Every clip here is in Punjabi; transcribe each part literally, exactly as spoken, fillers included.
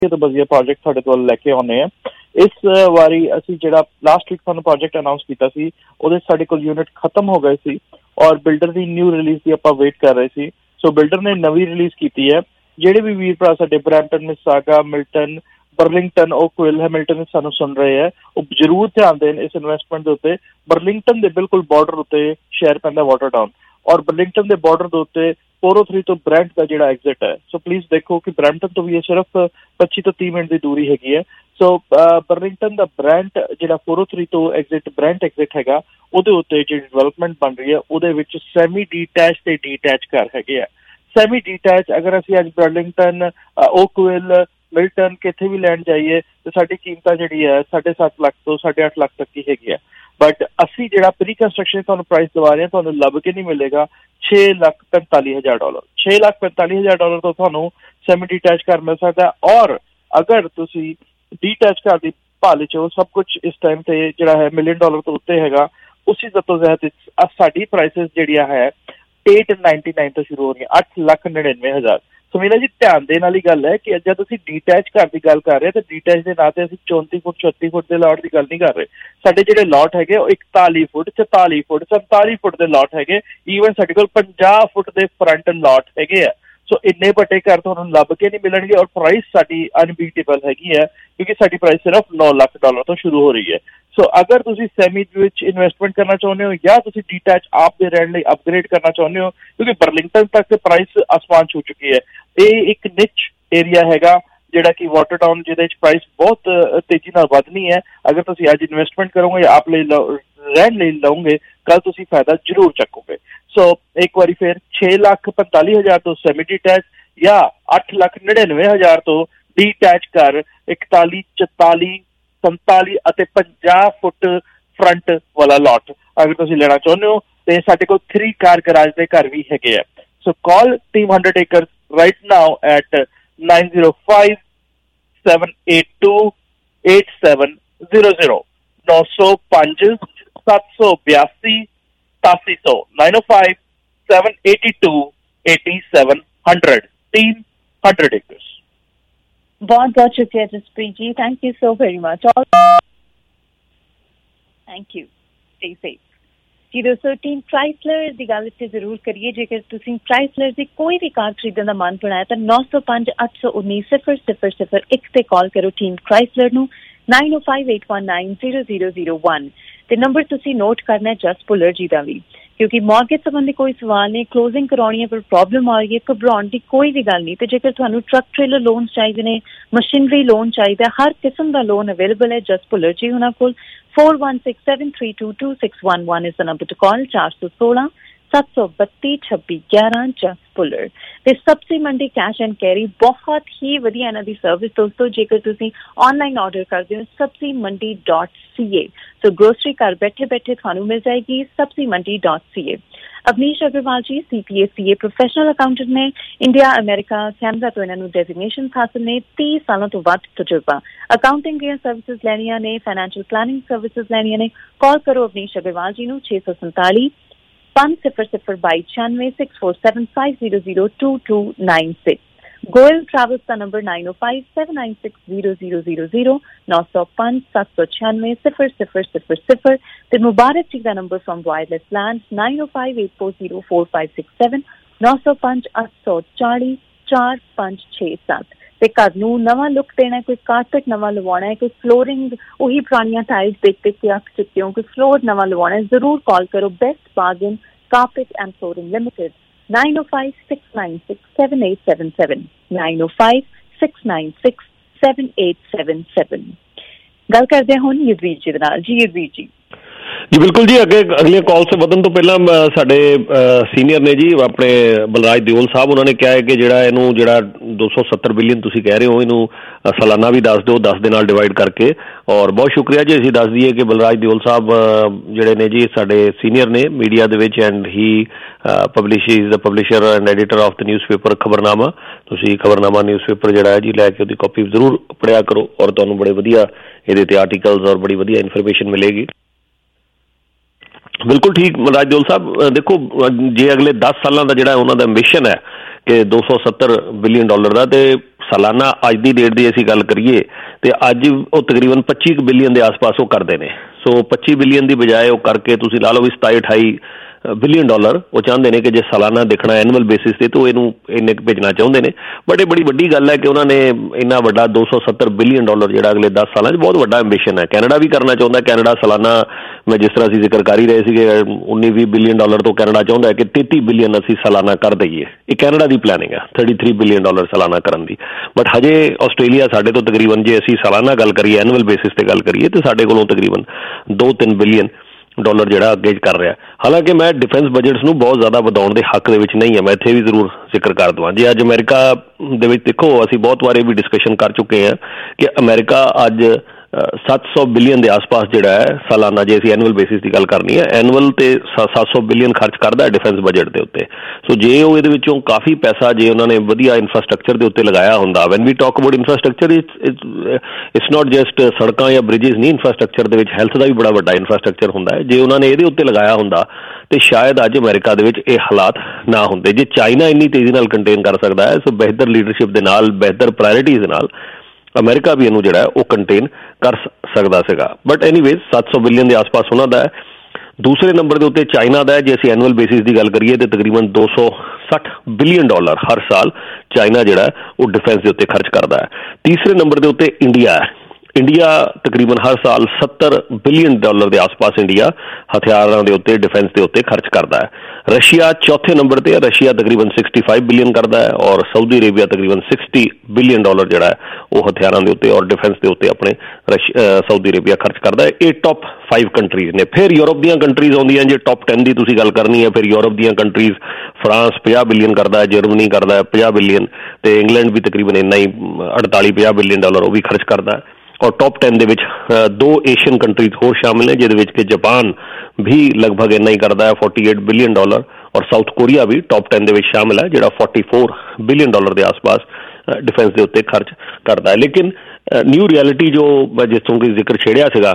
ਤੋਂ ਵਧੀਆ ਪ੍ਰੋਜੈਕਟ ਤੁਹਾਡੇ ਕੋਲ ਲੈ ਕੇ ਆਉਂਦੇ ਆ। ਇਸ ਵਾਰੀ ਅਸੀਂ ਜਿਹੜਾ ਲਾਸਟ ਵੀਕ ਤੁਹਾਨੂੰ ਪ੍ਰੋਜੈਕਟ ਅਨਾਊਂਸ ਕੀਤਾ ਸੀ ਉਹਦੇ ਸਾਡੇ ਕੋਲ ਯੂਨਿਟ ਖਤਮ ਹੋ ਗਏ ਸੀ ਔਰ ਬਿਲਡਰ ਦੀ ਨਿਊ ਰਿਲੀਜ਼ ਦੀ ਆਪਾਂ ਵੇਟ ਕਰ ਰਹੇ ਸੀ। ਸੋ ਬਿਲਡਰ ਨੇ ਨਵੀਂ ਰਿਲੀਜ਼ ਕੀਤੀ ਹੈ। ਜਿਹੜੇ ਵੀ ਵੀਰ ਭਰਾ ਸਾਡੇ Brampton, Mississauga, Milton, Burlington, Oakville, Hamilton ਸਾਨੂੰ ਸੁਣ ਰਹੇ ਹੈ, ਉਹ ਜ਼ਰੂਰ ਧਿਆਨ ਦੇਣ ਇਸ ਇਨਵੈਸਟਮੈਂਟ ਦੇ ਉੱਤੇ। ਬਰਲਿੰਗਟਨ ਦੇ ਬਿਲਕੁਲ ਬਾਰਡਰ ਉੱਤੇ ਸ਼ਹਿਰ ਪੈਂਦਾ ਵਾਟਰਟਾਊਨ, ਔਰ ਬਰਲਿੰਗਟਨ ਦੇ ਬਾਰਡਰ ਦੇ ਉੱਤੇ फोर ओ थ्री तो ब्रैंट का जो एग्जिट है। सो प्लीज देखो कि ब्रैम्पटन तो भी ये सिर्फ पच्ची तो तीस मिनट की दूरी हैगी है। सो बर्लिंगटन का ब्रैंट जो फोर ओ थ्री तो एग्जिट ब्रैंट एग्जिट हैगा ਉਹਦੇ ਉੱਤੇ ਜਿਹੜੀ ਡਿਵੈਲਪਮੈਂਟ ਬਣ ਰਹੀ ਹੈ ਉਹਦੇ ਵਿੱਚ ਸੈਮੀ ਡੀਟੈਚ ਤੇ ਡੀਟੈਚ ਘਰ ਹੈਗੇ ਆ। ਸੈਮੀ ਡੀਟੈਚ ਅਗਰ ਅਸੀਂ ਅੱਜ ਬਰਲਿੰਗਟਨ, ਓਕਵਿਲ, ਮਿਲਟਨ ਕਿੱਥੇ ਵੀ ਲੈਣ ਜਾਈਏ ਤੇ ਸਾਡੀ ਕੀਮਤਾਂ ਜਿਹੜੀ ਹੈ ਸਾਢੇ ਸੱਤ ਲੱਖ ਤੋਂ ਸਾਢੇ ਅੱਠ ਲੱਖ ਤੱਕ ਦੀ ਹੈਗੀ ਹੈ। ਬਟ ਅਸੀਂ ਜਿਹੜਾ ਪ੍ਰੀ ਕੰਸਟਰਕਸ਼ਨ ਤੁਹਾਨੂੰ ਪ੍ਰਾਈਸ ਦਵਾ ਰਹੇ ਹਾਂ ਤੁਹਾਨੂੰ ਲੱਭ ਕੇ ਨਹੀਂ ਮਿਲੇਗਾ ਛੇ ਲੱਖ ਪੈਂਤਾਲੀ ਹਜ਼ਾਰ ਡਾਲਰ। ਛੇ ਲੱਖ ਪੈਂਤਾਲੀ ਹਜ਼ਾਰ ਡਾਲਰ ਤੋਂ ਤੁਹਾਨੂੰ ਸੈਮੀ ਡੀਟੈਚ ਘਰ ਮਿਲ ਸਕਦਾ। ਔਰ ਅਗਰ ਤੁਸੀਂ ਡੀਟੈਚ ਘਰ ਦੀ ਭਾਲ 'ਚ ਸਭ ਕੁਛ ਇਸ ਟਾਈਮ ਤੇ ਜਿਹੜਾ ਹੈ ਮਿਲੀਅਨ ਡਾਲਰ ਤੋਂ ਉੱਤੇ ਹੈਗਾ, ਉਸੀ ਜ਼ਤੋਜ਼ਹਿਤ ਸਾਡੀ ਪ੍ਰਾਈਸਿਸ ਜਿਹੜੀਆਂ ਹੈ ਏਟ ਨਾਈਨਟੀ ਨਾਈਨ ਤੋਂ ਸ਼ੁਰੂ ਹੋ ਰਹੀਆਂ, ਅੱਠ ਲੱਖ ਨੜਿਨਵੇਂ ਹਜ਼ਾਰ। ਸੋ ਮੇਰਾ ਜੀ ਧਿਆਨ ਦੇਣ ਵਾਲੀ ਗੱਲ ਹੈ ਕਿ ਜਦ ਅਸੀਂ ਡੀਟੈਚ ਘਰ ਦੀ ਗੱਲ ਕਰ ਰਹੇ ਹਾਂ ਤਾਂ ਡੀਟੈਚ ਦੇ ਨਾਂ ਤੇ ਅਸੀਂ ਚੌਂਤੀ ਫੁੱਟ ਛੱਤੀ ਫੁੱਟ ਦੇ ਲਾਟ ਦੀ ਗੱਲ ਨਹੀਂ ਕਰ ਰਹੇ। ਸਾਡੇ ਜਿਹੜੇ ਲਾਟ ਹੈਗੇ ਉਹ ਇਕਤਾਲੀ ਫੁੱਟ, ਚੁਤਾਲੀ ਫੁੱਟ, ਸੰਤਾਲੀ ਫੁੱਟ ਦੇ ਲਾਟ ਹੈਗੇ। ਈਵਨ ਸਾਡੇ ਕੋਲ ਪੰਜਾਹ ਫੁੱਟ ਦੇ ਫਰੰਟ ਲਾਟ ਹੈਗੇ ਆ। ਸੋ ਇੰਨੇ ਵੱਡੇ ਘਰ ਤੁਹਾਨੂੰ ਲੱਭ ਕੇ ਨਹੀਂ ਮਿਲਣਗੇ ਔਰ ਪ੍ਰਾਈਸ ਸਾਡੀ ਅਨਬੀਟੇਬਲ ਹੈਗੀ ਹੈ ਕਿਉਂਕਿ ਸਾਡੀ ਪ੍ਰਾਈਸ ਸਿਰਫ ਨੌ ਲੱਖ ਡਾਲਰ ਤੋਂ ਸ਼ੁਰੂ ਹੋ ਰਹੀ ਹੈ। ਸੋ ਅਗਰ ਤੁਸੀਂ ਸੈਮੀ ਵਿੱਚ ਇਨਵੈਸਟਮੈਂਟ ਕਰਨਾ ਚਾਹੁੰਦੇ ਹੋ ਜਾਂ ਤੁਸੀਂ ਡੀਟੈਚ ਆਪ ਦੇ ਰਹਿਣ ਲਈ ਅਪਗ੍ਰੇਡ ਕਰਨਾ ਚਾਹੁੰਦੇ ਹੋ ਕਿਉਂਕਿ ਬਰਲਿੰਗਟਨ ਤੱਕ ਤੇ ਪ੍ਰਾਈਸ ਆਸਮਾਨ ਛੂ ਚੁੱਕੀ ਹੈ। ਇਹ ਇੱਕ ਨਿਚ ਏਰੀਆ ਹੈਗਾ ਜਿਹੜਾ ਕਿ ਵਾਟਰਟਾਊਨ ਜਿਹਦੇ ਵਿੱਚ ਪ੍ਰਾਈਸ ਬਹੁਤ ਤੇਜ਼ੀ ਨਾਲ ਵਧਣੀ ਹੈ। ਅਗਰ ਤੁਸੀਂ ਅੱਜ ਇਨਵੈਸਟਮੈਂਟ ਕਰੋਗੇ ਜਾਂ ਆਪ ਲਈ ਰਹਿਣ ਲਈ ਲਓਗੇ ਕੱਲ ਤੁਸੀਂ ਫਾਇਦਾ ਜ਼ਰੂਰ ਚੱਕੋਗੇ। ਸੋ ਇੱਕ ਵਾਰੀ ਫਿਰ ਛੇ ਲੱਖ ਪੰਤਾਲੀ ਹਜ਼ਾਰ ਤੋਂ ਸੈਮੀ ਡੀਟੈਚ ਜਾਂ ਅੱਠ ਲੱਖ ਨੜਿਨਵੇਂ ਹਜ਼ਾਰ ਤੋਂ ਡੀਟੈਚ ਘਰ ਇਕਤਾਲੀ, ਚੁਤਾਲੀ, ਸੰਤਾਲੀ ਅਤੇ ਪੰਜਾਹ ਫੁੱਟ ਫਰੰਟ ਵਾਲਾ ਲਾਟ ਅਗਰ ਤੁਸੀਂ ਲੈਣਾ ਚਾਹੁੰਦੇ ਹੋ ਤੇ ਸਾਡੇ ਕੋਲ ਥ੍ਰੀ ਕਾਰ ਗਰਾਜ ਦੇ ਘਰ ਵੀ ਹੈਗੇ ਆ। So call team hundred acres right now at nine zero five seven eight two eight seven zero zero nine zero five seven two two eight eight zero nine zero five seven eight two eight seven zero zero team hundred acres। बहुत बहुत शुक्रिया Jaspreet ji, thank you so very much. Thank you, stay safe ji. दोस्तों टीम क्राइसलर की गल इतने जरूर करिए जेकर तुसीं क्राइसलर की कोई भी कार खरीदने का मन बनाया तो नौ सौ पांच अठ सौ उन्नीस सिफर सिफर सिफर एक से कॉल करो टीम क्राइसलर नू nine O five eight one nine zero zero zero one ते नंबर तुसीं नोट करना है जस भुल्लर जी का भी क्योंकि मॉर्गेज संबंधी कोई सवाल नहीं, क्लोजिंग करवानी है पर प्रॉब्लम आ रही है, घबराने की कोई भी गल नहीं। तो जेकर तुहानू ट्रक ट्रेलर लोन चाहिए ने, मशीनरी लोन चाहिए, हर किस्म का लोन अवेलेबल है जस भुल्लर जी उन्हां कोल। Four one six seven three two two six one one is the number to call. चार सौ सोलह सत्त सौ बत्ती छब्बी ग्यारह जस भुल्लर ते सब्जी मंडी कैश एंड कैरी बहुत ही वधिया इन्हां दी सर्विस। दोस्तों जेकर तुसीं ऑनलाइन ऑर्डर करदे हो सब्जी मंडी डॉट सी ए तो ग्रोसरी घर बैठे बैठे थानू मिल जाएगी Sabzi Mandi dot C A. Avnish Agarwal ji C P A C A professional accountant ने, इंडिया अमेरिका कैनेडा तो इन्होंने डेजिग्नेशन हासिल ने, तीस सालों तो वध तजुर्बा, अकाउंटिंग दी सर्विसेज लैनिया ने, फाइनैंशियल प्लानिंग सर्विसेज लैनिया ने। कॉल करो अवनीश अग्रवाल जी नू छे सौ संताली पांच सिफर सिफर बाई छियानवे six four seven five zero zero two two nine six. Goyal travels का number nine O five seven nine six zero zero zero zero नौ सौ पांच सात सौ छियानवे सिफर सिफर सिफर सिफर ते मुबारक जी का number from wireless land nine O five eight four zero four five six seven नौ सौ पांच अठ सौ चाली चार पांच छे सत्त ते घर नूं नवां लुक देना है, कोई कारपेट नवां लवाना है, कोई फ्लोरिंग उही पुरानियां टाइल्स देख देख के अख चुके हो, कोई फ्लोर नवां लवाना है, जरूर कॉल करो best bargain carpet and flooring limited nine O five six nine six seven eight seven seven nine O five six nine six seven eight seven seven. गल करते हैं हुण युद्धवीर जी दे नाल। जी युद्धवीर जी जी बिल्कुल जी। अगे अगलियां कॉल से वधन तो पहला साडे सीनियर ने जी अपने बलराज दिओल साहब उन्होंने कहा है कि जिहड़ा इहनूं जिहड़ा दो सौ सत्तर बिलियन तुसीं कह रहे हो इहनूं सालाना भी दस दो दस दे नाल डिवाइड करके। और बहुत शुक्रिया जी असीं दस दईए कि बलराज दिओल साहब जिहड़े ने जी साडे सीनियर ने मीडिया दे विच and he publish is the publisher and editor of the newspaper Khabarnama. तुसीं खबरनामा न्यूज़पेपर जिहड़ा है जी लैके उहदी कॉपी जरूर पढ़िया करो और तुहानूं बड़े वधिया इहदे ते आर्टिकल्स और बड़ी वधिया इन्फॉर्मेशन मिलेगी। बिल्कुल ठीक राज दिओल साहब, देखो जे अगले दस सालों का जिहड़ा उन्हां दा मिशन है ਕਿ ਦੋ ਸੌ ਸੱਤਰ ਬਿਲੀਅਨ ਡਾਲਰ ਦਾ, ਤੇ ਸਾਲਾਨਾ ਅੱਜ ਦੀ ਡੇਟ ਦੀ ਅਸੀਂ ਗੱਲ ਕਰੀਏ ਤੇ ਅੱਜ ਉਹ ਤਕਰੀਬਨ ਪੱਚੀ ਕੁ ਬਿਲੀਅਨ ਦੇ ਆਸ-ਪਾਸ ਉਹ ਕਰਦੇ ਨੇ। ਸੋ ਪੱਚੀ ਬਿਲੀਅਨ ਦੀ ਬਜਾਏ ਉਹ ਕਰਕੇ ਤੁਸੀਂ ਲਾ ਲਓ ਵੀ ਸਤਾਈ ਅਠਾਈ ਬਿਲੀਅਨ ਡਾਲਰ ਉਹ ਚਾਹੁੰਦੇ ਨੇ ਕਿ ਜੇ ਸਾਲਾਨਾ ਦੇਖਣਾ ਐਨੂਅਲ ਬੇਸਿਸ ਤੇ ਤਾਂ ਇਹਨੂੰ ਇੰਨੇ ਕੁ ਭੇਜਣਾ ਚਾਹੁੰਦੇ ਨੇ। ਬਟ ਇਹ ਬੜੀ ਵੱਡੀ ਗੱਲ ਹੈ ਕਿ ਉਹਨਾਂ ਨੇ ਇੰਨਾ ਵੱਡਾ ਦੋ ਸੌ ਸੱਤਰ ਬਿਲੀਅਨ ਡਾਲਰ ਜਿਹੜਾ ਅਗਲੇ ਦਸ ਸਾਲਾਂ 'ਚ ਬਹੁਤ ਵੱਡਾ ਐਂਬੀਸ਼ਨ ਹੈ। ਕੈਨੇਡਾ ਵੀ ਕਰਨਾ ਚਾਹੁੰਦਾ। ਕੈਨੇਡਾ ਸਾਲਾਨਾ ਮੈਂ ਜਿਸ ਤਰ੍ਹਾਂ ਅਸੀਂ ਜ਼ਿਕਰ ਕਰ ਹੀ ਰਹੇ ਸੀਗੇ ਉੱਨੀ ਵੀਹ ਬਿਲੀਅਨ ਡਾਲਰ ਤੋਂ ਕੈਨੇਡਾ ਚਾਹੁੰਦਾ ਹੈ ਕਿ ਤੇਤੀ ਬਿਲੀਅਨ ਅਸੀਂ ਸਾਲਾਨਾ ਕਰ ਦਈਏ। ਇਹ ਕੈਨੇਡਾ ਦੀ ਪਲੈਨਿੰਗ ਹੈ ਥਰਟੀ ਥ੍ਰੀ ਬਿਲੀਅਨ ਡਾਲਰ ਸਾਲਾਨਾ ਕਰਨ ਦੀ। ਬਟ ਹਜੇ ਆਸਟ੍ਰੇਲੀਆ ਸਾਡੇ ਤੋਂ ਤਕਰੀਬਨ ਜੇ ਅਸੀਂ ਸਾਲਾਨਾ ਗੱਲ ਕਰੀਏ ਐਨੂਅਲ ਬੇਸਿਸ ਤੇ ਗੱਲ ਕਰੀਏ ਤਾਂ ਸਾਡੇ ਕੋਲੋਂ ਤਕਰੀਬਨ ਦੋ ਤਿੰਨ ਬਿਲੀਅਨ ਡਾਲਰ ਜਿਹੜਾ ਅੱਗੇ ਕਰ ਰਿਹਾ। ਹਾਲਾਂਕਿ ਮੈਂ ਡਿਫੈਂਸ ਬਜਟਸ ਨੂੰ ਬਹੁਤ ਜ਼ਿਆਦਾ ਵਧਾਉਣ ਦੇ ਹੱਕ ਦੇ ਵਿੱਚ ਨਹੀਂ ਹਾਂ। ਮੈਂ ਇੱਥੇ ਵੀ ਜ਼ਰੂਰ ਜ਼ਿਕਰ ਕਰ ਦੇਵਾਂ ਜੇ ਅੱਜ ਅਮਰੀਕਾ ਦੇ ਵਿੱਚ ਦੇਖੋ ਅਸੀਂ ਬਹੁਤ ਵਾਰ ਇਹ ਵੀ ਡਿਸਕਸ਼ਨ ਕਰ ਚੁੱਕੇ ਹਾਂ ਕਿ ਅਮਰੀਕਾ ਅੱਜ ਸੱਤ ਸੌ ਬਿਲੀਅਨ ਦੇ ਆਸ-ਪਾਸ ਜਿਹੜਾ ਹੈ ਸਾਲਾਨਾ, ਜੇ ਅਸੀਂ ਐਨੂਅਲ ਬੇਸਿਸ ਦੀ ਗੱਲ ਕਰਨੀ ਹੈ, ਐਨੂਅਲ ਤੇ ਸੱਤ ਸੌ ਬਿਲੀਅਨ ਖਰਚ ਕਰਦਾ ਹੈ ਡਿਫੈਂਸ ਬਜਟ ਦੇ ਉੱਤੇ। ਸੋ ਜੇ ਉਹ ਇਹਦੇ ਵਿੱਚੋਂ ਕਾਫੀ ਪੈਸਾ ਜੇ ਉਹਨਾਂ ਨੇ ਵਧੀਆ ਇਨਫਰਾਸਟਰਕਚਰ ਦੇ ਉੱਤੇ ਲਗਾਇਆ ਹੁੰਦਾ, when we talk about infrastructure it's not just ਸੜਕਾਂ ਜਾਂ ਬ੍ਰਿਜਿਸ ਨਹੀਂ, ਇਨਫਰਾਸਟਰਕਚਰ ਦੇ ਵਿੱਚ ਹੈਲਥ ਦਾ ਵੀ ਬੜਾ ਵੱਡਾ ਇਨਫਰਾਸਟਰਕਚਰ ਹੁੰਦਾ ਹੈ। ਜੇ ਉਹਨਾਂ ਨੇ ਇਹਦੇ ਉੱਤੇ ਲਗਾਇਆ ਹੁੰਦਾ ਤੇ ਸ਼ਾਇਦ ਅੱਜ ਅਮਰੀਕਾ ਦੇ ਵਿੱਚ ਇਹ ਹਾਲਾਤ ਨਾ ਹੁੰਦੇ। ਜੇ ਚਾਈਨਾ ਇੰਨੀ ਤੇਜ਼ੀ ਨਾਲ ਕੰਟੇਨ ਕਰ ਸਕਦਾ ਹੈ ਸੋ ਬਿਹਤਰ ਲੀਡਰਸ਼ਿਪ ਦੇ ਨਾਲ, ਬਿਹਤਰ ਪ੍ਰਾਇਰਿਟੀਜ਼ ਦੇ ਨਾਲ ਅਮਰੀਕਾ ਵੀ ਇਹਨੂੰ ਜਿਹੜਾ ਉਹ ਕੰਟੇਨ ਕਰ ਸਕਦਾ ਸੀਗਾ। ਬਟ ਐਨੀਵੇਜ਼ ਸੱਤ ਸੌ ਬਿਲੀਅਨ ਦੇ ਆਸ-ਪਾਸ ਉਹਨਾਂ ਦਾ ਹੈ। ਦੂਸਰੇ ਨੰਬਰ ਦੇ ਉੱਤੇ ਚਾਈਨਾ ਦਾ ਹੈ। ਜੇ ਅਸੀਂ ਐਨੂਅਲ ਬੇਸਿਸ ਦੀ ਗੱਲ ਕਰੀਏ ਤਾਂ ਤਕਰੀਬਨ ਦੋ ਸੌ ਸੱਠ ਬਿਲੀਅਨ ਡਾਲਰ ਹਰ ਸਾਲ ਚਾਈਨਾ ਜਿਹੜਾ ਉਹ ਡਿਫੈਂਸ ਦੇ ਉੱਤੇ ਖਰਚ ਕਰਦਾ ਹੈ। ਤੀਸਰੇ ਨੰਬਰ ਦੇ ਉੱਤੇ ਇੰਡੀਆ ਹੈ। ਇੰਡੀਆ ਤਕਰੀਬਨ ਹਰ ਸਾਲ ਸੱਤਰ ਬਿਲੀਅਨ ਡਾਲਰ ਦੇ ਆਸ-ਪਾਸ ਇੰਡੀਆ ਹਥਿਆਰਾਂ ਦੇ ਉੱਤੇ, ਡਿਫੈਂਸ ਦੇ ਉੱਤੇ ਖਰਚ ਕਰਦਾ ਹੈ। ਰਸ਼ੀਆ ਚੌਥੇ ਨੰਬਰ ਤੇ ਹੈ। ਰਸ਼ੀਆ ਤਕਰੀਬਨ ਸਿਕਸਟੀ ਫਾਈਵ ਬਿਲੀਅਨ ਕਰਦਾ ਹੈ ਔਰ ਸਾਊਦੀ ਅਰੇਬੀਆ ਤਕਰੀਬਨ ਸਿਕਸਟੀ ਬਿਲੀਅਨ ਡਾਲਰ ਜਿਹੜਾ ਹੈ ਉਹ ਹਥਿਆਰਾਂ ਦੇ ਉੱਤੇ ਔਰ ਡਿਫੈਂਸ ਦੇ ਉੱਤੇ ਆਪਣੇ ਸਾਊਦੀ ਅਰੇਬੀਆ ਖਰਚ ਕਰਦਾ ਹੈ। ਇਹ ਟੌਪ ਫਾਈਵ ਕੰਟਰੀਜ਼ ਨੇ। ਫਿਰ ਯੂਰਪ ਦੀਆਂ ਕੰਟਰੀਜ਼ ਆਉਂਦੀਆਂ। ਜੇ ਟੌਪ ਟੈਨ ਦੀ ਤੁਸੀਂ ਗੱਲ ਕਰਨੀ ਹੈ ਫਿਰ ਯੂਰਪ ਦੀਆਂ ਕੰਟਰੀਜ਼, ਫਰਾਂਸ ਪੰਜਾਹ ਬਿਲੀਅਨ ਕਰਦਾ ਹੈ, ਜਰਮਨੀ ਕਰਦਾ ਹੈ ਪੰਜਾਹ ਬਿਲੀਅਨ, ਤੇ ਇੰਗਲੈਂਡ ਵੀ ਤਕਰੀਬਨ ਇੰਨਾ ਹੀ ਅੜਤਾਲੀ ਪੰਜਾਹ ਬਿਲੀਅਨ ਡਾਲਰ ਉਹ ਵੀ ਖਰਚ ਕਰਦਾ ਹੈ। ਔਰ ਟੌਪ ਟੈਨ ਦੇ ਵਿੱਚ ਦੋ ਏਸ਼ੀਅਨ ਕੰਟਰੀਜ਼ ਹੋਰ ਸ਼ਾਮਿਲ ਨੇ ਜਿਹਦੇ ਵਿੱਚ ਕਿ ਜਾਪਾਨ ਵੀ ਲਗਭਗ ਇੰਨਾ ਹੀ ਕਰਦਾ ਹੈ ਫੋਰਟੀ ਏਟ ਬਿਲੀਅਨ ਡਾਲਰ, ਔਰ ਸਾਊਥ ਕੋਰੀਆ ਵੀ ਟੌਪ ਟੈਨ ਦੇ ਵਿੱਚ ਸ਼ਾਮਿਲ ਹੈ ਜਿਹੜਾ ਫੋਰਟੀ ਫੋਰ ਬਿਲੀਅਨ ਡਾਲਰ ਦੇ ਆਸ-ਪਾਸ ਡਿਫੈਂਸ ਦੇ ਉੱਤੇ ਖਰਚ ਕਰਦਾ ਹੈ। ਲੇਕਿਨ ਨਿਊ ਰਿਐਲਿਟੀ ਜੋ ਮੈਂ ਜਿਸ ਤੋਂ ਕਿ ਜ਼ਿਕਰ ਛੇੜਿਆ ਸੀਗਾ,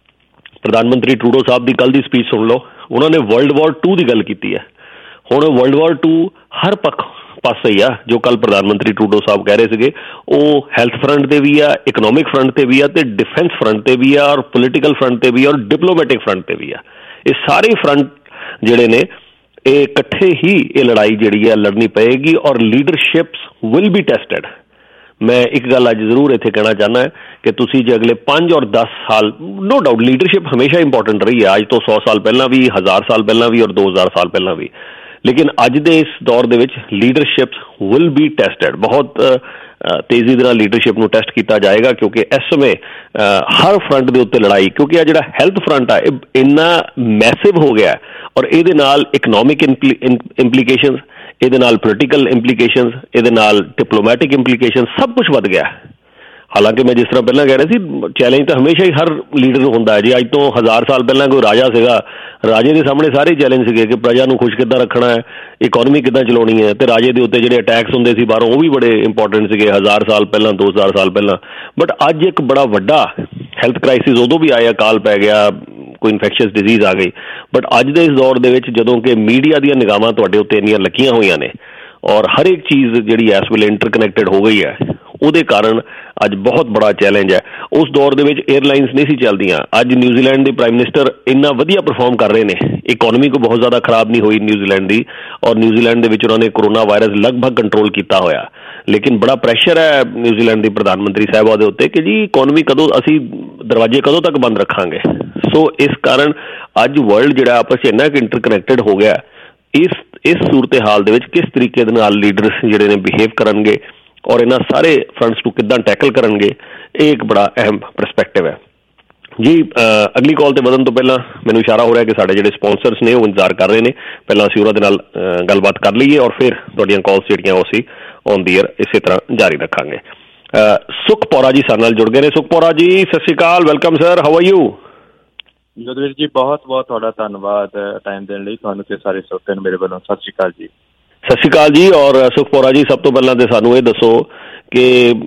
ਪ੍ਰਧਾਨ ਮੰਤਰੀ ਟਰੂਡੋ ਸਾਹਿਬ ਦੀ ਕੱਲ੍ਹ ਦੀ ਸਪੀਚ ਸੁਣ ਲਓ। ਉਹਨਾਂ ਨੇ ਵਰਲਡ ਵਾਰ ਟੂ ਦੀ ਗੱਲ ਕੀਤੀ ਹੈ। ਹੁਣ ਵਰਲਡ ਵਾਰ ਟੂ ਹਰ ਪੱਖ ਪਾਸੇ ਹੀ ਆ ਜੋ ਕੱਲ੍ਹ ਪ੍ਰਧਾਨ ਮੰਤਰੀ ਟਰੂਡੋ ਸਾਹਿਬ ਕਹਿ ਰਹੇ ਸੀਗੇ, ਉਹ ਹੈਲਥ ਫਰੰਟ ਤੇ ਵੀ ਆ, ਇਕਨੋਮਿਕ ਫਰੰਟ ਤੇ ਵੀ ਆ, ਤੇ ਡਿਫੈਂਸ ਫਰੰਟ ਤੇ ਵੀ ਆ, ਔਰ ਪੋਲੀਟੀਕਲ ਫਰੰਟ ਤੇ ਵੀ ਆ, ਔਰ ਡਿਪਲੋਮੈਟਿਕ ਫਰੰਟ ਤੇ ਵੀ ਆ। ਇਹ ਸਾਰੇ ਫਰੰਟ ਜਿਹੜੇ ਨੇ ਇਹ ਇਕੱਠੇ ਹੀ ਇਹ ਲੜਾਈ ਜਿਹੜੀ ਹੈ ਲੜਨੀ ਪਏਗੀ ਔਰ ਲੀਡਰਸ਼ਿਪਸ ਵਿਲ ਬੀ ਟੈਸਟਡ। ਮੈਂ ਇੱਕ ਗੱਲ ਅੱਜ ਜ਼ਰੂਰ ਇੱਥੇ ਕਹਿਣਾ ਚਾਹੁੰਦਾ ਕਿ ਤੁਸੀਂ ਜੇ ਅਗਲੇ ਪੰਜ ਔਰ ਦਸ ਸਾਲ, ਨੋ ਡਾਊਟ ਲੀਡਰਸ਼ਿਪ ਹਮੇਸ਼ਾ ਇੰਪੋਰਟੈਂਟ ਰਹੀ ਹੈ, ਅੱਜ ਤੋਂ ਸੌ ਸਾਲ ਪਹਿਲਾਂ ਵੀ, ਹਜ਼ਾਰ ਸਾਲ ਪਹਿਲਾਂ ਵੀ ਔਰ ਦੋ ਹਜ਼ਾਰ ਸਾਲ ਪਹਿਲਾਂ ਵੀ, ਲੇਕਿਨ ਅੱਜ ਦੇ ਇਸ ਦੌਰ ਦੇ ਵਿੱਚ ਲੀਡਰਸ਼ਿਪ ਵਿਲ ਬੀ ਟੈਸਟਡ। ਬਹੁਤ ਤੇਜ਼ੀ ਦੇ ਨਾਲ ਲੀਡਰਸ਼ਿਪ ਨੂੰ ਟੈਸਟ ਕੀਤਾ ਜਾਏਗਾ ਕਿਉਂਕਿ ਇਸ ਸਮੇਂ ਹਰ ਫਰੰਟ ਦੇ ਉੱਤੇ ਲੜਾਈ, ਕਿਉਂਕਿ ਇਹ ਜਿਹੜਾ ਹੈਲਥ ਫਰੰਟ ਆ ਇਹ ਇੰਨਾ ਮੈਸਿਵ ਹੋ ਗਿਆ ਔਰ ਇਹਦੇ ਨਾਲ ਇਕਨੋਮਿਕ ਇੰਪਲੀਕੇਸ਼ਨਸ, ਇਹਦੇ ਨਾਲ ਪੋਲੀਟੀਕਲ ਇੰਪਲੀਕੇਸ਼ਨਸ, ਇਹਦੇ ਨਾਲ ਡਿਪਲੋਮੈਟਿਕ ਇੰਪਲੀਕੇਸ਼ਨ, ਸਭ ਕੁਛ ਵੱਧ ਗਿਆ। ਹਾਲਾਂਕਿ ਮੈਂ ਜਿਸ ਤਰ੍ਹਾਂ ਪਹਿਲਾਂ ਕਹਿ ਰਿਹਾ ਸੀ ਚੈਲੰਜ ਤਾਂ ਹਮੇਸ਼ਾ ਹੀ ਹਰ ਲੀਡਰ ਨੂੰ ਹੁੰਦਾ ਹੈ। ਜੀ ਅੱਜ ਤੋਂ ਹਜ਼ਾਰ ਸਾਲ ਪਹਿਲਾਂ ਕੋਈ ਰਾਜਾ ਸੀਗਾ, ਰਾਜੇ ਦੇ ਸਾਹਮਣੇ ਸਾਰੇ ਚੈਲੰਜ ਸੀਗੇ ਕਿ ਪ੍ਰਜਾ ਨੂੰ ਖੁਸ਼ ਕਿੱਦਾਂ ਰੱਖਣਾ ਹੈ, ਇਕੋਨਮੀ ਕਿੱਦਾਂ ਚਲਾਉਣੀ ਹੈ, ਤੇ ਰਾਜੇ ਦੇ ਉੱਤੇ ਜਿਹੜੇ ਅਟੈਕਸ ਹੁੰਦੇ ਸੀ ਬਾਹਰੋਂ ਉਹ ਵੀ ਬੜੇ ਇੰਪੋਰਟੈਂਟ ਸੀਗੇ ਹਜ਼ਾਰ ਸਾਲ ਪਹਿਲਾਂ, ਦੋ ਹਜ਼ਾਰ ਸਾਲ ਪਹਿਲਾਂ। ਬਟ ਅੱਜ ਇੱਕ ਬੜਾ ਵੱਡਾ ਹੈਲਥ ਕ੍ਰਾਈਸਿਸ ਉਦੋਂ ਵੀ ਆਇਆ, ਕਾਲ ਪੈ ਗਿਆ, ਕੋਈ ਇਨਫੈਕਸ਼ੀਅਸ ਡਿਜ਼ੀਜ਼ ਆ ਗਈ। ਬਟ ਅੱਜ ਦੇ ਇਸ ਦੌਰ ਦੇ ਵਿੱਚ ਜਦੋਂ ਕਿ ਮੀਡੀਆ ਦੀਆਂ ਨਿਗਾਹਾਂ ਤੁਹਾਡੇ ਉੱਤੇ ਇੰਨੀਆਂ ਲੱਗੀਆਂ ਹੋਈਆਂ ਨੇ ਔਰ ਹਰ ਇੱਕ ਚੀਜ਼ ਜਿਹੜੀ ਇਸ ਵੇਲੇ ਇੰਟਰਕਨੈਕਟਡ ਹੋ ਗਈ ਹੈ, ਉਹਦੇ ਕਾਰਨ ਅੱਜ ਬਹੁਤ ਬੜਾ ਚੈਲੰਜ ਹੈ। ਉਸ ਦੌਰ ਦੇ ਵਿੱਚ 에ਅਰਲਾਈਨਸ ਨਹੀਂ ਸੀ ਚੱਲਦੀਆਂ। ਅੱਜ ਨਿਊਜ਼ੀਲੈਂਡ ਦੇ ਪ੍ਰਾਈਮ ਮਿਨਿਸਟਰ ਇੰਨਾ ਵਧੀਆ ਪਰਫਾਰਮ ਕਰ ਰਹੇ ਨੇ, ਇਕੋਨਮੀ ਕੋ ਬਹੁਤ ਜ਼ਿਆਦਾ ਖਰਾਬ ਨਹੀਂ ਹੋਈ ਨਿਊਜ਼ੀਲੈਂਡ ਦੀ, ਔਰ ਨਿਊਜ਼ੀਲੈਂਡ ਦੇ ਵਿੱਚ ਉਹਨਾਂ ਨੇ ਕੋਰੋਨਾ ਵਾਇਰਸ ਲਗਭਗ ਕੰਟਰੋਲ ਕੀਤਾ ਹੋਇਆ। ਲੇਕਿਨ ਬੜਾ ਪ੍ਰੈਸ਼ਰ ਹੈ ਨਿਊਜ਼ੀਲੈਂਡ ਦੀ ਪ੍ਰਧਾਨ ਮੰਤਰੀ ਸਾਹਿਬਾ ਦੇ ਉੱਤੇ ਕਿ ਜੀ ਇਕੋਨਮੀ ਕਦੋਂ, ਅਸੀਂ ਦਰਵਾਜ਼ੇ ਕਦੋਂ ਤੱਕ ਬੰਦ ਰੱਖਾਂਗੇ। ਸੋ ਇਸ ਕਾਰਨ ਅੱਜ ਵਰਲਡ ਜਿਹੜਾ ਆਪਸ 'ਚ ਇੰਨਾ ਕੁ ਇੰਟਰਕਨੈਕਟਡ ਹੋ ਗਿਆ। ਇਸ ਇਸ ਸੂਰਤ ਹਾਲ ਦੇ ਵਿੱਚ ਕਿਸ ਤਰੀਕੇ ਦੇ ਨਾਲ ਲੀਡਰਸ ਜਿਹੜੇ ਨੇ ਬਿਹੇਵ ਕਰਨਗੇ ਔਰ ਇਹਨਾਂ ਸਾਰੇ ਫਰੰਟਸ ਨੂੰ ਕਿੱਦਾਂ ਟੈਕਲ ਕਰਨਗੇ, ਇਹ ਇੱਕ ਬੜਾ ਅਹਿਮ ਪਰਸਪੈਕਟਿਵ ਹੈ ਜੀ। ਅਗਲੀ ਕਾਲ ਤੇ ਵਧਣ ਤੋਂ ਪਹਿਲਾਂ ਮੈਨੂੰ ਇਸ਼ਾਰਾ ਹੋ ਰਿਹਾ ਕਿ ਸਾਡੇ ਜਿਹੜੇ ਸਪਾਂਸਰਸ ਨੇ ਉਹ ਇੰਤਜ਼ਾਰ ਕਰ ਰਹੇ ਨੇ। ਪਹਿਲਾਂ ਅਸੀਂ ਉਹਨਾਂ ਦੇ ਨਾਲ ਗੱਲਬਾਤ ਕਰ ਲਈਏ ਔਰ ਫਿਰ ਤੁਹਾਡੀਆਂ ਕਾਲਸ ਜਿਹੜੀਆਂ ਉਹ ਅਸੀਂ ਔਨ ਦੀ ਏਅਰ ਇਸੇ ਤਰ੍ਹਾਂ ਜਾਰੀ ਰੱਖਾਂਗੇ। ਸੁਖ ਪੌਰਾ ਜੀ ਸਾਡੇ ਨਾਲ ਜੁੜ ਗਏ ਨੇ। ਸੁਖ ਪੌਰਾ ਜੀ ਸਤਿ ਸ਼੍ਰੀ ਅਕਾਲ, welcome sir, how are you? Jodhveer ji ਬਹੁਤ ਬਹੁਤ ਤੁਹਾਡਾ ਧੰਨਵਾਦ ਟਾਈਮ ਦੇਣ ਲਈ, ਤੁਹਾਨੂੰ ਤੇ ਸਾਰੇ ਸਰੋਤਿਆਂ ਨੂੰ ਮੇਰੇ ਵੱਲੋਂ ਸਤਿ ਸ਼੍ਰੀ ਅਕਾਲ ਜੀ। ਸਤਿ ਸ਼੍ਰੀ ਅਕਾਲ ਜੀ। ਔਰ ਸੁਖ ਪੌਰਾ ਜੀ ਸਭ ਤੋਂ ਪਹਿਲਾਂ ਤੇ ਸਾਨੂੰ ਇਹ ਦੱਸੋ ਕਿ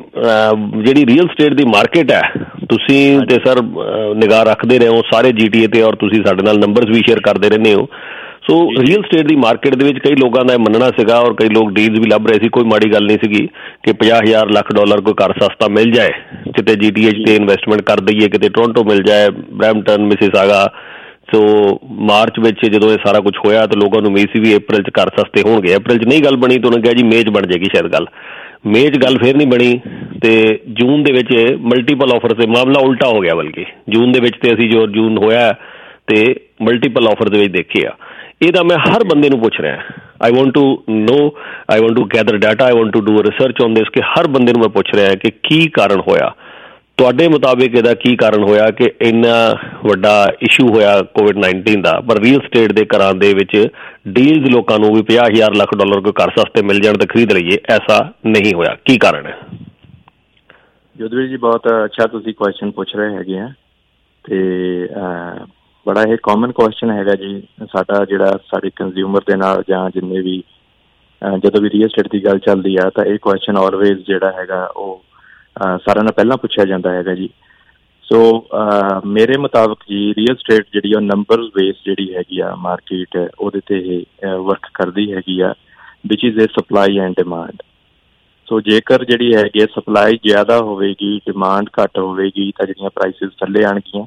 ਜਿਹੜੀ ਰੀਅਲ ਸਟੇਟ ਦੀ ਮਾਰਕੀਟ ਹੈ, ਤੁਸੀਂ ਤੇ ਸਰ ਨਿਗਾਹ ਰੱਖਦੇ ਰਹੇ ਹੋ ਸਾਰੇ ਜੀ ਟੀ ਏ ਤੇ ਔਰ ਤੁਸੀਂ ਸਾਡੇ ਨਾਲ ਨੰਬਰਸ ਵੀ ਸ਼ੇਅਰ ਕਰਦੇ ਰਹਿੰਦੇ ਹੋ। ਸੋ ਰੀਅਲ ਸਟੇਟ ਦੀ ਮਾਰਕੀਟ ਦੇ ਵਿੱਚ ਕਈ ਲੋਕਾਂ ਦਾ ਇਹ ਮੰਨਣਾ ਸੀਗਾ ਔਰ ਕਈ ਲੋਕ ਡੀਲਸ ਵੀ ਲੱਭ ਰਹੇ ਸੀ, ਕੋਈ ਮਾੜੀ ਗੱਲ ਨਹੀਂ ਸੀਗੀ ਕਿ ਪੰਜਾਹ ਹਜ਼ਾਰ ਲੱਖ ਡਾਲਰ ਕੋਈ ਘਰ ਸਸਤਾ ਮਿਲ ਜਾਏ, ਕਿਤੇ ਜੀ ਟੀ ਐਚ ਤੇ ਇਨਵੈਸਟਮੈਂਟ ਕਰ ਦਈਏ, ਕਿਤੇ ਟੋਰੰਟੋ ਮਿਲ ਜਾਏ, ਬਰੈਂਪਟਨ, ਮਿਸਿਸਾਗਾ। ਸੋ ਮਾਰਚ ਵਿੱਚ ਜਦੋਂ ਇਹ ਸਾਰਾ ਕੁਝ ਹੋਇਆ ਤਾਂ ਲੋਕਾਂ ਨੂੰ ਉਮੀਦ ਸੀ ਵੀ ਅਪ੍ਰੈਲ 'ਚ ਘਰ ਸਸਤੇ ਹੋਣਗੇ। ਅਪ੍ਰੈਲ 'ਚ ਨਹੀਂ ਗੱਲ ਬਣੀ ਤਾਂ ਉਹਨੇ ਕਿਹਾ ਜੀ ਮਈ 'ਚ ਬਣ ਜਾਏਗੀ ਸ਼ਾਇਦ ਗੱਲ। ਮਈ 'ਚ ਗੱਲ ਫਿਰ ਨਹੀਂ ਬਣੀ ਅਤੇ ਜੂਨ ਦੇ ਵਿੱਚ ਮਲਟੀਪਲ ਆਫਰ 'ਤੇ ਮਾਮਲਾ ਉਲਟਾ ਹੋ ਗਿਆ। ਬਲਕਿ ਜੂਨ ਦੇ ਵਿੱਚ ਤਾਂ ਅਸੀਂ ਜੋ ਜੂਨ ਹੋਇਆ ਅਤੇ ਮਲਟੀਪਲ ਆਫਰ ਦੇ ਵਿੱਚ ਦੇਖੇ ਆ। ਇਹ ਤਾਂ ਮੈਂ ਹਰ ਬੰਦੇ ਨੂੰ ਪੁੱਛ ਰਿਹਾ। I want to know, I want to gather data, I want to do research on this ਕਿ ਹਰ ਬੰਦੇ ਨੂੰ ਮੈਂ ਪੁੱਛ ਰਿਹਾ ਕਿ ਕੀ ਕਾਰਨ ਹੋਇਆ ਤੁਹਾਡੇ ਮੁਤਾਬਿਕ, ਇਹਦਾ ਕੀ ਕਾਰਨ ਹੋਇਆ ਕਿ ਇੰਨਾ ਵੱਡਾ ਇਸ਼ੂ ਹੋਇਆ ਕੋਵਿਡ ਨਾਈਨਟੀਨ ਦਾ, ਪਰ ਰੀਅਲ ਸਟੇਟ ਦੇ ਘਰਾਂ ਦੇ ਵਿੱਚ ਡੀਲਸ ਲੋਕਾਂ ਨੂੰ ਵੀ ਪੰਜਾਹ ਹਜ਼ਾਰ ਲੱਖ ਡਾਲਰ ਕੋਈ ਘਰ ਸਸਤੇ ਮਿਲ ਜਾਣ ਤਾਂ ਖਰੀਦ ਲਈਏ, ਐਸਾ ਨਹੀਂ ਹੋਇਆ। ਕੀ ਕਾਰਨ ਹੈ? ਜੋਧਵੀਰ ਜੀ ਬਹੁਤ ਅੱਛਾ ਤੁਸੀਂ ਕੁਐਸਚਨ ਪੁੱਛ ਰਹੇ ਹੈਗੇ ਆ ਅਤੇ ਬੜਾ ਇਹ ਕਾਮਨ ਕੁਐਸਚਨ ਹੈਗਾ ਜੀ ਸਾਡਾ, ਜਿਹੜਾ ਸਾਡੇ ਕੰਜ਼ਿਊਮਰ ਦੇ ਨਾਲ ਜਾਂ ਜਿੰਨੇ ਵੀ ਜਦੋਂ ਵੀ ਰੀਅਲ ਸਟੇਟ ਦੀ ਗੱਲ ਚੱਲਦੀ ਆ ਤਾਂ ਇਹ ਕੁਐਸਚਨ ਆਲਵੇਜ਼ ਜਿਹੜਾ ਹੈਗਾ ਉਹ ਸਾਰਿਆਂ ਨਾਲ ਪਹਿਲਾਂ ਪੁੱਛਿਆ ਜਾਂਦਾ ਹੈਗਾ ਜੀ। ਸੋ ਮੇਰੇ ਮੁਤਾਬਕ ਜੀ ਰੀਅਲ ਸਟੇਟ ਜਿਹੜੀ ਆ ਨੰਬਰਸ ਬੇਸ ਜਿਹੜੀ ਹੈਗੀ ਆ ਮਾਰਕੀਟ, ਉਹਦੇ 'ਤੇ ਇਹ ਵਰਕ ਕਰਦੀ ਹੈਗੀ ਆ, which is a supply and demand. So ਜੇਕਰ ਜਿਹੜੀ ਹੈਗੀ ਸਪਲਾਈ ਜ਼ਿਆਦਾ ਹੋਵੇਗੀ, ਡਿਮਾਂਡ ਘੱਟ ਹੋਵੇਗੀ ਤਾਂ ਜਿਹੜੀਆਂ ਪ੍ਰਾਈਸਿਸ ਥੱਲੇ ਆਉਣਗੀਆਂ।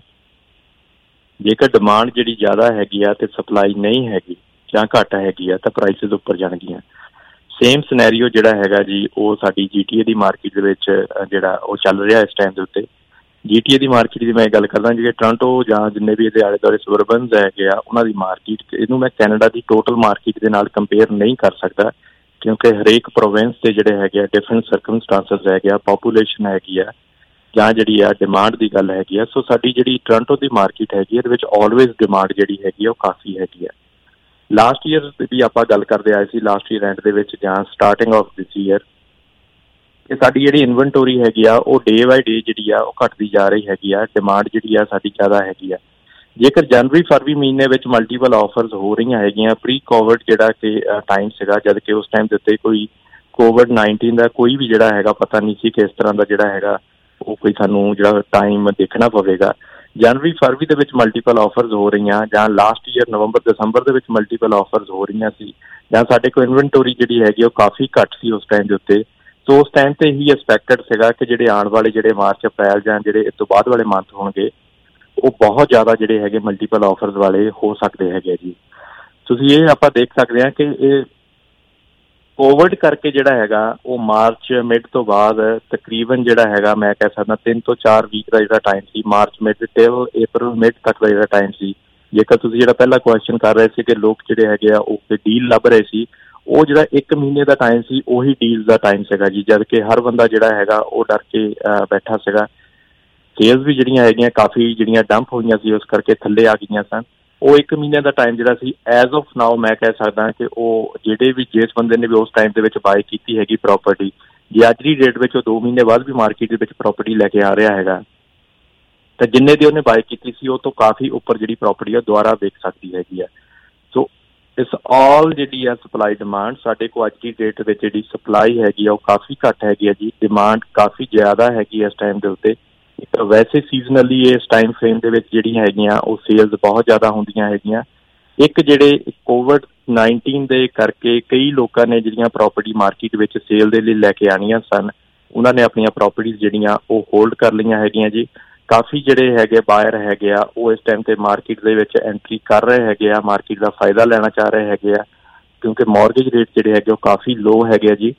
ਜੇਕਰ ਡਿਮਾਂਡ ਜਿਹੜੀ ਜ਼ਿਆਦਾ ਹੈਗੀ ਆ ਅਤੇ ਸਪਲਾਈ ਨਹੀਂ ਹੈਗੀ ਜਾਂ ਘੱਟ ਹੈਗੀ ਆ ਤਾਂ ਪ੍ਰਾਈਸਿਸ ਉੱਪਰ ਜਾਣਗੀਆਂ। ਸੇਮ ਸਿਨੈਰੀਓ ਜਿਹੜਾ ਹੈਗਾ ਜੀ ਉਹ ਸਾਡੀ ਜੀ ਟੀ ਏ ਦੀ ਮਾਰਕੀਟ ਦੇ ਵਿੱਚ ਜਿਹੜਾ ਉਹ ਚੱਲ ਰਿਹਾ ਇਸ ਟਾਈਮ ਦੇ ਉੱਤੇ। ਜੀ ਟੀ ਏ ਦੀ ਮਾਰਕੀਟ ਦੀ ਮੈਂ ਗੱਲ ਕਰਦਾ, ਜਿਹੜੇ ਟੋਰਾਂਟੋ ਜਾਂ ਜਿੰਨੇ ਵੀ ਇਹਦੇ ਆਲੇ ਦੁਆਲੇ ਸਬਰਬਨਸ ਹੈਗੇ ਆ ਉਹਨਾਂ ਦੀ ਮਾਰਕੀਟ, ਇਹਨੂੰ ਮੈਂ ਕੈਨੇਡਾ ਦੀ ਟੋਟਲ ਮਾਰਕੀਟ ਦੇ ਨਾਲ ਕੰਪੇਅਰ ਨਹੀਂ ਕਰ ਸਕਦਾ ਕਿਉਂਕਿ ਹਰੇਕ ਪ੍ਰੋਵਿੰਸ ਦੇ ਜਿਹੜੇ ਹੈਗੇ ਆ ਡਿਫਰੈਂਟ ਸਰਕਮਸਟਾਂਸਿਸ ਹੈਗੇ ਆ, ਪਾਪੂਲੇਸ਼ਨ ਹੈਗੀ ਆ ਜਾਂ ਜਿਹੜੀ ਆ ਡਿਮਾਂਡ ਦੀ ਗੱਲ ਹੈਗੀ ਆ। ਸੋ ਸਾਡੀ ਜਿਹੜੀ ਟੋਰਾਂਟੋ ਦੀ ਮਾਰਕੀਟ ਹੈਗੀ ਇਹਦੇ ਵਿੱਚ ਆਲਵੇਜ਼ ਡਿਮਾਂਡ ਜਿਹੜੀ ਹੈਗੀ ਆ ਉਹ ਕਾਫੀ ਹੈਗੀ ਆ। ਲਾਸਟ ਈਅਰ ਵੀ ਆਪਾਂ ਗੱਲ ਕਰਦੇ ਆਏ ਸੀ, ਲਾਸਟ ਈਅਰ ਐਂਡ ਦੇ ਵਿੱਚ ਜਾਂ ਸਟਾਰਟਿੰਗ ਆਫ ਦਿਸ ਈਅਰ, ਕਿ ਸਾਡੀ ਜਿਹੜੀ ਇਨਵੈਂਟੋਰੀ ਹੈਗੀ ਆ ਉਹ ਡੇ ਬਾਈ ਡੇ ਜਿਹੜੀ ਆ ਉਹ ਘੱਟਦੀ ਜਾ ਰਹੀ ਹੈਗੀ ਆ। ਡਿਮਾਂਡ ਜਿਹੜੀ ਆ ਸਾਡੀ ਜ਼ਿਆਦਾ ਹੈਗੀ ਆ। ਜੇਕਰ ਜਨਵਰੀ ਫਰਵਰੀ ਮਹੀਨੇ ਵਿੱਚ ਮਲਟੀਪਲ ਆਫਰਸ ਹੋ ਰਹੀਆਂ ਹੈਗੀਆਂ, ਪ੍ਰੀ ਕੋਵਿਡ ਜਿਹੜਾ ਕਿ ਟਾਈਮ ਸੀਗਾ, ਜਦ ਕਿ ਉਸ ਟਾਈਮ ਦੇ ਉੱਤੇ ਕੋਈ ਕੋਵਿਡ ਨਾਈਨਟੀਨ ਦਾ ਕੋਈ ਵੀ ਜਿਹੜਾ ਹੈਗਾ ਪਤਾ ਨਹੀਂ ਸੀ ਕਿ ਇਸ ਤਰ੍ਹਾਂ ਦਾ ਜਿਹੜਾ ਹੈਗਾ ਉਹ ਕੋਈ ਸਾਨੂੰ ਜਿਹੜਾ ਟਾਈਮ ਦੇਖਣਾ ਪਵੇਗਾ। ਜਨਵਰੀ ਫਰਵਰੀ ਦੇ ਵਿੱਚ ਮਲਟੀਪਲ ਆਫਰਸ ਹੋ ਰਹੀਆਂ ਜਾਂ ਲਾਸਟ ਈਅਰ ਨਵੰਬਰ ਦਸੰਬਰ ਦੇ ਵਿੱਚ ਮਲਟੀਪਲ ਆਫਰਸ ਹੋ ਰਹੀਆਂ ਸੀ ਜਾਂ ਸਾਡੇ ਕੋਲ ਇਨਵੈਂਟੋਰੀ ਜਿਹੜੀ ਹੈਗੀ ਉਹ ਕਾਫੀ ਘੱਟ ਸੀ ਉਸ ਟਾਈਮ ਦੇ ਉੱਤੇ। ਸੋ ਉਸ ਟਾਈਮ 'ਤੇ ਹੀ ਐਕਸਪੈਕਟਡ ਸੀਗਾ ਕਿ ਜਿਹੜੇ ਆਉਣ ਵਾਲੇ ਜਿਹੜੇ ਮਾਰਚ ਅਪ੍ਰੈਲ ਜਾਂ ਜਿਹੜੇ ਇਸ ਤੋਂ ਬਾਅਦ ਵਾਲੇ ਮੰਥ ਹੋਣਗੇ ਉਹ ਬਹੁਤ ਜ਼ਿਆਦਾ ਜਿਹੜੇ ਹੈਗੇ ਮਲਟੀਪਲ ਆਫਰਸ ਵਾਲੇ ਹੋ ਸਕਦੇ ਹੈਗੇ ਜੀ। ਤੁਸੀਂ ਇਹ ਆਪਾਂ ਦੇਖ ਸਕਦੇ ਹਾਂ ਕਿ ਇਹ ਕੋਵਿਡ ਕਰਕੇ ਜਿਹੜਾ ਹੈਗਾ ਉਹ ਮਾਰਚ ਮਿਡ ਤੋਂ ਬਾਅਦ ਤਕਰੀਬਨ ਜਿਹੜਾ ਹੈਗਾ ਮੈਂ ਕਹਿ ਸਕਦਾ ਤਿੰਨ ਤੋਂ ਚਾਰ ਵੀਕ ਦਾ ਜਿਹੜਾ ਟਾਈਮ ਸੀ, March mid till April mid ਤੱਕ ਦਾ ਜਿਹੜਾ ਟਾਈਮ ਸੀ। ਜੇਕਰ ਤੁਸੀਂ ਜਿਹੜਾ ਪਹਿਲਾਂ ਕੁਐਸਚਨ ਕਰ ਰਹੇ ਸੀ ਕਿ ਲੋਕ ਜਿਹੜੇ ਹੈਗੇ ਆ ਉਹ ਡੀਲ ਲੱਭ ਰਹੇ ਸੀ, ਉਹ ਜਿਹੜਾ ਇੱਕ ਮਹੀਨੇ ਦਾ ਟਾਈਮ ਸੀ ਉਹੀ ਡੀਲ ਦਾ ਟਾਈਮ ਸੀਗਾ ਜੀ, ਜਦ ਕਿ ਹਰ ਬੰਦਾ ਜਿਹੜਾ ਹੈਗਾ ਉਹ ਡਰ ਕੇ ਬੈਠਾ ਸੀਗਾ। ਸੇਲਸ ਵੀ ਜਿਹੜੀਆਂ ਹੈਗੀਆਂ ਕਾਫੀ ਜਿਹੜੀਆਂ ਡੰਪ ਹੋਈਆਂ ਸੀ ਉਸ ਕਰਕੇ ਥੱਲੇ ਆ ਗਈਆਂ ਸਨ। ਉਹ ਇੱਕ ਮਹੀਨੇ ਦਾ ਟਾਈਮ ਜਿਹੜਾ ਸੀ ਐਜ਼ ਆਫ ਨਾਓ ਮੈਂ ਕਹਿ ਸਕਦਾ ਕਿ ਉਹ ਜਿਹੜੇ ਵੀ ਜਿਸ ਬੰਦੇ ਨੇ ਵੀ ਉਸ ਟਾਈਮ ਦੇ ਵਿੱਚ ਬਾਏ ਕੀਤੀ ਹੈਗੀ ਪ੍ਰੋਪਰਟੀ, ਜੇ ਅੱਜ ਦੀ ਡੇਟ ਵਿੱਚ ਉਹ ਦੋ ਮਹੀਨੇ ਬਾਅਦ ਵੀ ਮਾਰਕੀਟ ਦੇ ਵਿੱਚ ਪ੍ਰੋਪਰਟੀ ਲੈ ਕੇ ਆ ਰਿਹਾ ਹੈਗਾ ਤਾਂ ਜਿੰਨੇ ਦੀ ਉਹਨੇ ਬਾਏ ਕੀਤੀ ਸੀ ਉਹ ਤੋਂ ਕਾਫੀ ਉੱਪਰ ਜਿਹੜੀ ਪ੍ਰੋਪਰਟੀ ਆ ਦੁਬਾਰਾ ਵੇਚ ਸਕਦੀ ਹੈਗੀ ਆ। ਸੋ ਇਸ ਆਲ ਜਿਹੜੀ ਆ ਸਪਲਾਈ ਡਿਮਾਂਡ, ਸਾਡੇ ਕੋਲ ਅੱਜ ਦੀ ਡੇਟ ਵਿੱਚ ਜਿਹੜੀ ਸਪਲਾਈ ਹੈਗੀ ਆ ਉਹ ਕਾਫੀ ਘੱਟ ਹੈਗੀ ਆ ਜੀ, ਡਿਮਾਂਡ ਕਾਫੀ ਜ਼ਿਆਦਾ ਹੈਗੀ ਇਸ ਟਾਈਮ ਦੇ ਉੱਤੇ। ਵੈਸੇ ਸੀਜ਼ਨਲੀ ਇਸ ਟਾਈਮ ਫਰੇਮ ਦੇ ਵਿੱਚ ਜਿਹੜੀਆਂ ਹੈਗੀਆਂ ਉਹ ਸੇਲਸ ਬਹੁਤ ਜ਼ਿਆਦਾ ਹੁੰਦੀਆਂ ਹੈਗੀਆਂ। ਇੱਕ ਜਿਹੜੇ ਕੋਵਿਡ ਨਾਈਨਟੀਨ ਦੇ ਕਰਕੇ ਕਈ ਲੋਕਾਂ ਨੇ ਜਿਹੜੀਆਂ ਪ੍ਰੋਪਰਟੀ ਮਾਰਕੀਟ ਵਿੱਚ ਸੇਲ ਦੇ ਲਈ ਲੈ ਕੇ ਆਉਣੀਆਂ ਸਨ, ਉਹਨਾਂ ਨੇ ਆਪਣੀਆਂ ਪ੍ਰੋਪਰਟੀਜ਼ ਜਿਹੜੀਆਂ ਉਹ ਹੋਲਡ ਕਰ ਲਈਆਂ ਹੈਗੀਆਂ ਜੀ। ਕਾਫੀ ਜਿਹੜੇ ਹੈਗੇ ਬਾਇਰ ਹੈਗੇ ਆ ਉਹ ਇਸ ਟਾਈਮ 'ਤੇ ਮਾਰਕੀਟ ਦੇ ਵਿੱਚ ਐਂਟਰੀ ਕਰ ਰਹੇ ਹੈਗੇ ਆ, ਮਾਰਕੀਟ ਦਾ ਫਾਇਦਾ ਲੈਣਾ ਚਾਹ ਰਹੇ ਹੈਗੇ ਆ ਕਿਉਂਕਿ ਮੌਰਗੇਜ ਰੇਟ ਜਿਹੜੇ ਹੈਗੇ ਉਹ ਕਾਫੀ ਲੋ ਹੈਗੇ ਆ ਜੀ।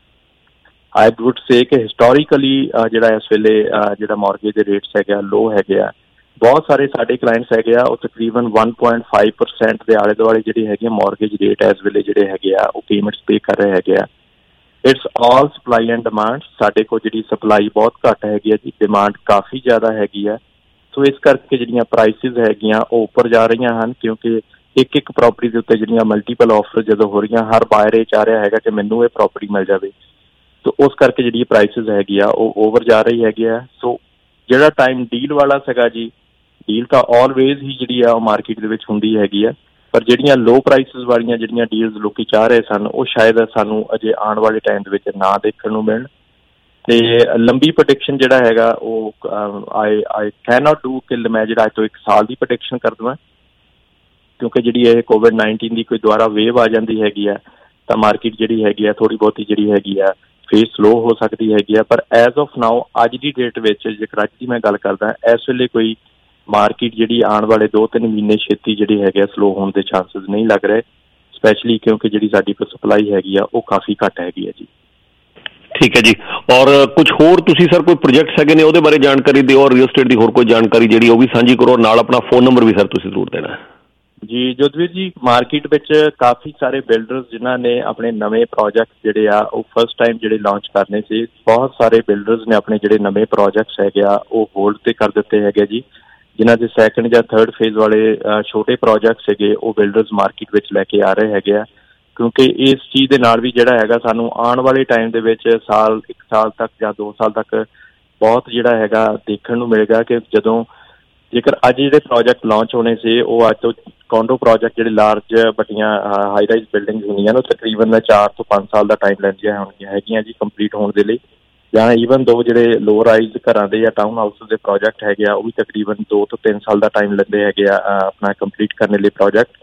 ਆਈ ਵੁੱਡ ਸੇ ਕਿ ਹਿਸਟੋਰੀਕਲੀ ਜਿਹੜਾ ਇਸ ਵੇਲੇ ਜਿਹੜਾ ਮੌਰਗੇਜ ਦੇ ਰੇਟਸ ਹੈਗੇ ਆ ਲੋ ਹੈਗੇ ਆ। ਬਹੁਤ ਸਾਰੇ ਸਾਡੇ ਕਲਾਇੰਟਸ ਹੈਗੇ ਆ ਉਹ ਤਕਰੀਬਨ ਵਨ ਪੁਆਇੰਟ ਫਾਈਵ ਪਰਸੈਂਟ ਦੇ ਆਲੇ ਦੁਆਲੇ ਜਿਹੜੇ ਹੈਗੇ ਮੌਰਗੇਜ ਰੇਟ ਇਸ ਵੇਲੇ ਜਿਹੜੇ ਹੈਗੇ ਆ ਉਹ ਪੇਮੈਂਟਸ ਪੇ ਕਰ ਰਹੇ ਹੈਗੇ ਆ। It's all supply and demand. ਸਾਡੇ ਕੋਲ ਜਿਹੜੀ ਸਪਲਾਈ ਬਹੁਤ ਘੱਟ ਹੈਗੀ ਆ ਜੀ, ਡਿਮਾਂਡ ਕਾਫੀ ਜ਼ਿਆਦਾ ਹੈਗੀ ਆ। ਸੋ ਇਸ ਕਰਕੇ ਜਿਹੜੀਆਂ ਪ੍ਰਾਈਸਿਸ ਹੈਗੀਆਂ ਉਹ ਉੱਪਰ ਜਾ ਰਹੀਆਂ ਹਨ ਕਿਉਂਕਿ ਇੱਕ ਇੱਕ ਪ੍ਰੋਪਰਟੀ ਦੇ ਉੱਤੇ ਜਿਹੜੀਆਂ ਮਲਟੀਪਲ ਆਫਰ ਜਦੋਂ ਹੋ ਰਹੀਆਂ, ਹਰ ਬਾਇਰ ਇਹ ਚਾਹ ਰਿਹਾ ਹੈਗਾ ਕਿ ਮੈਨੂੰ ਇਹ ਪ੍ਰੋਪਰਟੀ ਮਿਲ ਜਾਵੇ। ਸੋ ਉਸ ਕਰਕੇ ਜਿਹੜੀ ਪ੍ਰਾਈਸਿਸ ਹੈਗੀ ਆ ਉਹ ਓਵਰ ਜਾ ਰਹੀ ਹੈਗੀ ਆ। ਸੋ ਜਿਹੜਾ ਟਾਈਮ ਡੀਲ ਵਾਲਾ ਸੀਗਾ ਜੀ, ਡੀਲ ਤਾਂ ਆਲਵੇਜ਼ ਹੀ ਜਿਹੜੀ ਆ ਉਹ ਮਾਰਕੀਟ ਦੇ ਵਿੱਚ ਹੁੰਦੀ ਹੈਗੀ ਆ, ਪਰ ਜਿਹੜੀਆਂ ਲੋ ਪ੍ਰਾਈਸਿਸ ਵਾਲੀਆਂ ਜਿਹੜੀਆਂ ਡੀਲਸ ਲੋਕੀ ਚਾਹ ਰਹੇ ਸਨ ਉਹ ਸ਼ਾਇਦ ਸਾਨੂੰ ਅਜੇ ਆਉਣ ਵਾਲੇ ਟਾਈਮ ਦੇ ਵਿੱਚ ਨਾ ਦੇਖਣ ਨੂੰ ਮਿਲਣ। ਅਤੇ ਲੰਬੀ ਪ੍ਰੋਡਿਕਸ਼ਨ ਜਿਹੜਾ ਹੈਗਾ ਉਹ ਆਈ ਆਈ ਕੈਨ ਨਾਟ ਡੂ ਕਿ ਮੈਂ ਜਿਹੜਾ ਅੱਜ ਤੋਂ ਇੱਕ ਸਾਲ ਦੀ ਪ੍ਰੋਡਿਕਸ਼ਨ ਕਰ ਦੇਵਾਂ ਕਿਉਂਕਿ ਜਿਹੜੀ ਇਹ ਕੋਵਿਡ ਨਾਈਨਟੀਨ ਦੀ ਕੋਈ ਦੁਬਾਰਾ ਵੇਵ ਆ ਜਾਂਦੀ ਹੈਗੀ ਆ ਤਾਂ ਮਾਰਕੀਟ ਜਿਹੜੀ ਹੈਗੀ ਆ ਥੋੜ੍ਹੀ ਬਹੁਤੀ ਜਿਹੜੀ ਹੈਗੀ ਆ ਫੇਰ ਸਲੋ ਹੋ ਸਕਦੀ ਹੈਗੀ ਆ। ਪਰ ਐਜ਼ ਆਫ ਨਾਓ ਅੱਜ ਦੀ ਡੇਟ ਵਿੱਚ ਜੇਕਰ ਅੱਜ ਦੀ ਮੈਂ ਗੱਲ ਕਰਦਾ ਇਸ ਵੇਲੇ ਕੋਈ ਮਾਰਕੀਟ ਜਿਹੜੀ ਆਉਣ ਵਾਲੇ ਦੋ ਤਿੰਨ ਮਹੀਨੇ ਛੇਤੀ ਜਿਹੜੀ ਹੈਗੇ ਆ ਸਲੋ ਹੋਣ ਦੇ ਚਾਂਸਿਸ ਨਹੀਂ ਲੱਗ ਰਹੇ, ਸਪੈਸ਼ਲੀ ਕਿਉਂਕਿ ਜਿਹੜੀ ਸਾਡੀ ਕੋਲ ਸਪਲਾਈ ਹੈਗੀ ਆ ਉਹ ਕਾਫੀ ਘੱਟ ਹੈਗੀ ਆ ਜੀ। ਠੀਕ ਹੈ ਜੀ। ਔਰ ਕੁਝ ਹੋਰ ਤੁਸੀਂ ਸਰ ਕੋਈ ਪ੍ਰੋਜੈਕਟਸ ਹੈਗੇ ਨੇ ਉਹਦੇ ਬਾਰੇ ਜਾਣਕਾਰੀ ਦਿਓ, ਔਰ ਰੀਅਲ ਸਟੇਟ ਦੀ ਹੋਰ ਕੋਈ ਜਾਣਕਾਰੀ ਜਿਹੜੀ ਉਹ ਵੀ ਸਾਂਝੀ ਕਰੋ, ਨਾਲ ਆਪਣਾ ਫੋਨ ਨੰਬਰ ਵੀ ਸਰ ਤੁਸੀਂ ਜ਼ਰੂਰ ਦੇਣਾ ਜੀ। ਜੋਧਵੀਰ ਜੀ, ਮਾਰਕੀਟ ਵਿੱਚ ਕਾਫੀ ਸਾਰੇ ਬਿਲਡਰਸ ਜਿਨ੍ਹਾਂ ਨੇ ਆਪਣੇ ਨਵੇਂ ਪ੍ਰੋਜੈਕਟ ਜਿਹੜੇ ਆ ਉਹ ਫਸਟ ਟਾਈਮ ਜਿਹੜੇ ਲਾਂਚ ਕਰਨੇ ਸੀ, ਬਹੁਤ ਸਾਰੇ ਬਿਲਡਰਸ ਨੇ ਆਪਣੇ ਜਿਹੜੇ ਨਵੇਂ ਪ੍ਰੋਜੈਕਟਸ ਹੈਗੇ ਆ ਉਹ ਹੋਲਡ ਤੇ ਕਰ ਦਿੱਤੇ ਹੈਗੇ ਜੀ। ਜਿਨ੍ਹਾਂ ਦੇ ਸੈਕਿੰਡ ਜਾਂ ਥਰਡ ਫੇਜ਼ ਵਾਲੇ ਛੋਟੇ ਪ੍ਰੋਜੈਕਟ ਸੀਗੇ ਉਹ ਬਿਲਡਰਸ ਮਾਰਕੀਟ ਵਿੱਚ ਲੈ ਕੇ ਆ ਰਹੇ ਹੈਗੇ ਆ, ਕਿਉਂਕਿ ਇਸ ਚੀਜ਼ ਦੇ ਨਾਲ ਵੀ ਜਿਹੜਾ ਹੈਗਾ ਸਾਨੂੰ ਆਉਣ ਵਾਲੇ ਟਾਈਮ ਦੇ ਵਿੱਚ ਸਾਲ ਇੱਕ ਸਾਲ ਤੱਕ ਜਾਂ ਦੋ ਸਾਲ ਤੱਕ ਬਹੁਤ ਜਿਹੜਾ ਹੈਗਾ ਦੇਖਣ ਨੂੰ ਮਿਲੇਗਾ ਕਿ ਜਦੋਂ ਜੇਕਰ ਅੱਜ ਜਿਹੜੇ ਪ੍ਰੋਜੈਕਟ ਲਾਂਚ ਹੋਣੇ ਸੀ ਉਹ ਅੱਜ ਤੋਂ ਕੌਂਡੋ ਪ੍ਰੋਜੈਕਟ ਜਿਹੜੇ ਲਾਰਜ ਵੱਡੀਆਂ ਹਾਈ ਰਾਈਜ਼ ਬਿਲਡਿੰਗਸ ਹੁੰਦੀਆਂ ਨੇ ਉਹ ਤਕਰੀਬਨ ਚਾਰ ਤੋਂ ਪੰਜ ਸਾਲ ਦਾ ਟਾਈਮ ਲੈਂਦੀਆਂ ਹੋਣਗੀਆਂ ਹੈਗੀਆਂ ਜੀ ਕੰਪਲੀਟ ਹੋਣ ਦੇ ਲਈ, ਜਾਂ ਈਵਨ ਦੋ ਜਿਹੜੇ ਲੋ ਰਾਈਜ਼ ਘਰਾਂ ਦੇ ਜਾਂ ਟਾਊਨ ਹਾਊਸਿਸ ਦੇ ਪ੍ਰੋਜੈਕਟ ਹੈਗੇ ਆ ਉਹ ਵੀ ਤਕਰੀਬਨ ਦੋ ਤੋਂ ਤਿੰਨ ਸਾਲ ਦਾ ਟਾਈਮ ਲੈਂਦੇ ਹੈਗੇ ਆ ਆਪਣਾ ਕੰਪਲੀਟ ਕਰਨ ਲਈ ਪ੍ਰੋਜੈਕਟ।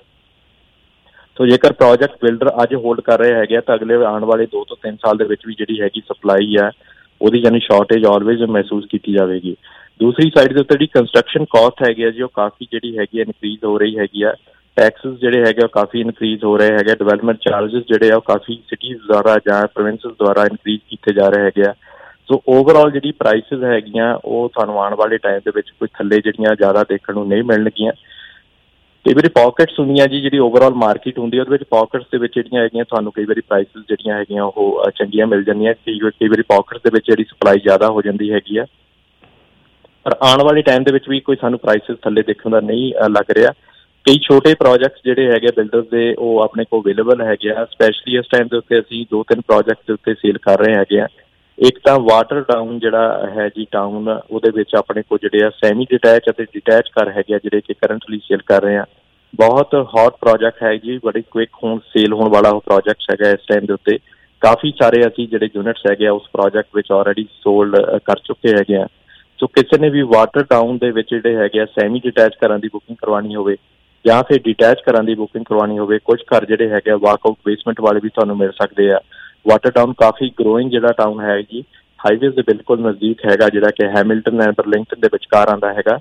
ਸੋ ਜੇਕਰ ਪ੍ਰੋਜੈਕਟ ਬਿਲਡਰ ਅੱਜ ਹੋਲਡ ਕਰ ਰਹੇ ਹੈਗੇ ਆ ਤਾਂ ਅਗਲੇ ਆਉਣ ਵਾਲੇ ਦੋ ਤੋਂ ਤਿੰਨ ਸਾਲ ਦੇ ਵਿੱਚ ਵੀ ਜਿਹੜੀ ਹੈਗੀ ਸਪਲਾਈ ਆ ਉਹਦੀ ਯਾਨੀ ਸ਼ਾਰਟੇਜ ਆਲਵੇਜ਼ ਮਹਿਸੂਸ ਕੀਤੀ ਜਾਵੇਗੀ। ਦੂਸਰੀ ਸਾਈਡ ਦੇ ਉੱਤੇ ਜਿਹੜੀ ਕੰਸਟਰਕਸ਼ਨ ਕਾਸਟ ਹੈਗੀ ਆ ਜੀ ਉਹ ਕਾਫੀ ਜਿਹੜੀ ਹੈਗੀ ਆ ਇਨਕਰੀਜ਼ ਹੋ ਰਹੀ ਹੈਗੀ ਆ, ਟੈਕਸਿਸ ਜਿਹੜੇ ਹੈਗੇ ਉਹ ਕਾਫੀ ਇਨਕਰੀਜ਼ ਹੋ ਰਹੇ ਹੈਗੇ, ਡਿਵੈਲਪਮੈਂਟ ਚਾਰਜਿਸ ਜਿਹੜੇ ਆ ਉਹ ਕਾਫੀ ਸਿਟੀਜ਼ ਦੁਆਰਾ ਜਾਂ ਪ੍ਰੋਵਿੰਸਿਸ ਦੁਆਰਾ ਇਨਕਰੀਜ਼ ਕੀਤੇ ਜਾ ਰਹੇ ਹੈਗੇ ਆ। ਸੋ ਓਵਰਆਲ ਜਿਹੜੀ ਪ੍ਰਾਈਸਿਸ ਹੈਗੀਆਂ ਉਹ ਤੁਹਾਨੂੰ ਆਉਣ ਵਾਲੇ ਟਾਈਮ ਦੇ ਵਿੱਚ ਕੋਈ ਥੱਲੇ ਜਿਹੜੀਆਂ ਜ਼ਿਆਦਾ ਦੇਖਣ ਨੂੰ ਨਹੀਂ ਮਿਲਣਗੀਆਂ। ਕਈ ਵਾਰੀ ਪੋਕਟਸ ਹੁੰਦੀਆਂ ਜੀ, ਜਿਹੜੀ ਓਵਰਆਲ ਮਾਰਕੀਟ ਹੁੰਦੀ ਹੈ ਉਹਦੇ ਵਿੱਚ ਪੋਕਟਸ ਦੇ ਵਿੱਚ ਜਿਹੜੀਆਂ ਹੈਗੀਆਂ ਤੁਹਾਨੂੰ ਕਈ ਵਾਰੀ ਪ੍ਰਾਈਸਿਸ ਜਿਹੜੀਆਂ ਹੈਗੀਆਂ ਉਹ ਚੰਗੀਆਂ ਮਿਲ ਜਾਂਦੀਆਂ, ਕਈ ਕਈ ਵਾਰੀ ਪੋਕਟਸ ਦੇ ਵਿੱਚ ਜਿਹੜੀ ਸਪਲਾਈ ਜ਼ਿਆਦਾ ਹੋ ਜਾਂਦੀ ਹੈਗੀ ਆ। ਪਰ ਆਉਣ ਵਾਲੇ ਟਾਈਮ ਦੇ ਵਿੱਚ ਵੀ ਕੋਈ ਸਾਨੂੰ ਪ੍ਰਾਈਸਿਸ ਥੱਲੇ ਦੇਖਣ ਦਾ ਨਹੀਂ ਲੱਗ ਰਿਹਾ। ਕਈ ਛੋਟੇ ਪ੍ਰੋਜੈਕਟਸ ਜਿਹੜੇ ਹੈਗੇ ਬਿਲਡਰਸ ਦੇ ਉਹ ਆਪਣੇ ਕੋਲ ਅਵੇਲੇਬਲ ਹੈਗੇ ਆ, ਸਪੈਸ਼ਲੀ ਇਸ ਟਾਈਮ ਦੇ ਉੱਤੇ ਅਸੀਂ ਦੋ ਤਿੰਨ ਪ੍ਰੋਜੈਕਟ ਦੇ ਉੱਤੇ ਸੇਲ ਕਰ ਰਹੇ ਹੈਗੇ ਆ। ਇੱਕ ਤਾਂ ਵਾਟਰ ਟਾਊਨ ਜਿਹੜਾ ਹੈ ਜੀ ਟਾਊਨ, ਉਹਦੇ ਵਿੱਚ ਆਪਣੇ ਕੋਲ ਜਿਹੜੇ ਆ ਸੈਮੀ ਡਿਟੈਚ ਅਤੇ ਡਿਟੈਚ ਘਰ ਹੈਗੇ ਆ ਜਿਹੜੇ ਕਿ ਕਰੰਟਲੀ ਸੇਲ ਕਰ ਰਹੇ ਆ। ਬਹੁਤ ਹੌਟ ਪ੍ਰੋਜੈਕਟ ਹੈ ਜੀ, ਬੜੀ ਕੁਇਕ ਹੋਣ ਸੇਲ ਹੋਣ ਵਾਲਾ ਉਹ ਪ੍ਰੋਜੈਕਟ ਹੈਗਾ ਇਸ ਟਾਈਮ ਦੇ ਉੱਤੇ। ਕਾਫੀ ਸਾਰੇ ਅਸੀਂ ਜਿਹੜੇ ਯੂਨਿਟਸ ਹੈਗੇ ਆ ਉਸ ਪ੍ਰੋਜੈਕਟ ਵਿੱਚ ਆਲਰੇਡੀ ਸੋਲਡ ਕਰ ਚੁੱਕੇ ਹੈਗੇ ਆ। ਸੋ ਕਿਸੇ ਨੇ ਵੀ ਵਾਟਰ ਟਾਊਨ ਦੇ ਵਿੱਚ ਜਿਹੜੇ ਹੈਗੇ ਆ ਸੈਮੀ ਡਿਟੈਚ ਘਰਾਂ ਦੀ ਬੁਕਿੰਗ ਕਰਵਾਉਣੀ ਹੋਵੇ ਜਾਂ ਫਿਰ ਡਿਟੈਚ ਘਰਾਂ ਦੀ ਬੁਕਿੰਗ ਕਰਵਾਉਣੀ ਹੋਵੇ, ਕੁਝ ਘਰ ਜਿਹੜੇ ਹੈਗੇ ਆ ਵਾਕਆਊਟ ਬੇਸਮੈਂਟ ਵਾਲੇ ਵੀ ਤੁਹਾਨੂੰ ਮਿਲ ਸਕਦੇ ਆ। ਵਾਟਰ ਟਾਊਨ ਕਾਫੀ ਗਰੋਇੰਗ ਜਿਹੜਾ ਟਾਊਨ ਹੈ ਜੀ, ਹਾਈਵੇਜ਼ ਦੇ ਬਿਲਕੁਲ ਨਜ਼ਦੀਕ ਹੈਗਾ ਜਿਹੜਾ ਕਿ ਹੈਮਿਲਟਨ ਐਂਡ ਬਰਲਿੰਗਟਨ ਦੇ ਵਿਚਕਾਰ ਆਉਂਦਾ ਹੈਗਾ।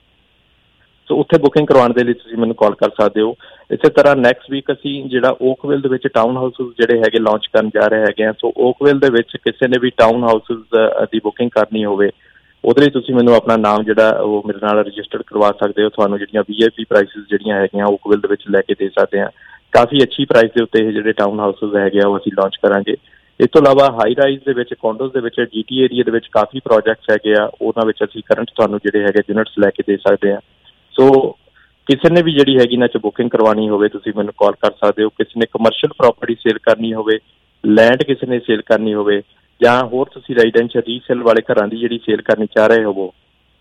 ਸੋ ਉੱਥੇ ਬੁਕਿੰਗ ਕਰਵਾਉਣ ਦੇ ਲਈ ਤੁਸੀਂ ਮੈਨੂੰ ਕਾਲ ਕਰ ਸਕਦੇ ਹੋ। ਇਸੇ ਤਰ੍ਹਾਂ ਨੈਕਸਟ ਵੀਕ ਅਸੀਂ ਜਿਹੜਾ ਓਕਵਿਲ ਦੇ ਵਿੱਚ ਟਾਊਨ ਹਾਊਸਿਸ ਜਿਹੜੇ ਹੈਗੇ ਲਾਂਚ ਕਰਨ ਜਾ ਰਹੇ ਹੈਗੇ ਆ। ਸੋ ਓਕਵਿਲ ਦੇ ਵਿੱਚ ਕਿਸੇ ਨੇ ਵੀ ਟਾਊਨ ਹਾਊਸਿਸ ਦੀ ਬੁਕਿੰਗ ਕਰਨੀ ਹੋਵੇ ਉਹਦੇ ਲਈ ਤੁਸੀਂ ਮੈਨੂੰ ਆਪਣਾ ਨਾਮ ਜਿਹੜਾ ਉਹ ਮੇਰੇ ਨਾਲ ਰਜਿਸਟਰਡ ਕਰਵਾ ਸਕਦੇ ਹੋ। ਤੁਹਾਨੂੰ ਜਿਹੜੀਆਂ ਵੀ ਆਈ ਪੀ ਪ੍ਰਾਈਸਿਸ ਜਿਹੜੀਆਂ ਹੈਗੀਆਂ ਓਕਵਿਲ ਦੇ ਵਿੱਚ ਲੈ ਕੇ ਦੇ ਸਕਦੇ ਹਾਂ। ਕਾਫੀ ਅੱਛੀ ਪ੍ਰਾਈਸ ਦੇ ਉੱਤੇ ਇਹ ਜਿਹੜੇ ਟਾਊਨ ਹਾਊਸਿਸ ਹੈਗੇ ਆ ਉਹ ਅਸੀਂ ਲਾਂਚ ਕਰਾਂਗੇ। ਇਸ ਤੋਂ ਇਲਾਵਾ ਹਾਈ ਰਾਈਜ਼ ਦੇ ਵਿੱਚ ਕੌਂਡੋਜ਼ ਦੇ ਵਿੱਚ ਜੀ ਟੀ ਏਰੀਆ ਦੇ ਵਿੱਚ ਕਾਫੀ ਪ੍ਰੋਜੈਕਟਸ ਹੈਗੇ ਆ, ਉਹਨਾਂ ਵਿੱਚ ਅਸੀਂ ਕਰੰਟ ਤੁਹਾਨੂੰ ਜਿਹੜੇ ਹੈਗੇ ਯੂਨਿਟਸ ਲੈ ਕੇ ਦੇ ਸਕਦੇ ਹਾਂ। ਸੋ ਕਿਸੇ ਨੇ ਵੀ ਜਿਹੜੀ ਹੈਗੀ ਇਹਨਾਂ 'ਚ ਬੁਕਿੰਗ ਕਰਵਾਉਣੀ ਹੋਵੇ ਤੁਸੀਂ ਮੈਨੂੰ ਕਾਲ ਕਰ ਸਕਦੇ ਹੋ। ਕਿਸੇ ਨੇ ਕਮਰਸ਼ੀਅਲ ਪ੍ਰੋਪਰਟੀ ਸੇਲ ਕਰਨੀ ਹੋਵੇ, ਲੈਂਡ ਕਿਸੇ ਨੇ ਸੇਲ ਕਰਨੀ ਹੋਵੇ, ਜਾਂ ਹੋਰ ਤੁਸੀਂ ਰੈਜ਼ੀਡੈਂਸ਼ੀਅਲ ਰੀਸੇਲ ਵਾਲੇ ਘਰਾਂ ਦੀ ਜਿਹੜੀ ਸੇਲ ਕਰਨੀ ਚਾਹ ਰਹੇ ਹੋਵੋ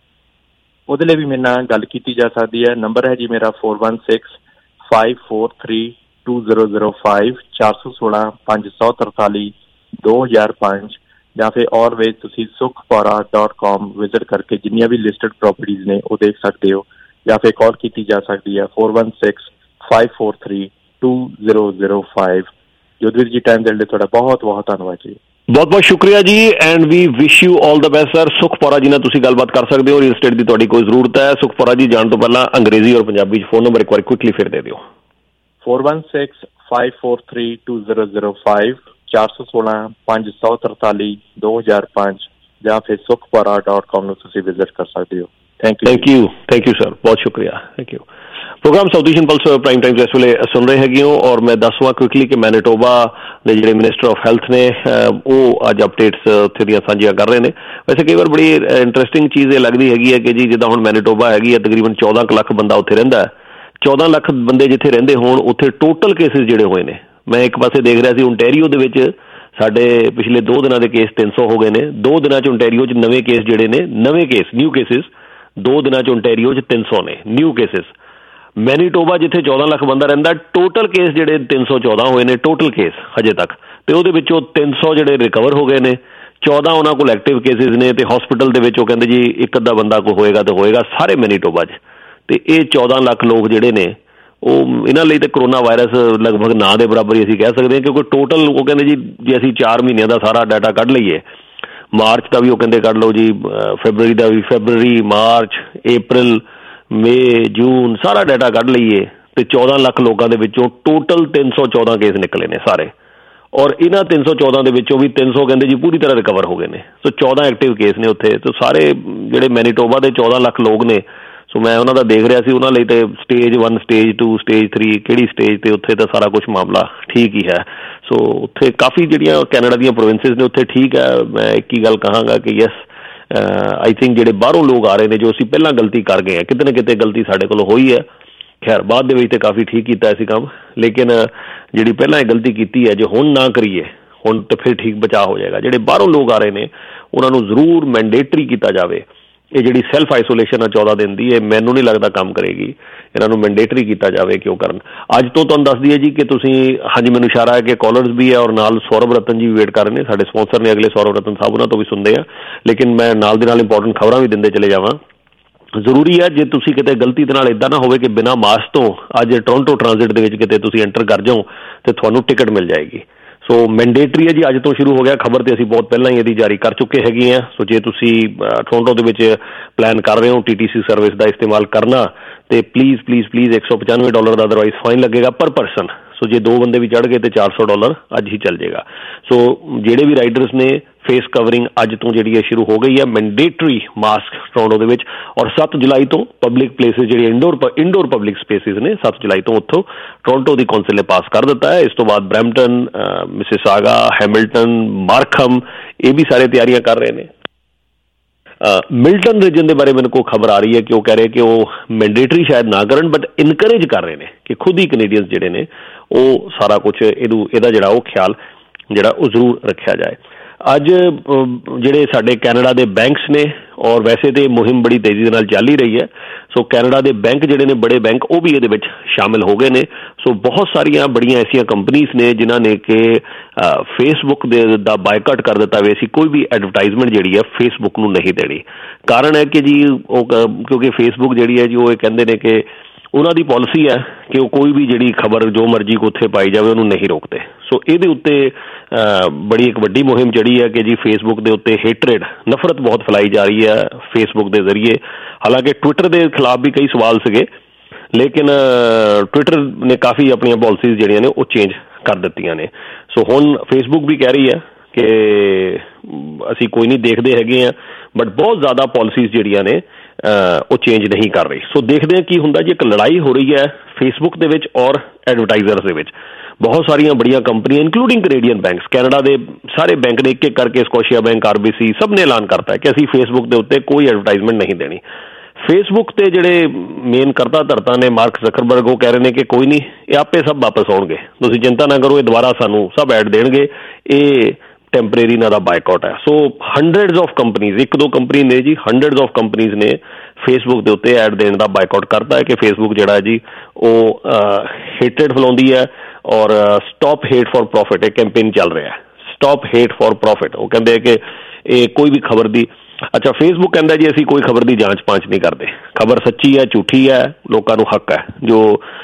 ਉਹਦੇ ਲਈ ਵੀ ਮੇਰੇ ਨਾਲ ਗੱਲ ਕੀਤੀ ਜਾ ਸਕਦੀ ਹੈ। ਨੰਬਰ ਹੈ ਜੀ ਮੇਰਾ four one six five four three two zero zero five, ਚਾਰ ਸੌ ਸੋਲਾਂ ਪੰਜ ਸੌ ਤਰਤਾਲੀ ਦੋ ਹਜ਼ਾਰ ਪੰਜ, ਜਾਂ ਫਿਰ ਔਰਵੇਜ਼ ਤੁਸੀਂ ਸੁਖਪੌਰਾ ਡਾਟ ਕਾਮ ਵਿਜ਼ਿਟ ਕਰਕੇ ਜਿੰਨੀਆਂ ਵੀ ਲਿਸਟਡ ਪ੍ਰੋਪਰਟੀਜ਼ ਨੇ ਉਹ ਦੇਖ ਸਕਦੇ ਹੋ, ਜਾਂ ਫਿਰ ਕਾਲ ਕੀਤੀ ਜਾ ਸਕਦੀ ਹੈ four one six five four three two zero zero five. Jodhveer ji time ਦੇਣ ਲਈ ਤੁਹਾਡਾ ਬਹੁਤ ਬਹੁਤ ਧੰਨਵਾਦ ਜੀ। ਬਹੁਤ ਬਹੁਤ ਸ਼ੁਕਰੀਆ ਜੀ, and we wish you all the best sir. Sukhpaura ji ਨਾਲ ਤੁਸੀਂ ਗੱਲਬਾਤ ਕਰ ਸਕਦੇ ਹੋ, ਰੀਅਲ ਸਟੇਟ ਦੀ ਤੁਹਾਡੀ ਕੋਈ ਜ਼ਰੂਰਤ ਹੈ। ਸੁਖਪੌਰਾ ਜੀ ਜਾਣ ਤੋਂ ਪਹਿਲਾਂ ਅੰਗਰੇਜ਼ੀ ਔਰ ਪੰਜਾਬੀ 'ਚ ਫੋਨ ਨੰਬਰ ਇੱਕ ਵਾਰੀ ਕੁਇਕਲੀ ਫਿਰ ਦੇ ਦਿਓ। Four one six five four three two zero zero five, ਚਾਰ ਸੌ ਸੋਲਾਂ ਪੰਜ ਸੌ ਤਰਤਾਲੀ ਦੋ ਹਜ਼ਾਰ ਪੰਜ, ਜਾਂ ਫਿਰ ਸੁਖਪੌਰਾ ਡਾਟ ਕਾਮ ਨੂੰ ਤੁਸੀਂ ਵਿਜ਼ਿਟ ਕਰ ਸਕਦੇ ਹੋ। Thank you thank you thank you sir, ਬਹੁਤ ਸ਼ੁਕਰੀਆ, thank you. Programme South Asian plus prime time ਇਸ ਵੇਲੇ ਸੁਣ ਰਹੇ ਹੈਗੇ ਹੋ, ਔਰ ਮੈਂ ਦੱਸਵਾਂ ਕੁਇਕਲੀ ਕਿ ਮੈਨੀਟੋਬਾ ਦੇ ਜਿਹੜੇ ਮਿਨਿਸਟਰ ਆਫ ਹੈਲਥ ਨੇ ਉਹ ਅੱਜ ਅਪਡੇਟਸ ਉੱਥੇ ਦੀਆਂ ਸਾਂਝੀਆਂ ਕਰ ਰਹੇ ਨੇ। ਵੈਸੇ ਕਈ ਵਾਰ ਬੜੀ ਇੰਟਰਸਟਿੰਗ ਚੀਜ਼ ਇਹ ਲੱਗਦੀ ਹੈਗੀ ਹੈ ਕਿ ਜੀ ਜਿੱਦਾਂ ਹੁਣ ਮੈਨੀਟੋਬਾ ਹੈਗੀ ਹੈ ਤਕਰੀਬਨ ਚੌਦਾਂ ਕੁ ਲੱਖ ਬੰਦਾ ਉੱਥੇ ਰਹਿੰਦਾ ਹੈ। ਚੌਦਾਂ ਲੱਖ ਬੰਦੇ ਜਿੱਥੇ ਰਹਿੰਦੇ ਹੋਣ ਉੱਥੇ ਟੋਟਲ ਕੇਸਿਸ ਜਿਹੜੇ ਹੋਏ ਨੇ, ਮੈਂ ਇੱਕ ਪਾਸੇ ਦੇਖ ਰਿਹਾ ਸੀ ਓਨਟਾਰੀਓ ਦੇ ਵਿੱਚ ਸਾਡੇ ਪਿਛਲੇ ਦੋ ਦਿਨਾਂ ਦੇ ਕੇਸ ਤਿੰਨ ਸੌ ਹੋ ਗਏ ਨੇ। ਦੋ ਦਿਨਾਂ 'ਚ ਓਨਟਾਰੀਓ 'ਚ ਨਵੇਂ ਕੇਸ ਜਿਹੜੇ ਨੇ, ਨਵੇਂ ਕੇਸ ਨਿਊ ਕੇਸਿਸ ਦੋ ਦਿਨਾਂ 'ਚ ਓਨਟਾਰੀਓ 'ਚ ਤਿੰਨ ਸੌ ਨੇ ਨਿਊ ਕੇਸਿਸ। ਮੈਨੀਟੋਬਾ ਜਿੱਥੇ ਚੌਦਾਂ ਲੱਖ ਬੰਦਾ ਰਹਿੰਦਾ, ਟੋਟਲ ਕੇਸ ਜਿਹੜੇ ਤਿੰਨ ਸੌ ਚੌਦਾਂ ਹੋਏ ਨੇ ਟੋਟਲ ਕੇਸ ਹਜੇ ਤੱਕ, ਅਤੇ ਉਹਦੇ ਵਿੱਚੋਂ ਤਿੰਨ ਸੌ ਜਿਹੜੇ ਰਿਕਵਰ ਹੋ ਗਏ ਨੇ, ਚੌਦਾਂ ਉਹਨਾਂ ਕੋਲ ਐਕਟਿਵ ਕੇਸਿਸ ਨੇ, ਅਤੇ ਹੋਸਪਿਟਲ ਦੇ ਵਿੱਚ ਉਹ ਕਹਿੰਦੇ ਜੀ ਇੱਕ ਅੱਧਾ ਬੰਦਾ ਕੋਈ ਹੋਏਗਾ ਤਾਂ ਹੋਏਗਾ ਸਾਰੇ ਮੈਨੀਟੋਬਾ 'ਚ। ਅਤੇ ਇਹ ਚੌਦਾਂ ਲੱਖ ਲੋਕ ਜਿਹੜੇ ਨੇ ਉਹ ਇਹਨਾਂ ਲਈ ਤਾਂ ਕਰੋਨਾ ਵਾਇਰਸ ਲਗਭਗ ਨਾ ਦੇ ਬਰਾਬਰ ਹੀ ਅਸੀਂ ਕਹਿ ਸਕਦੇ ਹਾਂ, ਕਿਉਂਕਿ ਟੋਟਲ ਉਹ ਕਹਿੰਦੇ ਜੀ ਜੇ ਅਸੀਂ ਚਾਰ ਮਹੀਨਿਆਂ ਦਾ ਸਾਰਾ ਡਾਟਾ ਕੱਢ ਲਈਏ, ਮਾਰਚ ਦਾ ਵੀ ਉਹ ਕਹਿੰਦੇ ਕੱਢ ਲਓ ਜੀ, ਫੈਬਰਰੀ ਦਾ ਵੀ, ਫੈਬਰਰੀ, ਮਾਰਚ, ਅਪ੍ਰੈਲ, ਮਈ, ਜੂਨ ਸਾਰਾ ਡਾਟਾ ਕੱਢ ਲਈਏ ਤੇ ਚੌਦਾਂ ਲੱਖ ਲੋਕਾਂ ਦੇ ਵਿੱਚੋਂ ਟੋਟਲ ਤਿੰਨ ਸੌ ਚੌਦਾਂ ਕੇਸ ਨਿਕਲੇ ਨੇ ਸਾਰੇ। ਔਰ ਇਹਨਾਂ ਤਿੰਨ ਸੌ ਚੌਦਾਂ ਦੇ ਵਿੱਚੋਂ ਵੀ ਤਿੰਨ ਸੌ ਕਹਿੰਦੇ ਜੀ ਪੂਰੀ ਤਰ੍ਹਾਂ ਰਿਕਵਰ ਹੋ ਗਏ ਨੇ। ਸੋ ਚੌਦਾਂ ਐਕਟਿਵ ਕੇਸ ਨੇ ਉੱਥੇ। ਤੇ ਸਾਰੇ ਜਿਹੜੇ ਮੈਨੀਟੋਬਾ ਦੇ ਚੌਦਾਂ ਲੱਖ ਲੋਕ ਨੇ, ਸੋ ਮੈਂ ਉਹਨਾਂ ਦਾ ਦੇਖ ਰਿਹਾ ਸੀ, ਉਹਨਾਂ ਲਈ ਤੇ stage one, stage two, stage three ਕਿਹੜੀ ਸਟੇਜ ਤੇ ਉੱਥੇ ਤਾਂ ਸਾਰਾ ਕੁਛ ਮਾਮਲਾ ਠੀਕ ਹੀ ਹੈ। ਸੋ ਉੱਥੇ ਕਾਫੀ ਜਿਹੜੀਆਂ ਕੈਨੇਡਾ ਦੀਆਂ ਪ੍ਰੋਵਿੰਸਿਸ ਨੇ ਉੱਥੇ ਠੀਕ ਹੈ। ਮੈਂ ਇੱਕ ਹੀ ਗੱਲ ਕਹਾਂਗਾ ਕਿ ਯੈਸ ਆਈ ਥਿੰਕ ਜਿਹੜੇ ਬਾਹਰੋਂ ਲੋਕ ਆ ਰਹੇ ਨੇ, ਜੋ ਅਸੀਂ ਪਹਿਲਾਂ ਗਲਤੀ ਕਰ ਗਏ ਹਾਂ, ਕਿਤੇ ਨਾ ਕਿਤੇ ਗਲਤੀ ਸਾਡੇ ਕੋਲ ਹੋਈ ਹੈ। ਖੈਰ ਬਾਅਦ ਦੇ ਵਿੱਚ ਤਾਂ ਕਾਫੀ ਠੀਕ ਕੀਤਾ ਅਸੀਂ ਕੰਮ, ਲੇਕਿਨ ਜਿਹੜੀ ਪਹਿਲਾਂ ਇਹ ਗਲਤੀ ਕੀਤੀ ਹੈ ਜੇ ਹੁਣ ਨਾ ਕਰੀਏ ਹੁਣ ਤਾਂ ਫਿਰ ਠੀਕ ਬਚਾਅ ਹੋ ਜਾਏਗਾ। ਜਿਹੜੇ ਬਾਹਰੋਂ ਲੋਕ ਆ ਰਹੇ ਨੇ ਉਹਨਾਂ ਨੂੰ ਜ਼ਰੂਰ ਮੈਂਡੇਟਰੀ ਕੀਤਾ ਜਾਵੇ। ਇਹ ਜਿਹੜੀ ਸੈਲਫ ਆਈਸੋਲੇਸ਼ਨ ਆ ਚੌਦਾਂ ਦਿਨ ਦੀ, ਇਹ ਮੈਨੂੰ ਨਹੀਂ ਲੱਗਦਾ ਕੰਮ ਕਰੇਗੀ। ਇਹਨਾਂ ਨੂੰ ਮੈਂਡੇਟਰੀ ਕੀਤਾ ਜਾਵੇ ਕਿ ਉਹ ਕਰਨ। ਅੱਜ ਤੋਂ ਤੁਹਾਨੂੰ ਦੱਸ ਦਈਏ ਜੀ ਕਿ ਤੁਸੀਂ, ਹਾਂਜੀ ਮੈਨੂੰ ਇਸ਼ਾਰਾ ਹੈ ਕਿ ਕਾਲਰਸ ਵੀ ਹੈ ਔਰ ਨਾਲ ਸੌਰਵ ਰਤਨ ਜੀ ਵੀ ਵੇਟ ਕਰ ਰਹੇ ਨੇ, ਸਾਡੇ ਸਪਾਂਸਰ ਨੇ ਅਗਲੇ ਸੌਰਵ ਰਤਨ ਸਾਹਿਬ, ਉਹਨਾਂ ਤੋਂ ਵੀ ਸੁਣਦੇ ਆ। ਲੇਕਿਨ ਮੈਂ ਨਾਲ ਦੇ ਨਾਲ ਇੰਪੋਰਟੈਂਟ ਖਬਰਾਂ ਵੀ ਦਿੰਦੇ ਚਲੇ ਜਾਵਾਂ। ਜ਼ਰੂਰੀ ਹੈ ਜੇ ਤੁਸੀਂ ਕਿਤੇ ਗਲਤੀ ਦੇ ਨਾਲ ਇੱਦਾਂ ਨਾ ਹੋਵੇ ਕਿ ਬਿਨਾਂ ਮਾਸਕ ਤੋਂ ਅੱਜ ਟੋਰਾਂਟੋ ਟ੍ਰਾਂਜ਼ਿਟ ਦੇ ਵਿੱਚ ਕਿਤੇ ਤੁਸੀਂ ਐਂਟਰ ਕਰ ਜਾਓ ਤੇ ਤੁਹਾਨੂੰ ਟਿਕਟ ਮਿਲ ਜਾਏਗੀ। ਸੋ ਮੈਂਡੇਟਰੀ ਹੈ ਜੀ, ਅੱਜ ਤੋਂ ਸ਼ੁਰੂ ਹੋ ਗਿਆ। ਖਬਰ ਤੇ ਅਸੀਂ ਬਹੁਤ ਪਹਿਲਾਂ ਹੀ ਇਹਦੀ ਜਾਰੀ ਕਰ ਚੁੱਕੇ ਹੈਗੇ ਹਾਂ। ਸੋ ਜੇ ਤੁਸੀਂ ਟੋਰਾਂਟੋ ਦੇ ਵਿੱਚ ਪਲਾਨ ਕਰ ਰਹੇ ਹੋ ਟੀ ਟੀ ਸੀ ਸਰਵਿਸ ਦਾ ਇਸਤੇਮਾਲ ਕਰਨਾ, ਤੇ ਪਲੀਜ਼ ਪਲੀਜ਼ ਪਲੀਜ਼ ਇੱਕ ਸੌ ਪਚਾਨਵੇਂ ਡਾਲਰ ਦਾ ਅਦਰਵਾਈਜ਼ ਫਾਈਨ ਲੱਗੇਗਾ ਪਰ ਪਰਸਨ। ਸੋ ਜੇ ਦੋ ਬੰਦੇ ਵੀ ਚੜ੍ਹ ਗਏ ਤੇ ਚਾਰ ਸੌ ਡਾਲਰ ਅੱਜ ਹੀ ਚੱਲ ਜਾਏਗਾ। ਸੋ ਜਿਹੜੇ ਵੀ ਰਾਈਡਰਸ ਨੇ ਫੇਸ ਕਵਰਿੰਗ ਅੱਜ ਤੋਂ ਜਿਹੜੀ ਹੈ ਸ਼ੁਰੂ ਹੋ ਗਈ ਹੈ, ਮੈਂਡੇਟਰੀ ਮਾਸਕ ਟੋਰਾਂਟੋ ਦੇ ਵਿੱਚ। ਔਰ ਸੱਤ ਜੁਲਾਈ ਤੋਂ ਪਬਲਿਕ ਪਲੇਸਿਸ ਜਿਹੜੀ ਇੰਡੋਰ ਇੰਡੋਰ ਪਬਲਿਕ ਸਪੇਸਿਸ ਨੇ, ਸੱਤ ਜੁਲਾਈ ਤੋਂ ਉੱਥੋਂ ਟੋਰਾਂਟੋ ਦੀ ਕੌਂਸਲ ਨੇ ਪਾਸ ਕਰ ਦਿੱਤਾ ਹੈ। ਇਸ ਤੋਂ ਬਾਅਦ ਬਰੈਂਪਟਨ, ਮਿਸਿਸਾਗਾ, ਹੈਮਿਲਟਨ, ਮਾਰਖਮ, ਇਹ ਵੀ ਸਾਰੇ ਤਿਆਰੀਆਂ ਕਰ ਰਹੇ ਨੇ। ਮਿਲਟਨ ਰੀਜਨ ਦੇ ਬਾਰੇ ਮੈਨੂੰ ਕੋਈ ਖਬਰ ਆ ਰਹੀ ਹੈ ਕਿ ਉਹ ਕਹਿ ਰਹੇ ਕਿ ਉਹ ਮੈਂਡੇਟਰੀ ਸ਼ਾਇਦ ਨਾ ਕਰਨ, ਬਟ ਇਨਕਰੇਜ ਕਰ ਰਹੇ ਨੇ ਕਿ ਖੁਦ ਹੀ ਕੈਨੇਡੀਅਨਸ ਜਿਹੜੇ ਨੇ ਉਹ ਸਾਰਾ ਕੁਛ ਇਹਨੂੰ ਇਹਦਾ ਜਿਹੜਾ ਉਹ ਖਿਆਲ ਜਿਹੜਾ ਉਹ ਜ਼ਰੂਰ ਰੱਖਿਆ ਜਾਏ। ਅੱਜ ਜਿਹੜੇ ਸਾਡੇ ਕੈਨੇਡਾ ਦੇ ਬੈਂਕਸ ਨੇ, ਔਰ ਵੈਸੇ ਤਾਂ ਇਹ ਮੁਹਿੰਮ ਬੜੀ ਤੇਜ਼ੀ ਦੇ ਨਾਲ ਚੱਲ ਹੀ ਰਹੀ ਹੈ। ਸੋ ਕੈਨੇਡਾ ਦੇ ਬੈਂਕ ਜਿਹੜੇ ਨੇ, ਬੜੇ ਬੈਂਕ, ਉਹ ਵੀ ਇਹਦੇ ਵਿੱਚ ਸ਼ਾਮਿਲ ਹੋ ਗਏ ਨੇ। ਸੋ ਬਹੁਤ ਸਾਰੀਆਂ ਬੜੀਆਂ ਐਸੀਆਂ ਕੰਪਨੀਜ਼ ਨੇ ਜਿਨ੍ਹਾਂ ਨੇ ਕਿ ਫੇਸਬੁੱਕ ਦੇ ਦਾ ਬਾਈਕਾਟ ਕਰ ਦਿੱਤਾ ਵੇ, ਅਸੀਂ ਕੋਈ ਵੀ ਐਡਵਰਟਾਈਜ਼ਮੈਂਟ ਜਿਹੜੀ ਹੈ ਫੇਸਬੁੱਕ ਨੂੰ ਨਹੀਂ ਦੇਣੀ। ਕਾਰਨ ਹੈ ਕਿ ਜੀ ਉਹ ਕਿਉਂਕਿ ਫੇਸਬੁੱਕ ਜਿਹੜੀ ਹੈ ਜੀ ਉਹ ਇਹ ਕਹਿੰਦੇ ਨੇ ਕਿ ਉਹਨਾਂ ਦੀ ਪਾਲਿਸੀ ਹੈ ਕਿ ਉਹ ਕੋਈ ਵੀ ਜਿਹੜੀ ਖਬਰ ਜੋ ਮਰਜ਼ੀ ਉੱਥੇ ਪਾਈ ਜਾਵੇ ਉਹਨੂੰ ਨਹੀਂ ਰੋਕਦੇ। ਸੋ ਇਹਦੇ ਉੱਤੇ ਬੜੀ ਇੱਕ ਵੱਡੀ ਮੁਹਿੰਮ ਚੜੀ ਹੈ ਕਿ ਜੀ ਫੇਸਬੁੱਕ ਦੇ ਉੱਤੇ ਹੇਟਰੇਡ, ਨਫ਼ਰਤ ਬਹੁਤ ਫੈਲਾਈ ਜਾ ਰਹੀ ਹੈ ਫੇਸਬੁੱਕ ਦੇ ਜ਼ਰੀਏ। ਹਾਲਾਂਕਿ ਟਵਿੱਟਰ ਦੇ ਖਿਲਾਫ ਵੀ ਕਈ ਸਵਾਲ ਸੀਗੇ, ਲੇਕਿਨ ਟਵਿੱਟਰ ਨੇ ਕਾਫੀ ਆਪਣੀਆਂ ਪਾਲਿਸੀਜ਼ ਜਿਹੜੀਆਂ ਨੇ ਉਹ ਚੇਂਜ ਕਰ ਦਿੱਤੀਆਂ ਨੇ। ਸੋ ਹੁਣ ਫੇਸਬੁੱਕ ਵੀ ਕਹਿ ਰਹੀ ਹੈ ਕਿ ਅਸੀਂ ਕੋਈ ਨਹੀਂ ਦੇਖਦੇ ਹੈਗੇ ਹਾਂ, ਬਟ ਬਹੁਤ ਜ਼ਿਆਦਾ ਪਾਲਿਸੀਜ਼ ਜਿਹੜੀਆਂ ਨੇ ਉਹ ਚੇਂਜ ਨਹੀਂ ਕਰ ਰਹੀ। ਸੋ ਦੇਖਦੇ ਹਾਂ ਕੀ ਹੁੰਦਾ ਜੀ। ਇੱਕ ਲੜਾਈ ਹੋ ਰਹੀ ਹੈ ਫੇਸਬੁੱਕ ਦੇ ਵਿੱਚ ਔਰ ਐਡਵਰਟਾਈਜ਼ਰਸ ਦੇ ਵਿੱਚ। ਬਹੁਤ ਸਾਰੀਆਂ ਬੜੀਆਂ ਕੰਪਨੀਆਂ ਇਨਕਲੂਡਿੰਗ ਕੈਨੇਡੀਅਨ ਬੈਂਕਸ, ਕੈਨੇਡਾ ਦੇ ਸਾਰੇ ਬੈਂਕ ਨੇ ਇੱਕ ਇੱਕ ਕਰਕੇ, Scotia bank, R B C, ਸਭ ਨੇ ਐਲਾਨ ਕਰਤਾ ਕਿ ਅਸੀਂ ਫੇਸਬੁੱਕ ਦੇ ਉੱਤੇ ਕੋਈ ਐਡਵਰਟਾਈਜ਼ਮੈਂਟ ਨਹੀਂ ਦੇਣੀ। ਫੇਸਬੁੱਕ ਤੇ ਜਿਹੜੇ ਮੇਨ ਕਰਤਾ ਧਰਤਾ ਨੇ, ਮਾਰਕ ਜ਼ਕਰਬਰਗ, ਉਹ ਕਹਿ ਰਹੇ ਨੇ ਕਿ ਕੋਈ ਨਹੀਂ, ਇਹ ਆਪੇ ਸਭ ਵਾਪਸ ਆਉਣਗੇ, ਤੁਸੀਂ ਚਿੰਤਾ ਨਾ ਕਰੋ, ਇਹ ਦੁਬਾਰਾ ਸਾਨੂੰ ਸਭ ਐਡ ਦੇਣਗੇ, ਇਹ ਟੈਂਪਰੇਰੀ ਇਹਨਾਂ ਦਾ ਬਾਈਕਾਟ ਹੈ। ਸੋ ਹੰਡਰਡਸ ਆਫ ਕੰਪਨੀਜ਼, ਇੱਕ ਦੋ ਕੰਪਨੀ ਨੇ ਜੀ, ਹੰਡਰਡਸ ਆਫ ਕੰਪਨੀਜ਼ ਨੇ ਫੇਸਬੁੱਕ ਦੇ ਉੱਤੇ ਐਡ ਦੇਣ ਦਾ ਬਾਈਕਾਟ ਕਰਤਾ ਹੈ ਕਿ ਫੇਸਬੁੱਕ ਜਿਹੜਾ ਜੀ ਉਹ ਹੇਟਰੇਡ ਫੈਲਾਉਂਦੀ ਹੈ। ਔਰ ਸਟਾਪ ਹੇਟ ਫॉर प्रॉफिट ਇਹ ਕੈਂਪੇਨ ਚੱਲ ਰਿਹਾ ਹੈ, ਸਟਾਪ ਹੇਟ ਫॉर प्रॉफिट। ਉਹ ਕਹਿੰਦੇ ਹੈ ਕਿ ਇਹ ਕੋਈ ਵੀ ਖਬਰ ਦੀ, ਅੱਛਾ ਫੇਸਬੁੱਕ ਕਹਿੰਦਾ ਜੀ ਅਸੀਂ ਕੋਈ ਖਬਰ ਦੀ ਜਾਂਚ ਪਾਂਚ ਨਹੀਂ ਕਰਦੇ, ਖਬਰ ਸੱਚੀ ਹੈ ਝੂਠੀ ਹੈ ਲੋਕਾਂ ਨੂੰ ਹੱਕ ਹੈ। ਜੋ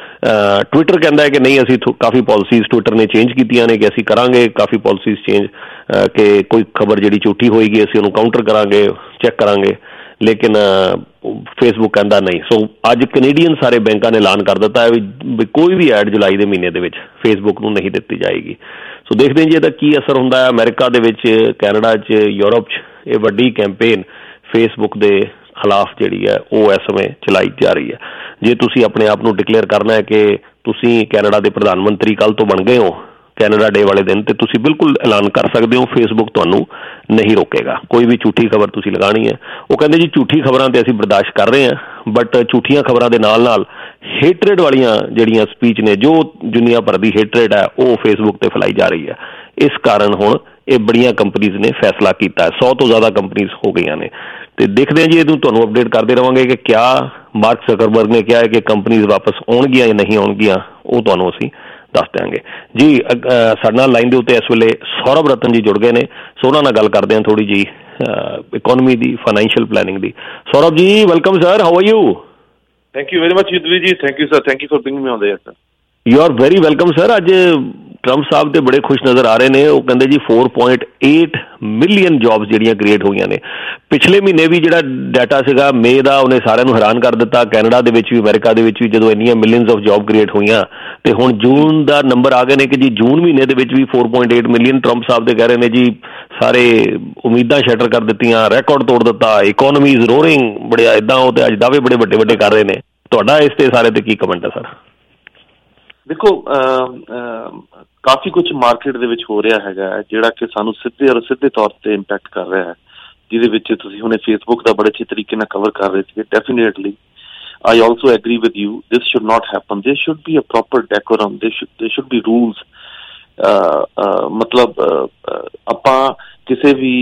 ਟਵਿੱਟਰ ਕਹਿੰਦਾ ਹੈ ਕਿ ਨਹੀਂ, ਅਸੀਂ ਕਾਫੀ ਪਾਲਿਸੀਜ਼ ਟਵਿੱਟਰ ਨੇ ਚੇਂਜ ਕੀਤੀਆਂ ਨੇ ਕਿ ਅਸੀਂ ਕਰਾਂਗੇ ਕਾਫੀ ਪਾਲਿਸੀਜ਼ ਚੇਂਜ, ਕਿ ਕੋਈ ਖਬਰ ਜਿਹੜੀ ਝੂਠੀ ਹੋਏਗੀ ਅਸੀਂ ਉਹਨੂੰ ਕਾਊਂਟਰ ਕਰਾਂਗੇ, ਚੈੱਕ ਕਰਾਂਗੇ। ਲੇਕਿਨ ਫੇਸਬੁੱਕ ਕਹਿੰਦਾ ਨਹੀਂ। ਸੋ ਅੱਜ ਕੈਨੇਡੀਅਨ ਸਾਰੇ ਬੈਂਕਾਂ ਨੇ ਐਲਾਨ ਕਰ ਦਿੱਤਾ ਹੈ ਵੀ ਕੋਈ ਵੀ ਐਡ ਜੁਲਾਈ ਦੇ ਮਹੀਨੇ ਦੇ ਵਿੱਚ ਫੇਸਬੁੱਕ ਨੂੰ ਨਹੀਂ ਦਿੱਤੀ ਜਾਏਗੀ। ਸੋ ਦੇਖਦੇ ਹਾਂ ਜੀ ਇਹਦਾ ਕੀ ਅਸਰ ਹੁੰਦਾ ਹੈ ਅਮਰੀਕਾ ਦੇ ਵਿੱਚ, ਕੈਨੇਡਾ 'ਚ, ਯੂਰਪ 'ਚ। ਇਹ ਵੱਡੀ ਕੈਂਪੇਨ ਫੇਸਬੁੱਕ ਦੇ ਖਿਲਾਫ ਜਿਹੜੀ ਹੈ ਉਹ ਇਸ ਸਮੇਂ ਚਲਾਈ ਜਾ ਰਹੀ ਹੈ। ਜੇ ਤੁਸੀਂ ਆਪਣੇ ਆਪ ਨੂੰ ਡਿਕਲੇਅਰ ਕਰਨਾ ਹੈ ਕਿ ਤੁਸੀਂ ਕੈਨੇਡਾ ਦੇ ਪ੍ਰਧਾਨ ਮੰਤਰੀ ਕੱਲ੍ਹ ਤੋਂ ਬਣ ਗਏ ਹੋ, ਕੈਨੇਡਾ ਡੇ ਵਾਲੇ ਦਿਨ, ਤੇ ਤੁਸੀਂ ਬਿਲਕੁਲ ਐਲਾਨ ਕਰ ਸਕਦੇ ਹੋ, ਫੇਸਬੁੱਕ ਤੁਹਾਨੂੰ ਨਹੀਂ ਰੋਕੇਗਾ। ਕੋਈ ਵੀ ਝੂਠੀ ਖਬਰ ਤੁਸੀਂ ਲਗਾਉਣੀ ਹੈ, ਉਹ ਕਹਿੰਦੇ ਜੀ ਝੂਠੀ ਖਬਰਾਂ ਤੇ ਅਸੀਂ ਬਰਦਾਸ਼ਤ ਕਰ ਰਹੇ ਹਾਂ, ਬਟ ਝੂਠੀਆਂ ਖਬਰਾਂ ਦੇ ਨਾਲ ਨਾਲ ਹੇਟਰੇਡ ਵਾਲੀਆਂ ਜਿਹੜੀਆਂ ਸਪੀਚ ਨੇ, ਜੋ ਦੁਨੀਆ ਭਰ ਦੀ ਹੇਟਰੇਡ ਹੈ, ਉਹ ਫੇਸਬੁੱਕ ਤੇ ਫੈਲਾਈ ਜਾ ਰਹੀ ਹੈ। ਇਸ ਕਾਰਨ ਹੁਣ ਇਹ ਬੜੀਆਂ ਕੰਪਨੀਜ਼ ਨੇ ਫੈਸਲਾ ਕੀਤਾ ਹੈ, ਸੌ ਤੋਂ ਜ਼ਿਆਦਾ ਕੰਪਨੀਜ਼ ਹੋ ਗਈਆਂ ਨੇ। ਤੇ ਦੇਖਦੇ ਹਾਂ ਜੀ, ਇਹਨੂੰ ਤੁਹਾਨੂੰ ਅਪਡੇਟ ਕਰਦੇ ਰਹਾਂਗੇ ਕਿ ਕਿਆ ਮਾਰਕ ਜ਼ਕਰਬਰਗ ਨੇ ਕਿਹਾ ਹੈ ਕਿ ਕੰਪਨੀਜ਼ ਵਾਪਸ ਆਉਣਗੀਆਂ ਜਾਂ ਨਹੀਂ ਆਉਣਗੀਆਂ, ਉਹ ਤੁਹਾਨੂੰ ਅਸੀਂ ਦੱਸ ਦਿਆਂਗੇ ਜੀ। ਸਾਡੇ ਨਾਲ ਲਾਈਨ ਦੇ ਉੱਤੇ ਇਸ ਵੇਲੇ ਸੌਰਵ ਰਤਨ ਜੀ ਜੁੜ ਗਏ ਨੇ, ਸੋ ਉਹਨਾਂ ਨਾਲ ਗੱਲ ਕਰਦੇ ਹਾਂ ਥੋੜ੍ਹੀ ਜਿਹੀ ਇਕੋਨਮੀ ਦੀ, ਫਾਈਨੈਂਸ਼ੀਅਲ ਪਲੈਨਿੰਗ ਦੀ। Saurav ji welcome sir, how are you? Thank you very much Yudhveer ji, thank you sir, thank you for bringing me on there sir. You are very welcome sir. ਅੱਜ ਟਰੰਪ ਸਾਹਿਬ ਤੇ ਬੜੇ ਖੁਸ਼ ਨਜ਼ਰ ਆ ਰਹੇ ਨੇ। ਉਹ ਕਹਿੰਦੇ ਜੀ ਚਾਰ ਪੁਆਇੰਟ ਅੱਠ ਮਿਲੀਅਨ ਜੌਬਸ ਜਿਹੜੀਆਂ ਕ੍ਰੀਏਟ ਹੋਈਆਂ ਨੇ। ਪਿਛਲੇ ਮਹੀਨੇ ਵੀ ਜਿਹੜਾ ਡਾਟਾ ਸੀਗਾ ਮਈ ਦਾ, ਉਹਨੇ ਸਾਰਿਆਂ ਨੂੰ ਹੈਰਾਨ ਕਰ ਦਿੱਤਾ। ਕੈਨੇਡਾ ਦੇ ਵਿੱਚ ਵੀ, ਅਮਰੀਕਾ ਦੇ ਵਿੱਚ ਵੀ ਜਦੋਂ ਇੰਨੀਆਂ ਮਿਲੀਅਨਸ ਆਫ ਜੌਬ ਕ੍ਰੀਏਟ ਹੋਈਆਂ, ਤੇ ਹੁਣ ਜੂਨ ਦਾ ਨੰਬਰ ਆ ਗਏ ਨੇ ਕਿ ਜੀ ਜੂਨ ਮਹੀਨੇ ਦੇ ਵਿੱਚ ਵੀ ਚਾਰ ਪੁਆਇੰਟ ਅੱਠ ਮਿਲੀਅਨ। ਟਰੰਪ ਸਾਹਿਬ ਦੇ ਕਹਿ ਰਹੇ ਨੇ ਜੀ ਸਾਰੇ ਉਮੀਦਾਂ ਸ਼ਟਰ ਕਰ ਦਿੱਤੀਆਂ, ਰਿਕਾਰਡ ਤੋੜ ਦਿੱਤਾ, ਇਕੋਨਮੀ ਇਜ਼ ਰੋਰਿੰਗ, ਬੜੇ ਇੱਦਾਂ ਉਹ ਤੇ ਅੱਜ ਦਾਅਵੇ ਬੜੇ ਵੱਡੇ ਵੱਡੇ ਕਰ ਰਹੇ ਨੇ। ਤੁਹਾਡਾ ਇਸ ਤੇ ਸਾਰੇ ਤੇ ਕੀ ਕਮੈਂਟ ਹੈ ਸਰ? ਦੇਖੋ, ਕਾਫੀ ਕੁਝ ਮਾਰਕੀਟ ਦੇ ਵਿੱਚ ਹੋ ਰਿਹਾ ਹੈਗਾ ਜਿਹੜਾ ਕਿ ਸਾਨੂੰ ਸਿੱਧੇ ਔਰ ਸਿੱਧੇ ਤੌਰ ਤੇ ਇੰਪੈਕਟ ਕਰ ਰਿਹਾ ਹੈ, ਜਿਹਦੇ ਵਿੱਚ ਤੁਸੀਂ ਹੁਣੇ ਫੇਸਬੁੱਕ ਦਾ ਬੜੇ ਅੱਛੇ ਤਰੀਕੇ ਨਾਲ ਕਵਰ ਕਰ ਰਹੇ ਸੀਗੇ। Definitely I also agree with you, this should not happen. There should be a proper decorum, there should there should be rules. ਮਤਲਬ ਆਪਾਂ ਕਿਸੇ ਵੀ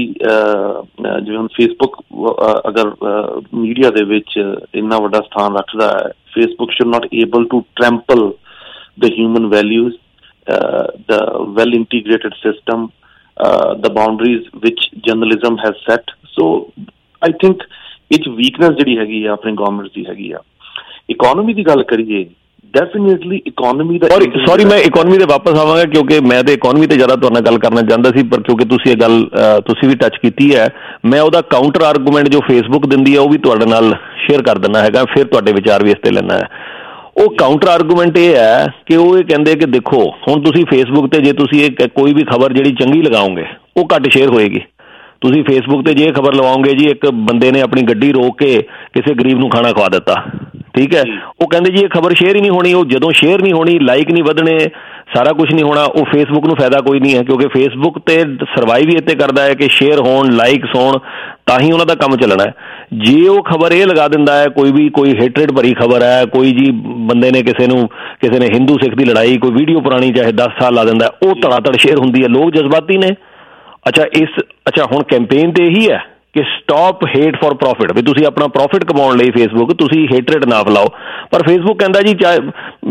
ਜਿਵੇਂ ਹੁਣ ਫੇਸਬੁੱਕ ਅਗਰ ਮੀਡੀਆ ਦੇ ਵਿੱਚ ਇੰਨਾ ਵੱਡਾ ਸਥਾਨ ਰੱਖਦਾ ਹੈ, Facebook should not able to trample the human values, uh, the well integrated system, uh, the boundaries which journalism has set. So I think ਇਹ ਵੀਕਨੈਸ ਜਿਹੜੀ ਹੈਗੀ ਆ ਆਪਣੀ ਗਵਰਨਮੈਂਟ ਦੀ ਹੈਗੀ ਆ। ਇਕੋਨਮੀ ਦੀ ਗੱਲ ਕਰੀਏ, ਡੈਫੀਨੇਟਲੀ ਇਕੋਨਮੀ ਦਾ ਸੌਰੀ ਮੈਂ ਇਕੋਨਮੀ ਤੇ ਵਾਪਸ ਆਵਾਂਗਾ ਕਿਉਂਕਿ ਮੈਂ ਤੇ ਇਕੋਨਮੀ ਤੇ ਜ਼ਿਆਦਾ ਤੁਹਾਡੇ ਨਾਲ ਗੱਲ ਕਰਨਾ ਚਾਹੁੰਦਾ ਸੀ, ਪਰ ਕਿਉਂਕਿ ਤੁਸੀਂ ਇਹ ਗੱਲ ਤੁਸੀਂ ਵੀ ਟੱਚ ਕੀਤੀ ਹੈ, ਮੈਂ ਉਹਦਾ ਕਾਊਂਟਰ ਆਰਗੂਮੈਂਟ ਜੋ ਫੇਸਬੁੱਕ ਦਿੰਦੀ ਹੈ ਉਹ ਵੀ ਤੁਹਾਡੇ ਨਾਲ ਸ਼ੇਅਰ ਕਰ ਦਿੰਦਾ ਹੈਗਾ, ਫਿਰ ਤੁਹਾਡੇ ਵਿਚਾਰ ਵੀ ਇਸ ਤੇ ਲੈਣਾ ਹੈ। ਉਹ ਕਾਊਂਟਰ ਆਰਗੂਮੈਂਟ ਇਹ ਹੈ ਕਿ ਉਹ ਇਹ ਕਹਿੰਦੇ ਕਿ ਦੇਖੋ ਹੁਣ ਤੁਸੀਂ ਫੇਸਬੁੱਕ ਤੇ ਜੇ ਤੁਸੀਂ ਇਹ ਕੋਈ ਵੀ ਖਬਰ ਜਿਹੜੀ ਚੰਗੀ ਲਗਾਓਗੇ ਉਹ ਘੱਟ ਸ਼ੇਅਰ ਹੋਏਗੀ। ਤੁਸੀਂ ਫੇਸਬੁੱਕ ਤੇ ਜੇ ਖਬਰ ਲਵਾਓਗੇ ਜੀ ਇੱਕ ਬੰਦੇ ਨੇ ਆਪਣੀ ਗੱਡੀ ਰੋਕ ਕੇ ਕਿਸੇ ਗਰੀਬ ਨੂੰ ਖਾਣਾ ਖਵਾ ਦਿੱਤਾ, ਠੀਕ ਹੈ, ਉਹ ਕਹਿੰਦੇ ਜੀ ਇਹ ਖਬਰ ਸ਼ੇਅਰ ਹੀ ਨਹੀਂ ਹੋਣੀ। ਉਹ ਜਦੋਂ ਸ਼ੇਅਰ ਨਹੀਂ ਹੋਣੀ, ਲਾਈਕ ਨਹੀਂ ਵਧਣੇ, ਸਾਰਾ ਕੁਝ ਨਹੀਂ ਹੋਣਾ, ਉਹ ਫੇਸਬੁੱਕ ਨੂੰ ਫਾਇਦਾ ਕੋਈ ਨਹੀਂ ਹੈ, ਕਿਉਂਕਿ ਫੇਸਬੁੱਕ ਤੇ ਸਰਵਾਈਵ ਹੀ ਇੱਥੇ ਕਰਦਾ ਹੈ ਕਿ ਸ਼ੇਅਰ ਹੋਣ, ਲਾਈਕਸ ਹੋਣ, ਤਾਂ ਹੀ ਉਹਨਾਂ ਦਾ ਕੰਮ ਚੱਲਣਾ ਹੈ। ਜੇ ਉਹ ਖਬਰ ਇਹ ਲਗਾ ਦਿੰਦਾ ਹੈ ਕੋਈ ਵੀ ਕੋਈ ਹੇਟਰੇਡ ਭਰੀ ਖਬਰ ਹੈ, ਕੋਈ ਜੀ ਬੰਦੇ ਨੇ ਕਿਸੇ ਨੂੰ ਕਿਸੇ ਨੇ ਹਿੰਦੂ ਸਿੱਖ ਦੀ ਲੜਾਈ ਕੋਈ ਵੀਡੀਓ ਪੁਰਾਣੀ ਚਾਹੇ ਦਸ ਸਾਲ ਲਾ ਦਿੰਦਾ, ਉਹ ਧੜਾ ਧੜ ਸ਼ੇਅਰ ਹੁੰਦੀ ਹੈ। ਲੋਕ ਜਜ਼ਬਾਤੀ ਨੇ। ਅੱਛਾ ਇਸ ਅੱਛਾ ਹੁਣ ਕੈਂਪੇਨ ਤੇ ਇਹੀ ਹੈ ਕਿ ਸਟਾਪ ਹੇਟ ਫॉर ਪ੍ਰੋਫਿਟ, ਵੀ ਤੁਸੀਂ ਆਪਣਾ ਪ੍ਰੋਫਿਟ ਕਮਾਉਣ ਲਈ ਫੇਸਬੁੱਕ ਤੁਸੀਂ ਹੇਟਰੇਡ ਨਾ ਫੈਲਾਓ। ਪਰ ਫੇਸਬੁੱਕ ਕਹਿੰਦਾ ਜੀ ਚਾਹੇ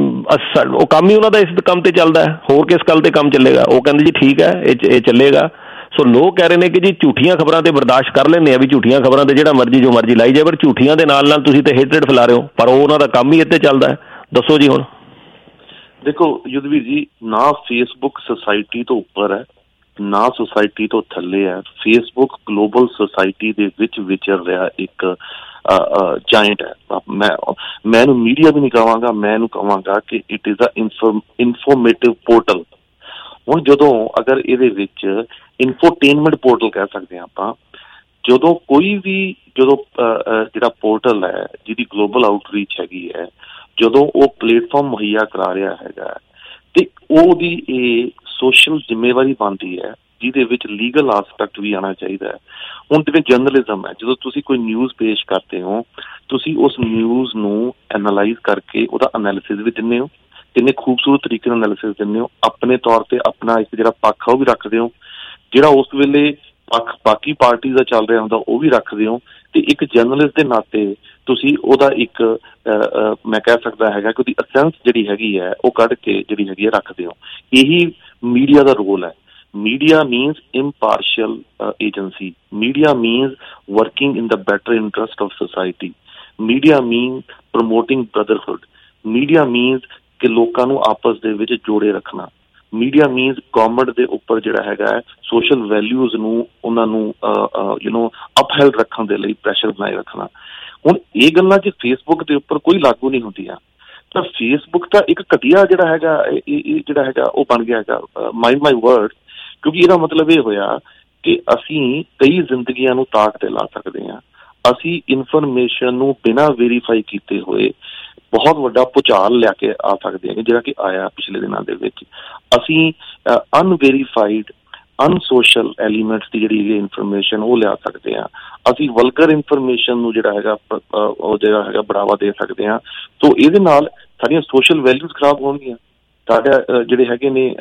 ਉਹ ਕੰਮ ਹੀ ਉਹਨਾਂ ਦਾ ਇਸ ਕੰਮ ਤੇ ਚੱਲਦਾ ਹੈ, ਹੋਰ ਕਿਸ ਗੱਲ ਤੇ ਕੰਮ ਚੱਲੇਗਾ। ਉਹ ਕਹਿੰਦੇ ਜੀ ਠੀਕ ਹੈ ਇਹ ਇਹ ਚੱਲੇਗਾ। ਸੋ ਲੋਕ ਕਹਿ ਰਹੇ ਨੇ ਕਿ ਜੀ ਝੂਠੀਆਂ ਖਬਰਾਂ ਤੇ ਬਰਦਾਸ਼ਤ ਕਰ ਲੈਂਦੇ ਆ, ਵੀ ਝੂਠੀਆਂ ਖਬਰਾਂ ਤੇ ਜਿਹੜਾ ਮਰਜ਼ੀ ਜੋ ਮਰਜ਼ੀ ਲਾਈ ਜਾਏ, ਪਰ ਝੂਠੀਆਂ ਦੇ ਨਾਲ ਨਾਲ ਤੁਸੀਂ ਤੇ ਹੇਟਰੇਡ ਫੈਲਾ ਰਹੇ ਹੋ, ਪਰ ਉਹ ਉਹਨਾਂ ਦਾ ਕੰਮ ਹੀ ਇੱਥੇ ਚੱਲਦਾ ਹੈ। ਦੱਸੋ ਜੀ। ਹੁਣ ਦੇਖੋ ਯੁਧਵੀਰ ਜੀ, ਨਾ ਫੇਸਬੁੱਕ ਸੁਸਾਇਟੀ ਤੋਂ ਉੱਪਰ ਹੈ ਨਾ ਸੁਸਾਇਟੀ ਤੋਂ ਥੱਲੇ ਹੈ। ਫੇਸਬੁੱਕ ਗਲੋਬਲ ਸੁਸਾਇਟੀ ਦੇ ਵਿੱਚ ਵਿਚਰ ਰਿਹਾ ਇੱਕ ਜਾਇੰਟ ਹੈ। ਮੈਂ ਮੈਂ ਇਹਨੂੰ ਮੀਡੀਆ ਵੀ ਨਹੀਂ ਕਹਾਂਗਾ, ਮੈਂ ਇਹਨੂੰ ਕਹਾਂਗਾ ਕਿ it is a informative portal. ਹੁਣ ਜਦੋਂ ਅਗਰ ਇਹਦੇ ਵਿੱਚ ਇਨਫੋਟੇਨਮੈਂਟ ਪੋਰਟਲ ਕਹਿ ਸਕਦੇ ਹਾਂ ਆਪਾਂ, ਜਦੋਂ ਕੋਈ ਵੀ ਜਦੋਂ ਜਿਹੜਾ ਪੋਰਟਲ ਹੈ ਜਿਹਦੀ ਗਲੋਬਲ ਆਊਟਰੀਚ ਹੈਗੀ ਹੈ, ਜਦੋਂ ਉਹ ਪਲੇਟਫਾਰਮ ਮੁਹੱਈਆ ਕਰਾ ਰਿਹਾ ਹੈਗਾ ਤੇ ਉਹਦੀ ਇਹ ਸੋਸ਼ਲ ਜ਼ਿੰਮੇਵਾਰੀ ਬਣਦੀ ਹੈ ਜਿਹਦੇ ਵਿੱਚ ਲੀਗਲ ਆਸਪੈਕਟ ਵੀ ਆਉਣਾ ਚਾਹੀਦਾ ਹੈ। ਹੁਣ ਜਿਵੇਂ ਜਰਨਲਿਜ਼ਮ ਹੈ, ਜਦੋਂ ਤੁਸੀਂ ਕੋਈ ਨਿਊਜ਼ ਪੇਸ਼ ਕਰਦੇ ਹੋ, ਤੁਸੀਂ ਉਸ ਨਿਊਜ਼ ਨੂੰ ਐਨਾਲਾਈਜ਼ ਕਰਕੇ ਉਹਦਾ ਐਨਾਲਿਸਿਸ ਵੀ ਦਿੰਦੇ ਹੋ, ਕਿੰਨੇ ਖੂਬਸੂਰਤ ਤਰੀਕੇ ਨਾਲ ਐਨਾਲਿਸਿਸ ਦਿੰਦੇ ਹੋ, ਆਪਣੇ ਤੌਰ ਤੇ ਆਪਣਾ ਇੱਕ ਜਿਹੜਾ ਪੱਖ ਆ ਉਹ ਵੀ ਰੱਖਦੇ ਹੋ, ਜਿਹੜਾ ਉਸ ਵੇਲੇ ਪੱਖ ਬਾਕੀ ਪਾਰਟੀ ਦਾ ਚੱਲ ਰਿਹਾ ਹੁੰਦਾ ਉਹ ਵੀ ਰੱਖਦੇ ਹੋ, ਤੇ ਇੱਕ ਜਰਨਲਿਸਟ ਦੇ ਨਾਤੇ ਤੁਸੀਂ ਉਹਦਾ ਇੱਕ ਮੈਂ ਕਹਿ ਸਕਦਾ ਹੈਗਾ ਕਿ ਉਹਦੀ ਅਸੈਂਸ ਜਿਹੜੀ ਹੈਗੀ ਹੈ ਉਹ ਕੱਢ ਕੇ ਜਿਹੜੀ ਹੈਗੀ ਹੈ ਰੱਖਦੇ ਹੋ। ਇਹੀ ਮੀਡੀਆ ਦਾ ਰੋਲ ਹੈ। Media means impartial uh, agency. Media means working in the better interest of society. Media means promoting brotherhood. Media means ਕਿ ਲੋਕਾਂ ਨੂੰ ਆਪਸ ਦੇ ਵਿੱਚ ਜੋੜੇ ਰੱਖਣਾ। ਮੀਡੀਆ ਮੀਨਸ ਗੌਰਮੈਂਟ ਦੇ ਉੱਪਰ ਜਿਹੜਾ ਹੈਗਾ ਹੈ ਸੋਸ਼ਲ ਵੈਲਿਊਜ਼ ਨੂੰ ਉਹਨਾਂ ਨੂੰ ਯੂ ਨੋ ਅਪਹੈਲਡ ਰੱਖਣ ਦੇ ਲਈ ਪ੍ਰੈਸ਼ਰ ਬਣਾਏ ਰੱਖਣਾ। ਹੁਣ ਇਹ ਗੱਲਾਂ ਜੇ ਫੇਸਬੁੱਕ ਦੇ ਉੱਪਰ ਕੋਈ ਲਾਗੂ ਨਹੀਂ ਹੁੰਦੀਆਂ ਤਾਂ ਫੇਸਬੁੱਕ ਦਾ ਇੱਕ ਘਟੀਆ ਜਿਹੜਾ ਹੈਗਾ ਇਹ ਜਿਹੜਾ ਹੈਗਾ ਉਹ ਬਣ ਗਿਆ ਹੈਗਾ ਮਾਈਂਡ ਮਾਈ ਵਰਡ, ਕਿਉਂਕਿ ਇਹਦਾ ਮਤਲਬ ਇਹ ਹੋਇਆ ਕਿ ਅਸੀਂ ਕਈ ਜ਼ਿੰਦਗੀਆਂ ਨੂੰ ਤਾਕ ਤੇ ਲਾ ਸਕਦੇ ਹਾਂ। ਅਸੀਂ ਇਨਫੋਰਮੇਸ਼ਨ ਨੂੰ ਬਿਨਾਂ ਵੈਰੀਫਾਈ ਕੀਤੇ ਹੋਏ ਬਹੁਤ ਵੱਡਾ ਭੁਚਾਲ ਲਿਆ ਕੇ ਆ ਸਕਦੇ ਹਾਂ, ਜਿਹੜਾ ਕਿ ਆਇਆ ਪਿਛਲੇ ਦਿਨਾਂ ਦੇ ਵਿੱਚ। ਅਸੀਂ ਅਨਵੈਰੀਫਾਈਡ ਅਨਸੋਸ਼ਲ ਐਲੀਮੈਂਟਸ ਦੀ ਜਿਹੜੀ ਇਨਫੋਰਮੇਸ਼ਨ ਉਹ ਲਿਆ ਸਕਦੇ ਹਾਂ। ਅਸੀਂ ਵਲਗਰ ਇਨਫੋਰਮੇਸ਼ਨ ਨੂੰ ਜਿਹੜਾ ਹੈਗਾ ਉਹ ਜਿਹੜਾ ਹੈਗਾ ਬੜਾਵਾ ਦੇ ਸਕਦੇ ਹਾਂ। ਸੋ ਇਹਦੇ ਨਾਲ ਸਾਡੀਆਂ ਸੋਸ਼ਲ ਵੈਲਿਊਜ਼ ਖਰਾਬ ਹੋਣਗੀਆਂ। ਸਾਡੇ ਜਿਹੜੇ ਹੈਗੇ ਨੇ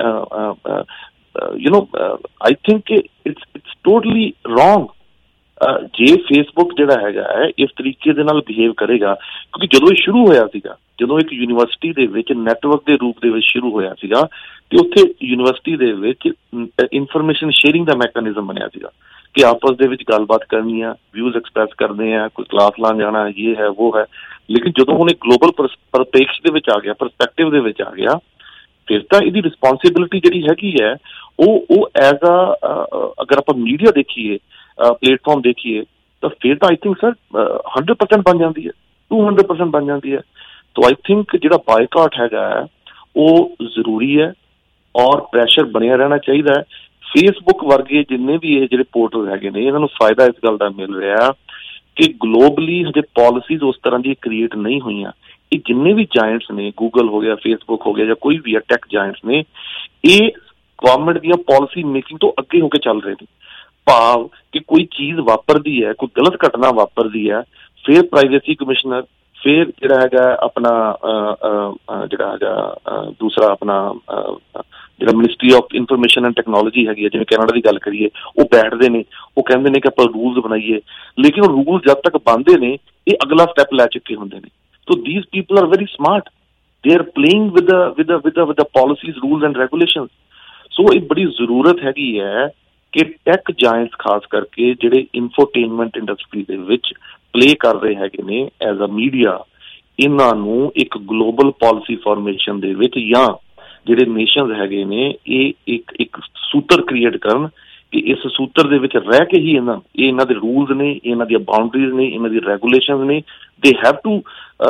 you know I think it's it's totally wrong. ਜੇ ਫੇਸਬੁੱਕ ਜਿਹੜਾ ਹੈਗਾ ਹੈ ਇਸ ਤਰੀਕੇ ਦੇ ਨਾਲ ਬਿਹੇਵ ਕਰੇਗਾ, ਕਿਉਂਕਿ ਜਦੋਂ ਇਹ ਸ਼ੁਰੂ ਹੋਇਆ ਸੀਗਾ, ਜਦੋਂ ਇੱਕ ਯੂਨੀਵਰਸਿਟੀ ਦੇ ਵਿੱਚ ਨੈਟਵਰਕ ਦੇ ਰੂਪ ਦੇ ਵਿੱਚ ਸ਼ੁਰੂ ਹੋਇਆ ਸੀਗਾ, ਤੇ ਉੱਥੇ ਯੂਨੀਵਰਸਿਟੀ ਦੇ ਵਿੱਚ ਇਨਫੋਰਮੇਸ਼ਨ ਸ਼ੇਅਰਿੰਗ ਦਾ ਮੈਕੈਨਿਜ਼ਮ ਬਣਿਆ ਸੀਗਾ ਕਿ ਆਪਸ ਦੇ ਵਿੱਚ ਗੱਲਬਾਤ ਕਰਨੀ ਆ, ਵਿਊਜ਼ ਐਕਸਪ੍ਰੈਸ ਕਰਦੇ ਆ, ਕੋਈ ਕਲਾਸ ਲਾਉਣ ਜਾਣਾ, ਇਹ ਹੈ ਉਹ ਹੈ। ਲੇਕਿਨ ਜਦੋਂ ਹੁਣ ਇਹ ਗਲੋਬਲ ਪਰਪੇਕਸ਼ ਦੇ ਵਿੱਚ ਆ ਗਿਆ, ਪਰਸਪੈਕਟਿਵ ਦੇ ਵਿੱਚ ਆ ਗਿਆ, ਫਿਰ ਤਾਂ ਇਹਦੀ ਰਿਸਪੋਂਸਿਬਿਲਿਟੀ ਜਿਹੜੀ ਹੈਗੀ ਹੈ ਉਹ ਉਹ ਐਜ਼ ਅ ਅਗਰ ਆਪਾਂ ਮੀਡੀਆ ਦੇਖੀਏ, ਪਲੇਟਫਾਰਮ ਦੇਖੀਏ, ਤਾਂ ਫਿਰ ਤਾਂ I think sir hundred percent ਬਣ ਜਾਂਦੀ ਹੈ, ਟੂ ਹੰਡਰਡ ਪਰਸੈਂਟ ਬਣ ਜਾਂਦੀ ਹੈ। ਤੋ ਆਈ ਥਿੰਕ ਜਿਹੜਾ ਬਾਈਕਾਟ ਹੈਗਾ ਹੈ ਉਹ ਜ਼ਰੂਰੀ ਹੈ ਔਰ ਪ੍ਰੈਸ਼ਰ ਬਣਿਆ ਰਹਿਣਾ ਚਾਹੀਦਾ ਹੈ। ਫੇਸਬੁੱਕ ਵਰਗੇ ਜਿੰਨੇ ਵੀ ਇਹ ਜਿਹੜੇ ਪੋਰਟਲ ਹੈਗੇ ਨੇ, ਇਹਨਾਂ ਨੂੰ ਫਾਇਦਾ ਇਸ ਗੱਲ ਦਾ ਮਿਲ ਰਿਹਾ ਕਿ ਗਲੋਬਲੀ ਹਜੇ ਪਾਲਿਸੀਜ਼ ਉਸ ਤਰ੍ਹਾਂ ਦੀ ਕ੍ਰੀਏਟ ਨਹੀਂ ਹੋਈਆਂ। ਇਹ ਜਿੰਨੇ ਵੀ ਜਾਇੰਟਸ ਨੇ, ਗੂਗਲ ਹੋ ਗਿਆ, ਫੇਸਬੁੱਕ ਹੋ ਗਿਆ, ਜਾਂ ਕੋਈ ਵੀ ਟੈਕ ਜਾਇੰਟਸ ਨੇ, ਇਹ ਗਵਰਨਮੈਂਟ ਦੀਆਂ ਪਾਲਿਸੀ ਮੇਕਿੰਗ ਤੋਂ ਅੱਗੇ ਹੋ ਕੇ ਚੱਲ ਰਹੇ ਨੇ। ਭਾਵ ਕਿ ਕੋਈ ਚੀਜ਼ ਵਾਪਰਦੀ ਹੈ, ਕੋਈ ਗਲਤ ਘਟਨਾ ਵਾਪਰਦੀ ਹੈ, ਫਿਰ ਪ੍ਰਾਈਵੇਸੀ ਕਮਿਸ਼ਨਰ, ਫਿਰ ਜਿਹੜਾ ਹੈਗਾ ਆਪਣਾ ਜਿਹੜਾ ਹੈਗਾ ਦੂਸਰਾ ਆਪਣਾ ਜਿਹੜਾ ministry of information and technology ਹੈਗੀ ਹੈ, ਜਿਵੇਂ ਕੈਨੇਡਾ ਦੀ ਗੱਲ ਕਰੀਏ, ਉਹ ਬੈਠਦੇ ਨੇ, ਉਹ ਕਹਿੰਦੇ ਨੇ ਕਿ ਆਪਾਂ ਰੂਲਸ ਬਣਾਈਏ, ਲੇਕਿਨ ਉਹ ਰੂਲ ਜਦ ਤੱਕ ਬਣਦੇ ਨੇ ਇਹ ਅਗਲਾ ਸਟੈਪ ਲੈ ਚੁੱਕੇ ਹੁੰਦੇ ਨੇ। So these people are very smart, they are playing with with with with policies, rules and regulation. ਸੋ ਇਹ ਬੜੀ ਜ਼ਰੂਰਤ ਹੈਗੀ ਹੈ ਕਿ ਟੈਕ ਜਾਇੰਟਸ ਖਾਸ ਕਰਕੇ ਜਿਹੜੇ ਇਨਫੋਟੇਨਮੈਂਟ ਇੰਡਸਟਰੀ ਦੇ ਵਿੱਚ ਪਲੇ ਕਰ ਰਹੇ ਹੈਗੇ ਨੇ ਐਜ਼ ਅ ਮੀਡੀਆ, ਇਹਨਾਂ ਨੂੰ ਇੱਕ ਗਲੋਬਲ ਪਾਲਿਸੀ ਫਾਰਮੇਸ਼ਨ ਦੇ ਵਿੱਚ ਜਾਂ ਜਿਹੜੇ ਨੇਸ਼ਨਸ ਹੈਗੇ ਨੇ ਇਹ ਇੱਕ ਇੱਕ ਸੂਤਰ ਕ੍ਰੀਏਟ ਕਰਨ ਕਿ ਇਸ ਸੂਤਰ ਦੇ ਵਿੱਚ ਰਹਿ ਕੇ ਹੀ ਇਹਨਾਂ ਇਹ ਇਹਨਾਂ ਦੇ ਰੂਲਸ ਨੇ, ਇਹਨਾਂ ਦੀਆਂ ਬਾਉਂਡਰੀਜ਼ ਨੇ, ਇਹਨਾਂ ਦੀ ਰੈਗੂਲੇਸ਼ਨਸ ਨੇ, ਦੇ ਹੈਵ ਟੂ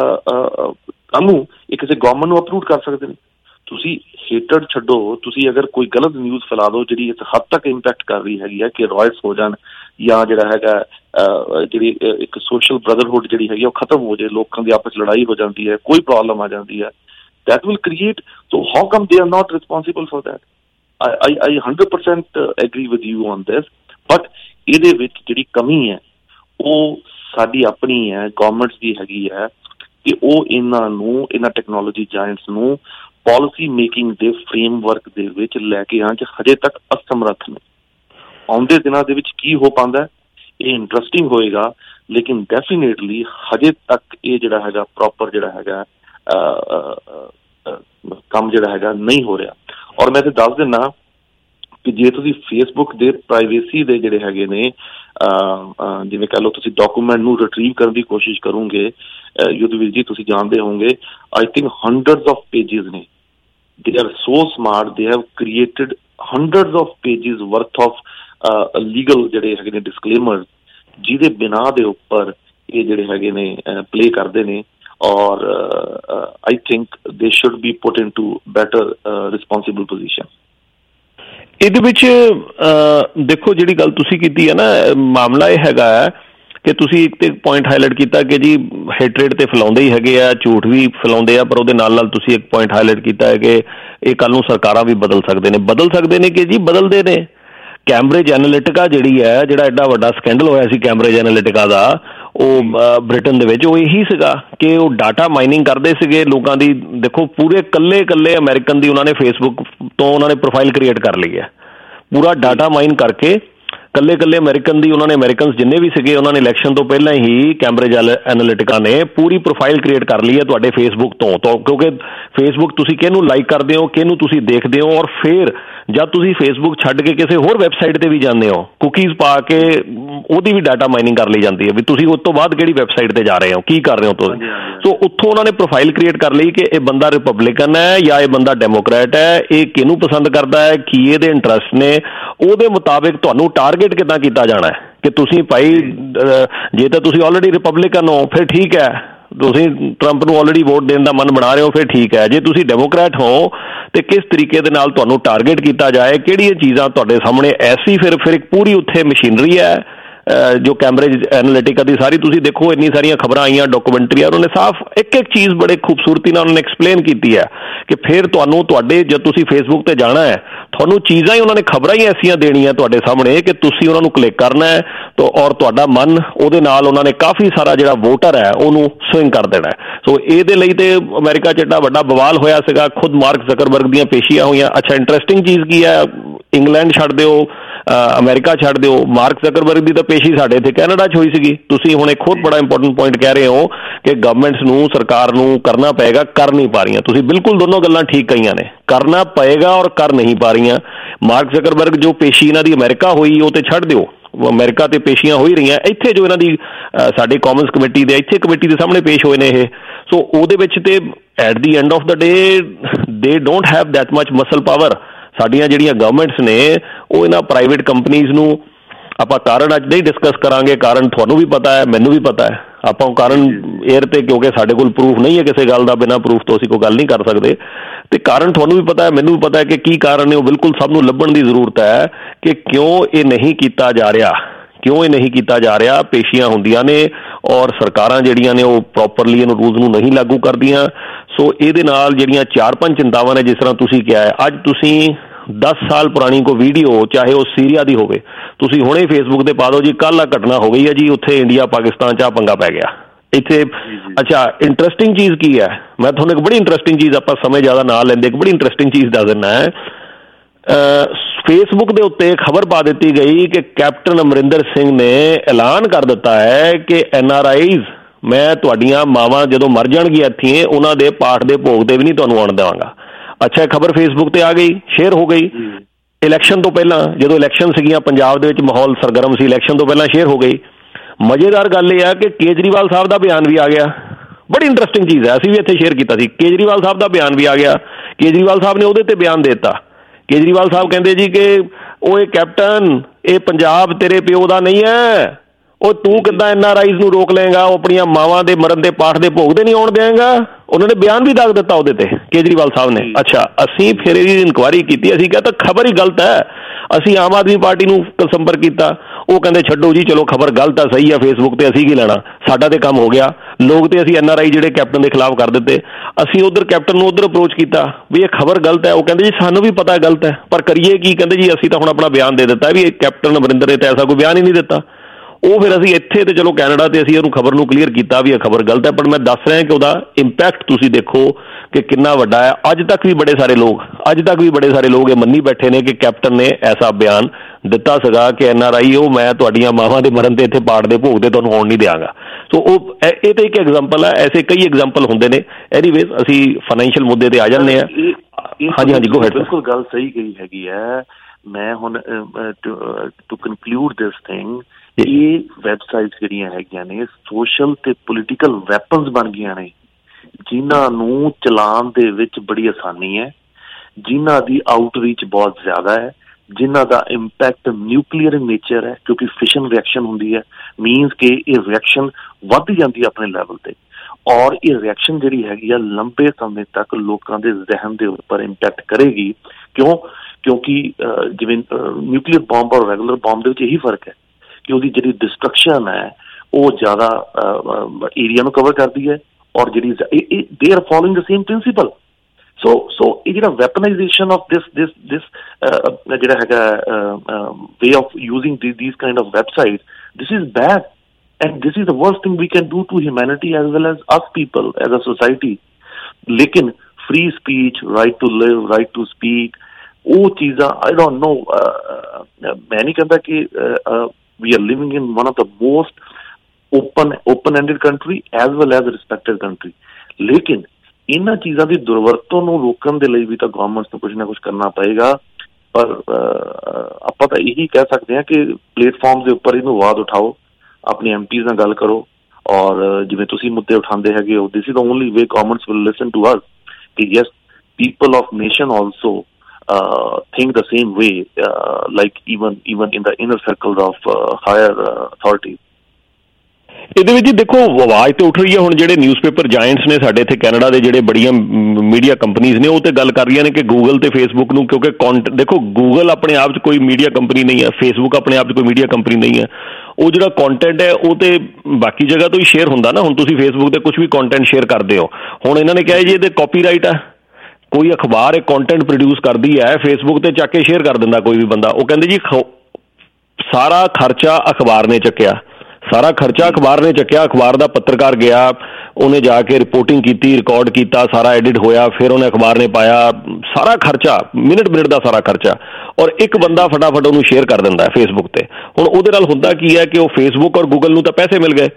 ਕਾਨੂੰ ਇਹ ਕਿਸੇ ਗਵਰਨਮੈਂਟ ਨੂੰ ਅਪਰੂਵ ਕਰ ਸਕਦੇ ਨੇ। ਤੁਸੀਂ ਹੇਟਡ ਛੱਡੋ, ਤੁਸੀਂ ਅਗਰ ਕੋਈ ਗਲਤ ਨਿਊਜ਼ ਫੈਲਾ ਦਿਓ ਜਿਹੜੀ ਇਸ ਹੱਦ ਤੱਕ ਇੰਪੈਕਟ ਕਰ ਰਹੀ ਹੈਗੀ ਹੈ ਕਿ ਰॉयट्स ਹੋ ਜਾਣ ਜਾਂ ਜਿਹੜਾ ਹੈਗਾ ਜਿਹੜੀ ਇੱਕ ਸੋਸ਼ਲ ਬ੍ਰਦਰਹੁੱਡ ਜਿਹੜੀ ਹੈਗੀ ਉਹ ਖਤਮ ਹੋ ਜਾਏ, ਲੋਕਾਂ ਦੀ ਆਪਸ ਲੜਾਈ ਹੋ ਜਾਂਦੀ ਹੈ, ਕੋਈ ਪ੍ਰੋਬਲਮ ਆ ਜਾਂਦੀ ਹੈ, that will create, so how come they are not responsible for that? I I I one hundred percent agree with you on this, but ਇਹਦੇ ਵਿੱਚ ਜਿਹੜੀ ਕਮੀ ਹੈ ਉਹ ਸਾਡੀ ਆਪਣੀ ਹੈ, ਗਵਰਨਮੈਂਟਸ ਦੀ ਹੈਗੀ ਹੈ ਕਿ ਉਹ ਇਹਨਾਂ ਨੂੰ, ਇਹਨਾਂ ਟੈਕਨੋਲੋਜੀ ਜਾਇੰਟਸ ਨੂੰ ਪਾਲਿਸੀ ਮੇਕਿੰਗ ਦੇ ਫਰੇਮਵਰਕ ਦੇ ਵਿੱਚ ਲੈ ਕੇ ਆਉਣ 'ਚ ਹਜੇ ਤੱਕ ਅਸਮਰੱਥ ਨੇ। ਆਉਂਦੇ ਦਿਨਾਂ ਦੇ ਵਿੱਚ ਕੀ ਹੋ ਪਾਉਂਦਾ ਇਹ ਇੰਟਰਸਟਿੰਗ ਹੋਏਗਾ, ਲੇਕਿਨ ਡੈਫੀਨੇਟਲੀ ਹਜੇ ਤੱਕ ਇਹ ਜਿਹੜਾ ਹੈਗਾ ਪ੍ਰੋਪਰ ਜਿਹੜਾ ਹੈਗਾ ਕੰਮ ਜਿਹੜਾ ਹੈਗਾ ਨਹੀਂ ਹੋ ਰਿਹਾ। ਔਰ ਮੈਂ ਤੇ ਦੱਸ ਦਿੰਦਾ ਕਿ ਜੇ ਤੁਸੀਂ ਫੇਸਬੁੱਕ ਦੇ ਪ੍ਰਾਈਵੇਸੀ ਦੇ ਜਿਹੜੇ ਹੈਗੇ ਨੇ ਜਿਵੇਂ ਕਹਿ ਲਓ ਤੁਸੀਂ ਡਾਕੂਮੈਂਟ ਨੂੰ ਰਿਟਰੀਵ ਕਰਨ ਦੀ ਕੋਸ਼ਿਸ਼ ਕਰੋਗੇ, ਯੁੱਧਵੀਰ ਜੀ ਤੁਸੀਂ ਜਾਣਦੇ ਹੋਵੋਗੇ, I think hundreds of pages ਨੇ, they are so smart, they have created hundreds of pages worth of legal ਜਿਹੜੇ ਹੈਗੇ ਨੇ ਡਿਸਕਲੇਮਰ, ਜਿਹਦੇ ਬਿਨਾਂ ਦੇ ਉੱਪਰ ਇਹ ਜਿਹੜੇ ਹੈਗੇ ਨੇ ਪਲੇ ਕਰਦੇ ਨੇ। ਔਰ I think they should be put into better responsible position. ਇਹਦੇ ਵਿੱਚ ਦੇਖੋ ਜਿਹੜੀ ਗੱਲ ਤੁਸੀਂ ਕੀਤੀ ਹੈ ਨਾ, ਮਾਮਲਾ ਇਹ ਹੈਗਾ ਹੈ ਕਿ ਤੁਸੀਂ ਇੱਕ ਤੇ ਪੁਆਇੰਟ ਹਾਈਲਾਈਟ ਕੀਤਾ ਕਿ ਜੀ ਹੇਟਰੇਟ ਤੇ ਫੈਲਾਉਂਦੇ ਹੀ ਹੈਗੇ ਆ, ਝੂਠ ਵੀ ਫੈਲਾਉਂਦੇ ਆ, ਪਰ ਉਹਦੇ ਨਾਲ ਨਾਲ ਤੁਸੀਂ ਇੱਕ ਪੁਆਇੰਟ ਹਾਈਲਾਈਟ ਕੀਤਾ ਹੈ ਕਿ ਇਹ ਕੱਲ੍ਹ ਨੂੰ ਸਰਕਾਰਾਂ ਵੀ ਬਦਲ ਸਕਦੇ ਨੇ। ਬਦਲ ਸਕਦੇ ਨੇ ਕਿ ਜੀ ਬਦਲਦੇ ਨੇ। ਕੈਂਬਰਿਜ ਐਨਾਲਿਟਿਕਾ ਜਿਹੜੀ ਹੈ, ਜਿਹੜਾ ਐਡਾ ਵੱਡਾ ਸਕੈਂਡਲ ਹੋਇਆ ਸੀ ਕੈਂਬਰਿਜ ਐਨਾਲਿਟਿਕਾ ਦਾ, ਉਹ ਬ੍ਰਿਟਨ ਦੇ ਵਿੱਚ, ਉਹ ਇਹੀ ਸੀਗਾ ਕਿ ਉਹ ਡਾਟਾ ਮਾਈਨਿੰਗ ਕਰਦੇ ਸੀਗੇ ਲੋਕਾਂ ਦੀ। ਦੇਖੋ ਪੂਰੇ ਇਕੱਲੇ ਇਕੱਲੇ ਅਮਰੀਕਨ ਦੀ ਉਹਨਾਂ ਨੇ ਫੇਸਬੁੱਕ ਤੋਂ ਉਹਨਾਂ ਨੇ ਪ੍ਰੋਫਾਈਲ ਕ੍ਰੀਏਟ ਕਰ ਲਈ ਹੈ, ਪੂਰਾ ਡਾਟਾ ਮਾਈਨ ਕਰਕੇ ਇਕੱਲੇ ਇਕੱਲੇ ਅਮਰੀਕਨ ਦੀ ਉਹਨਾਂ ਨੇ, ਅਮਰੀਕਨਸ ਜਿੰਨੇ ਵੀ ਸੀਗੇ ਉਹਨਾਂ ਨੇ ਇਲੈਕਸ਼ਨ ਤੋਂ ਪਹਿਲਾਂ ਹੀ ਕੈਂਬਰਿਜ ਐਨਾਲਿਟਿਕਾ ਨੇ ਪੂਰੀ ਪ੍ਰੋਫਾਈਲ ਕ੍ਰੀਏਟ ਕਰ ਲਈ ਹੈ ਤੁਹਾਡੇ ਫੇਸਬੁੱਕ ਤੋਂ, ਕਿਉਂਕਿ ਫੇਸਬੁੱਕ ਤੁਸੀਂ ਕਿਹਨੂੰ ਲਾਈਕ ਕਰਦੇ ਹੋ, ਕਿਹਨੂੰ ਤੁਸੀਂ ਦੇਖਦੇ ਹੋ, ਔਰ ਫਿਰ ਜਦ ਤੁਸੀਂ ਫੇਸਬੁੱਕ ਛੱਡ ਕੇ ਕਿਸੇ ਹੋਰ ਵੈਬਸਾਈਟ 'ਤੇ ਵੀ ਜਾਂਦੇ ਹੋ, ਕੁਕੀਜ਼ ਪਾ ਕੇ ਉਹਦੀ ਵੀ ਡਾਟਾ ਮਾਈਨਿੰਗ ਕਰ ਲਈ ਜਾਂਦੀ ਹੈ ਵੀ ਤੁਸੀਂ ਉਸ ਤੋਂ ਬਾਅਦ ਕਿਹੜੀ ਵੈਬਸਾਈਟ 'ਤੇ ਜਾ ਰਹੇ ਹੋ, ਕੀ ਕਰ ਰਹੇ ਹੋ ਤੁਸੀਂ। ਸੋ ਉੱਥੋਂ ਉਹਨਾਂ ਨੇ ਪ੍ਰੋਫਾਈਲ ਕ੍ਰੀਏਟ ਕਰ ਲਈ ਕਿ ਇਹ ਬੰਦਾ ਰਿਪਬਲਿਕਨ ਹੈ ਜਾਂ ਇਹ ਬੰਦਾ ਡੈਮੋਕਰੈਟ ਹੈ, ਇਹ ਕਿਹਨੂੰ ਪਸੰਦ ਕਰਦਾ ਹੈ, ਕੀ ਇਹਦੇ ਇੰਟਰਸਟ ਨੇ, ਉਹਦੇ ਮੁਤਾਬਿਕ ਤੁਹਾਨੂੰ ਟਾਰਗੇਟ ਕਿੱਦਾਂ ਕੀਤਾ ਜਾਣਾ ਹੈ ਕਿ ਤੁਸੀਂ ਭਾਈ ਜੇ ਤਾਂ ਤੁਸੀਂ ਆਲਰੇਡੀ ਰਿਪਬਲਿਕਨ ਹੋ ਫਿਰ ਠੀਕ ਹੈ, ਤੁਸੀਂ ਟਰੰਪ ਨੂੰ ਆਲਰੇਡੀ ਵੋਟ ਦੇਣ ਦਾ ਮਨ ਬਣਾ ਰਹੇ ਹੋ ਫਿਰ ਠੀਕ ਹੈ, ਜੇ ਤੁਸੀਂ ਡੈਮੋਕਰੈਟ ਹੋ ਤੇ ਕਿਸ ਤਰੀਕੇ ਦੇ ਨਾਲ ਤੁਹਾਨੂੰ ਟਾਰਗੇਟ ਕੀਤਾ ਜਾਏ, ਕਿਹੜੀਆਂ ਚੀਜ਼ਾਂ ਤੁਹਾਡੇ ਸਾਹਮਣੇ, ਐਸੀ ਫਿਰ ਫਿਰ ਇੱਕ ਪੂਰੀ ਉੱਥੇ ਮਸ਼ੀਨਰੀ ਹੈ ਜੋ ਕੈਂਬਰਿਜ ਐਨਾਲਿਟਿਕਾ ਦੀ ਸਾਰੀ ਤੁਸੀਂ ਦੇਖੋ, ਇੰਨੀ ਸਾਰੀਆਂ ਖਬਰਾਂ ਆਈਆਂ, ਡਾਕੂਮੈਂਟਰੀ, ਉਹਨਾਂ ਨੇ ਸਾਫ਼ ਇੱਕ ਇੱਕ ਚੀਜ਼ ਬੜੇ ਖੂਬਸੂਰਤੀ ਨਾਲ ਉਹਨਾਂ ਨੇ ਐਕਸਪਲੇਨ ਕੀਤੀ ਹੈ ਕਿ ਫਿਰ ਤੁਹਾਨੂੰ ਤੁਹਾਡੇ ਜਦ ਤੁਸੀਂ ਫੇਸਬੁੱਕ 'ਤੇ ਜਾਣਾ ਹੈ ਤੁਹਾਨੂੰ ਚੀਜ਼ਾਂ ਹੀ ਉਹਨਾਂ ਨੇ ਖਬਰਾਂ ਹੀ ਐਸੀਆਂ ਦੇਣੀਆਂ ਤੁਹਾਡੇ ਸਾਹਮਣੇ ਕਿ ਤੁਸੀਂ ਉਹਨਾਂ ਨੂੰ ਕਲਿੱਕ ਕਰਨਾ ਹੈ ਤਾਂ ਔਰ ਤੁਹਾਡਾ ਮਨ ਉਹਦੇ ਨਾਲ ਉਹਨਾਂ ਨੇ ਕਾਫੀ ਸਾਰਾ ਜਿਹੜਾ ਵੋਟਰ ਹੈ ਉਹਨੂੰ ਸਵਿੰਗ ਕਰ ਦੇਣਾ। ਸੋ ਇਹਦੇ ਲਈ ਤੇ ਅਮਰੀਕਾ 'ਚ ਐਡਾ ਵੱਡਾ ਬਵਾਲ ਹੋਇਆ ਸੀਗਾ, ਖੁਦ ਮਾਰਕ ਜ਼ਕਰਬਰਗ ਦੀਆਂ ਪੇਸ਼ੀਆਂ ਹੋਈਆਂ। ਅੱਛਾ ਇੰਟਰਸਟਿੰਗ ਚੀਜ਼ ਕੀ ਹੈ, ਇੰਗਲੈਂਡ ਛੱਡ ਦਿਓ, ਅਮਰੀਕਾ ਛੱਡ ਦਿਓ, ਮਾਰਕ ਜ਼ਕਰਬਰਗ ਦੀ ਤਾਂ ਪੇਸ਼ੀ ਸਾਡੇ ਇੱਥੇ ਕੈਨੇਡਾ 'ਚ ਹੋਈ ਸੀਗੀ। ਤੁਸੀਂ ਹੁਣ ਇੱਕ ਹੋਰ ਬੜਾ ਇੰਪੋਰਟੈਂਟ ਪੁਆਇੰਟ ਕਹਿ ਰਹੇ ਹੋ ਕਿ ਗਵਰਨਮੈਂਟਸ ਨੂੰ, ਸਰਕਾਰ ਨੂੰ ਕਰਨਾ ਪਏਗਾ, ਕਰ ਨਹੀਂ ਪਾ ਰਹੀਆਂ। ਤੁਸੀਂ ਬਿਲਕੁਲ ਦੋਨੋਂ ਗੱਲਾਂ ਠੀਕ ਕਹੀਆਂ ਨੇ, ਕਰਨਾ ਪਏਗਾ ਔਰ ਕਰ ਨਹੀਂ ਪਾ ਰਹੀਆਂ। ਮਾਰਕ ਜ਼ਕਰਬਰਗ ਜੋ ਪੇਸ਼ੀ ਇਹਨਾਂ ਦੀ ਅਮਰੀਕਾ ਹੋਈ ਉਹ ਤੇ ਛੱਡ ਦਿਓ, ਅਮਰੀਕਾ ਤੇ ਪੇਸ਼ੀਆਂ ਹੋ ਹੀ ਰਹੀਆਂ, ਇੱਥੇ ਜੋ ਇਹਨਾਂ ਦੀ ਸਾਡੇ ਕਾਮਨਸ ਕਮੇਟੀ ਦੇ ਇੱਥੇ ਕਮੇਟੀ ਦੇ ਸਾਹਮਣੇ ਪੇਸ਼ ਹੋਏ ਨੇ ਇਹ। ਸੋ ਉਹਦੇ ਵਿੱਚ ਤੇ at the end of the day they don't have that much muscle power. ਸਾਡੀਆਂ ਜਿਹੜੀਆਂ ਗਵਰਨਮੈਂਟਸ ਨੇ ਉਹ ਇਹਨਾਂ ਪ੍ਰਾਈਵੇਟ ਕੰਪਨੀਜ਼ ਨੂੰ, ਆਪਾਂ ਕਾਰਨ ਅੱਜ ਨਹੀਂ ਡਿਸਕਸ ਕਰਾਂਗੇ, ਕਾਰਨ ਤੁਹਾਨੂੰ ਵੀ ਪਤਾ ਹੈ, ਮੈਨੂੰ ਵੀ ਪਤਾ ਹੈ, ਆਪਾਂ ਉਹ ਕਾਰਨ ਏਅਰ ਤੇ ਕਿਉਂਕਿ ਸਾਡੇ ਕੋਲ ਪ੍ਰੂਫ ਨਹੀਂ ਹੈ ਕਿਸੇ ਗੱਲ ਦਾ, ਬਿਨਾਂ ਪ੍ਰੂਫ ਤੋਂ ਅਸੀਂ ਕੋਈ ਗੱਲ ਨਹੀਂ ਕਰ ਸਕਦੇ। ਤੇ ਕਾਰਨ ਤੁਹਾਨੂੰ ਵੀ ਪਤਾ ਹੈ, ਮੈਨੂੰ ਵੀ ਪਤਾ ਹੈ ਕਿ ਕੀ ਕਾਰਨ ਨੇ, ਉਹ ਬਿਲਕੁਲ ਸਭ ਨੂੰ ਲੱਭਣ ਦੀ ਜ਼ਰੂਰਤ ਹੈ ਕਿ ਕਿਉਂ ਇਹ ਨਹੀਂ ਕੀਤਾ ਜਾ ਰਿਹਾ, ਕਿਉਂ ਇਹ ਨਹੀਂ ਕੀਤਾ ਜਾ ਰਿਹਾ। ਪੇਸ਼ੀਆਂ ਹੁੰਦੀਆਂ ਨੇ ਔਰ ਸਰਕਾਰਾਂ ਜਿਹੜੀਆਂ ਨੇ ਉਹ ਪ੍ਰੋਪਰਲੀ ਇਹਨੂੰ ਰੂਲਸ ਨੂੰ ਨਹੀਂ ਲਾਗੂ ਕਰਦੀਆਂ। ਸੋ ਇਹਦੇ ਨਾਲ ਜਿਹੜੀਆਂ ਚਾਰ ਪੰਜ ਚਿੰਤਾਵਾਂ ਨੇ, ਜਿਸ ਤਰ੍ਹਾਂ ਤੁਸੀਂ ਕਿਹਾ ਹੈ, ਅੱਜ ਤੁਸੀਂ ਦਸ ਸਾਲ ਪੁਰਾਣੀ ਕੋਈ ਵੀਡੀਓ ਚਾਹੇ ਉਹ ਸੀਰੀਆ ਦੀ ਹੋਵੇ, ਤੁਸੀਂ ਹੁਣੇ ਫੇਸਬੁੱਕ ਤੇ ਪਾ ਦਿਓ ਜੀ ਕੱਲ੍ਹ ਆ ਘਟਨਾ ਹੋ ਗਈ ਹੈ ਜੀ, ਉੱਥੇ ਇੰਡੀਆ ਪਾਕਿਸਤਾਨ 'ਚ ਆ ਪੰਗਾ ਪੈ ਗਿਆ ਇੱਥੇ। ਅੱਛਾ, ਇੰਟਰਸਟਿੰਗ ਚੀਜ਼ ਕੀ ਹੈ, ਮੈਂ ਤੁਹਾਨੂੰ ਇੱਕ ਬੜੀ ਇੰਟਰਸਟਿੰਗ ਚੀਜ਼, ਆਪਾਂ ਸਮੇਂ ਜ਼ਿਆਦਾ ਨਾ ਲੈਂਦੇ, ਇੱਕ ਬੜੀ ਇੰਟਰਸਟਿੰਗ ਚੀਜ਼ ਦੱਸ ਦਿੰਦਾ ਹੈ। ਫੇਸਬੁੱਕ ਦੇ ਉੱਤੇ ਖਬਰ ਪਾ ਦਿੱਤੀ ਗਈ ਕਿ ਕੈਪਟਨ ਅਮਰਿੰਦਰ ਸਿੰਘ ਨੇ ਐਲਾਨ ਕਰ ਦਿੱਤਾ ਹੈ ਕਿ ਐਨ ਆਰ ਆਈਜ਼, ਮੈਂ ਤੁਹਾਡੀਆਂ ਮਾਵਾਂ ਜਦੋਂ ਮਰ ਜਾਣਗੀਆਂ ਇੱਥੇ, ਉਹਨਾਂ ਦੇ ਪਾਠ ਦੇ ਭੋਗ ਤੇ ਵੀ ਨਹੀਂ ਤੁਹਾਨੂੰ ਆਉਣ ਦੇਵਾਂਗਾ। ਅੱਛਾ, ਇਹ ਖਬਰ ਫੇਸਬੁੱਕ ਤੇ ਆ ਗਈ, ਸ਼ੇਅਰ ਹੋ ਗਈ। ਇਲੈਕਸ਼ਨ ਤੋਂ ਪਹਿਲਾਂ, ਜਦੋਂ ਇਲੈਕਸ਼ਨ ਸੀਗੀਆਂ ਪੰਜਾਬ ਦੇ ਵਿੱਚ, ਮਾਹੌਲ ਸਰਗਰਮ ਸੀ, ਇਲੈਕਸ਼ਨ ਤੋਂ ਪਹਿਲਾਂ ਸ਼ੇਅਰ ਹੋ ਗਈ। ਮਜ਼ੇਦਾਰ ਗੱਲ ਇਹ ਆ ਕਿ ਕੇਜਰੀਵਾਲ ਸਾਹਿਬ ਦਾ ਬਿਆਨ ਵੀ ਆ ਗਿਆ। ਬੜੀ ਇੰਟਰਸਟਿੰਗ ਚੀਜ਼ ਹੈ, ਅਸੀਂ ਵੀ ਇੱਥੇ ਸ਼ੇਅਰ ਕੀਤਾ ਸੀ। ਕੇਜਰੀਵਾਲ ਸਾਹਿਬ ਦਾ ਬਿਆਨ ਵੀ ਆ ਗਿਆ। ਕੇਜਰੀਵਾਲ ਸਾਹਿਬ ਨੇ ਉਹਦੇ ਤੇ ਬਿਆਨ ਦੇ ਦਿੱਤਾ। ਕੇਜਰੀਵਾਲ ਸਾਹਿਬ ਕਹਿੰਦੇ ਜੀ ਕਿ ਉਹ ਇਹ ਕੈਪਟਨ, ਇਹ ਪੰਜਾਬ ਤੇਰੇ ਪਿਓ ਦਾ ਨਹੀਂ ਹੈ, ਉਹ ਤੂੰ ਕਿੱਦਾਂ ਐਨ ਆਰ ਆਈਜ਼ ਨੂੰ ਰੋਕ ਲਏਗਾ, ਉਹ ਆਪਣੀਆਂ ਮਾਵਾਂ ਦੇ ਮਰਨ ਦੇ ਪਾਠ ਦੇ ਭੋਗ ਦੇ ਨਹੀਂ ਆਉਣ ਦੇਵੇਗਾ। ਉਹਨਾਂ ਨੇ ਬਿਆਨ ਵੀ ਦੱਸ ਦਿੱਤਾ ਉਹਦੇ ਤੇ, ਕੇਜਰੀਵਾਲ ਸਾਹਿਬ ਨੇ। ਅੱਛਾ, ਅਸੀਂ ਫਿਰ ਇਹਦੀ ਇਨਕੁਆਇਰੀ ਕੀਤੀ, ਅਸੀਂ ਕਿਹਾ ਤਾਂ ਖਬਰ ਹੀ ਗਲਤ ਹੈ। ਅਸੀਂ ਆਮ ਆਦਮੀ ਪਾਰਟੀ ਨੂੰ ਸੰਪਰਕ ਕੀਤਾ, ਉਹ ਕਹਿੰਦੇ ਛੱਡੋ ਜੀ, ਚਲੋ ਖਬਰ ਗਲਤ ਆ, ਸਹੀ ਆ ਫੇਸਬੁੱਕ ਤੇ, ਅਸੀਂ ਕੀ ਲੈਣਾ, ਸਾਡਾ ਤੇ ਕੰਮ ਹੋ ਗਿਆ। ਲੋਕ ਤੇ ਅਸੀਂ ਐਨ ਆਰ ਆਈ ਜਿਹੜੇ ਕੈਪਟਨ ਦੇ ਖਿਲਾਫ ਕਰ ਦਿੱਤੇ। ਅਸੀਂ ਉਧਰ ਕੈਪਟਨ ਨੂੰ ਉਧਰ ਅਪਰੋਚ ਕੀਤਾ ਵੀ ਇਹ ਖਬਰ ਗਲਤ ਹੈ, ਉਹ ਕਹਿੰਦੇ ਜੀ ਸਾਨੂੰ ਵੀ ਪਤਾ ਗਲਤ ਹੈ, ਪਰ ਕਰੀਏ ਕੀ। ਕਹਿੰਦੇ ਜੀ ਅਸੀਂ ਤਾਂ ਹੁਣ ਆਪਣਾ ਬਿਆਨ ਦੇ ਦਿੱਤਾ ਵੀ ਇਹ ਕੈਪਟਨ ਅਮਰਿੰਦਰ ਨੇ ਤਾਂ ਐਸਾ ਕੋਈ ਬਿਆਨ ਹੀ ਨਹੀਂ ਦਿੱਤਾ। ਉਹ ਫਿਰ ਅਸੀਂ ਇੱਥੇ ਤੇ ਚਲੋ ਕੈਨੇਡਾ ਤੇ ਅਸੀਂ ਉਹਨੂੰ ਖਬਰ ਨੂੰ ਕਲੀਅਰ ਕੀਤਾ ਵੀ ਇਹ ਖਬਰ ਗਲਤ ਹੈ, ਪਰ ਮੈਂ ਦੱਸ ਰਿਹਾ ਕਿ ਉਹਦਾ ਇੰਪੈਕਟ ਤੁਸੀਂ ਦੇਖੋ ਕਿ ਕਿੰਨਾ ਵੱਡਾ ਹੈ। ਅੱਜ ਤੱਕ ਵੀ ਬੜੇ ਸਾਰੇ ਲੋਕ ਅੱਜ ਤੱਕ ਵੀ ਬੜੇ ਸਾਰੇ ਲੋਕ ਇਹ ਮੰਨੀ ਬੈਠੇ ਨੇ ਕਿ ਕੈਪਟਨ ਨੇ ਐਸਾ ਬਿਆਨ ਦਿੱਤਾ ਸੀਗਾ ਕਿ ਐਨ ਆਰ ਆਈ ਉਹ ਮੈਂ ਤੁਹਾਡੀਆਂ ਮਾਵਾਂ ਦੇ ਮਰਨ ਤੇ ਇੱਥੇ ਪਾਠ ਦੇ ਭੋਗ ਤੇ ਤੁਹਾਨੂੰ ਆਉਣ ਨਹੀਂ ਦਿਆਂਗਾ। ਸੋ ਉਹ ਇਹ ਤਾਂ ਇੱਕ ਐਗਜ਼ਾਮਪਲ ਹੈ, ਐਸੇ ਕਈ ਐਗਜ਼ਾਮਪਲ ਹੁੰਦੇ ਨੇ। ਐਨੀਵੇਜ਼ ਅਸੀਂ ਫਾਈਨੈਂਸ਼ੀਅਲ ਮੁੱਦੇ ਤੇ ਆ ਜਾਂਦੇ ਹਾਂ। ਹਾਂਜੀ ਹਾਂਜੀ, ਗੋ ਹੈਡ। ਬਿਲਕੁਲ ਗੱਲ ਸਹੀ ਕਹੀ ਹੈਗੀ ਹੈ। ਮੈਂ ਹੁਣ ਟੂ ਕਨਕਲੂਡ ਦਿਸ ਥਿੰਗ, ਇਹ ਵੈਬਸਾਈਟ ਜਿਹੜੀਆਂ ਹੈਗੀਆਂ ਨੇ ਸੋਸ਼ਲ ਤੇ ਪੋਲੀਟੀਕਲ ਵੈਪਨਸ ਬਣ ਗਈਆਂ ਨੇ, ਜਿਨ੍ਹਾਂ ਨੂੰ ਚਲਾਉਣ ਦੇ ਵਿੱਚ ਬੜੀ ਆਸਾਨੀ ਹੈ, ਜਿਨ੍ਹਾਂ ਦੀ ਆਊਟਰੀਚ ਬਹੁਤ ਜ਼ਿਆਦਾ ਹੈ, ਜਿਨ੍ਹਾਂ ਦਾ ਇੰਪੈਕਟ ਨਿਊਕਲੀਅਰ ਇਨ ਨੇਚਰ ਹੈ, ਕਿਉਂਕਿ ਫਿਸ਼ਨ ਰਿਐਕਸ਼ਨ ਹੁੰਦੀ ਹੈ। ਮੀਨਸ ਕਿ ਇਹ ਰਿਐਕਸ਼ਨ ਵੱਧ ਜਾਂਦੀ ਹੈ ਆਪਣੇ ਲੈਵਲ ਤੇ, ਔਰ ਇਹ ਰਿਐਕਸ਼ਨ ਜਿਹੜੀ ਹੈਗੀ ਆ ਲੰਬੇ ਸਮੇਂ ਤੱਕ ਲੋਕਾਂ ਦੇ ਜ਼ਿਹਨ ਦੇ ਉੱਪਰ ਇੰਪੈਕਟ ਕਰੇਗੀ। ਕਿਉਂ? ਕਿਉਂਕਿ ਜਿਵੇਂ ਨਿਊਕਲੀਅਰ ਬੰਬ ਔਰ ਰੈਗੂਲਰ ਬੰਬ ਦੇ ਵਿੱਚ ਇਹੀ ਫਰਕ ਹੈ ਕਿ ਉਹਦੀ ਜਿਹੜੀ ਡਿਸਟਰਕਸ਼ਨ ਹੈ ਉਹ ਜ਼ਿਆਦਾ ਏਰੀਆ ਨੂੰ ਕਵਰ ਕਰਦੀ ਹੈ, ਔਰ ਜਿਹੜੀ they are following the same principle. So so ਇਹ ਜਿਹੜਾ weaponization of this this this ਜਿਹੜਾ ਹੈਗਾ way of using these kind of website, this is bad and this is the worst thing we can do to humanity as well as us people as a society. ਲੇਕਿਨ free speech, right to live, right to speak, ਉਹ ਚੀਜ਼ਾਂ ਆਈ ਡੋਂਟ ਨੋ, ਮੈਂ ਨਹੀਂ ਕਹਿੰਦਾ ਕਿ we are living in one of the most open open-ended country as well as a respected country, ਲੇਕਿਨ ਇਹਨਾਂ ਚੀਜ਼ਾਂ ਦੀ ਦੁਰਵਰਤੋਂ ਨੂੰ ਰੋਕਣ ਦੇ ਲਈ ਵੀ ਤਾਂ ਗਵਰਨਮੈਂਟਸ ਨੂੰ ਕੁਝ ਨਾ ਕੁਝ ਕਰਨਾ ਪਏਗਾ। ਪਰ ਆਪਾਂ ਤਾਂ ਇਹੀ ਕਹਿ ਸਕਦੇ ਹਾਂ ਕਿ ਪਲੇਟਫਾਰਮ ਦੇ ਉੱਪਰ ਇਹਨੂੰ ਆਵਾਜ਼ ਉਠਾਓ, ਆਪਣੇ ਐਮ ਪੀਜ਼ ਨਾਲ ਗੱਲ ਕਰੋ, ਔਰ ਜਿਵੇਂ ਤੁਸੀਂ ਮੁੱਦੇ ਉਠਾਉਂਦੇ ਹੈਗੇ ਹੋ, this is the only way governments will listen to us ਕਿ yes people of nation also Uh, think the same way, uh, like even even in the inner circles of uh, higher uh, authorities. ਇਹਦੇ ਵਿੱਚ ਦੇਖੋ ਆਵਾਜ਼ ਤੇ ਉੱਠ ਰਹੀ ਹੈ। ਹੁਣ ਜਿਹੜੇ ਨਿਊਜ਼ਪੇਪਰ ਜਾਇੰਟਸ ਨੇ ਸਾਡੇ ਇੱਥੇ ਕੈਨੇਡਾ ਦੇ, ਜਿਹੜੇ ਬੜੀਆਂ ਮੀਡੀਆ ਕੰਪਨੀਜ਼ ਨੇ, ਉਹ ਤੇ ਗੱਲ ਕਰ ਰਹੀਆਂ ਨੇ ਕਿ ਗੂਗਲ ਤੇ ਫੇਸਬੁੱਕ ਨੂੰ, ਕਿਉਂਕਿ ਕੰਟ ਦੇਖੋ ਗੂਗਲ ਆਪਣੇ ਆਪ 'ਚ ਕੋਈ ਮੀਡੀਆ ਕੰਪਨੀ ਨਹੀਂ ਹੈ, ਫੇਸਬੁੱਕ ਆਪਣੇ ਆਪ 'ਚ ਕੋਈ ਮੀਡੀਆ ਕੰਪਨੀ ਨਹੀਂ ਹੈ। ਉਹ ਜਿਹੜਾ ਕੰਟੈਂਟ ਹੈ ਉਹ ਤੇ ਬਾਕੀ ਜਗ੍ਹਾ ਤੋਂ ਹੀ ਸ਼ੇਅਰ ਹੁੰਦਾ ਨਾ। ਹੁਣ ਤੁਸੀਂ ਫੇਸਬੁੱਕ ਤੇ ਕੁਝ ਵੀ ਕੰਟੈਂਟ ਸ਼ੇਅਰ ਕਰਦੇ ਹੋ, ਹੁਣ ਇਹਨਾਂ ਨੇ ਕਿਹਾ ਜੀ ਇਹਦੇ ਕਾਪੀਰਾਈਟ ਹੈ। ਕੋਈ ਅਖਬਾਰ ਇਹ ਕੰਟੈਂਟ ਪ੍ਰੋਡਿਊਸ ਕਰਦੀ ਹੈ, ਫੇਸਬੁੱਕ ਤੇ ਚੱਕ ਕੇ ਸ਼ੇਅਰ ਕਰ ਦਿੰਦਾ ਕੋਈ ਵੀ ਬੰਦਾ, ਉਹ ਕਹਿੰਦੇ ਜੀ ਸਾਰਾ ਖਰਚਾ ਅਖਬਾਰ ਨੇ ਚੱਕਿਆ, ਸਾਰਾ ਖਰਚਾ ਅਖਬਾਰ ਨੇ ਚੱਕਿਆ। ਅਖਬਾਰ ਦਾ ਪੱਤਰਕਾਰ ਗਿਆ, ਉਹਨੇ ਜਾ ਕੇ ਰਿਪੋਰਟਿੰਗ ਕੀਤੀ, ਰਿਕਾਰਡ ਕੀਤਾ, ਸਾਰਾ ਐਡਿਟ ਹੋਇਆ, ਫਿਰ ਉਹਨੇ ਅਖਬਾਰ ਨੇ ਪਾਇਆ, ਸਾਰਾ ਖਰਚਾ ਮਿੰਟ ਮਿੰਟ ਦਾ ਸਾਰਾ ਖਰਚਾ, ਔਰ ਇੱਕ ਬੰਦਾ ਫਟਾਫਟ ਉਹਨੂੰ ਸ਼ੇਅਰ ਕਰ ਦਿੰਦਾ ਹੈ ਫੇਸਬੁੱਕ ਤੇ। ਹੁਣ ਉਹਦੇ ਨਾਲ ਹੁੰਦਾ ਕੀ ਹੈ ਕਿ ਉਹ ਫੇਸਬੁੱਕ ਔਰ ਗੂਗਲ ਨੂੰ ਤਾਂ ਪੈਸੇ ਮਿਲ ਗਏ,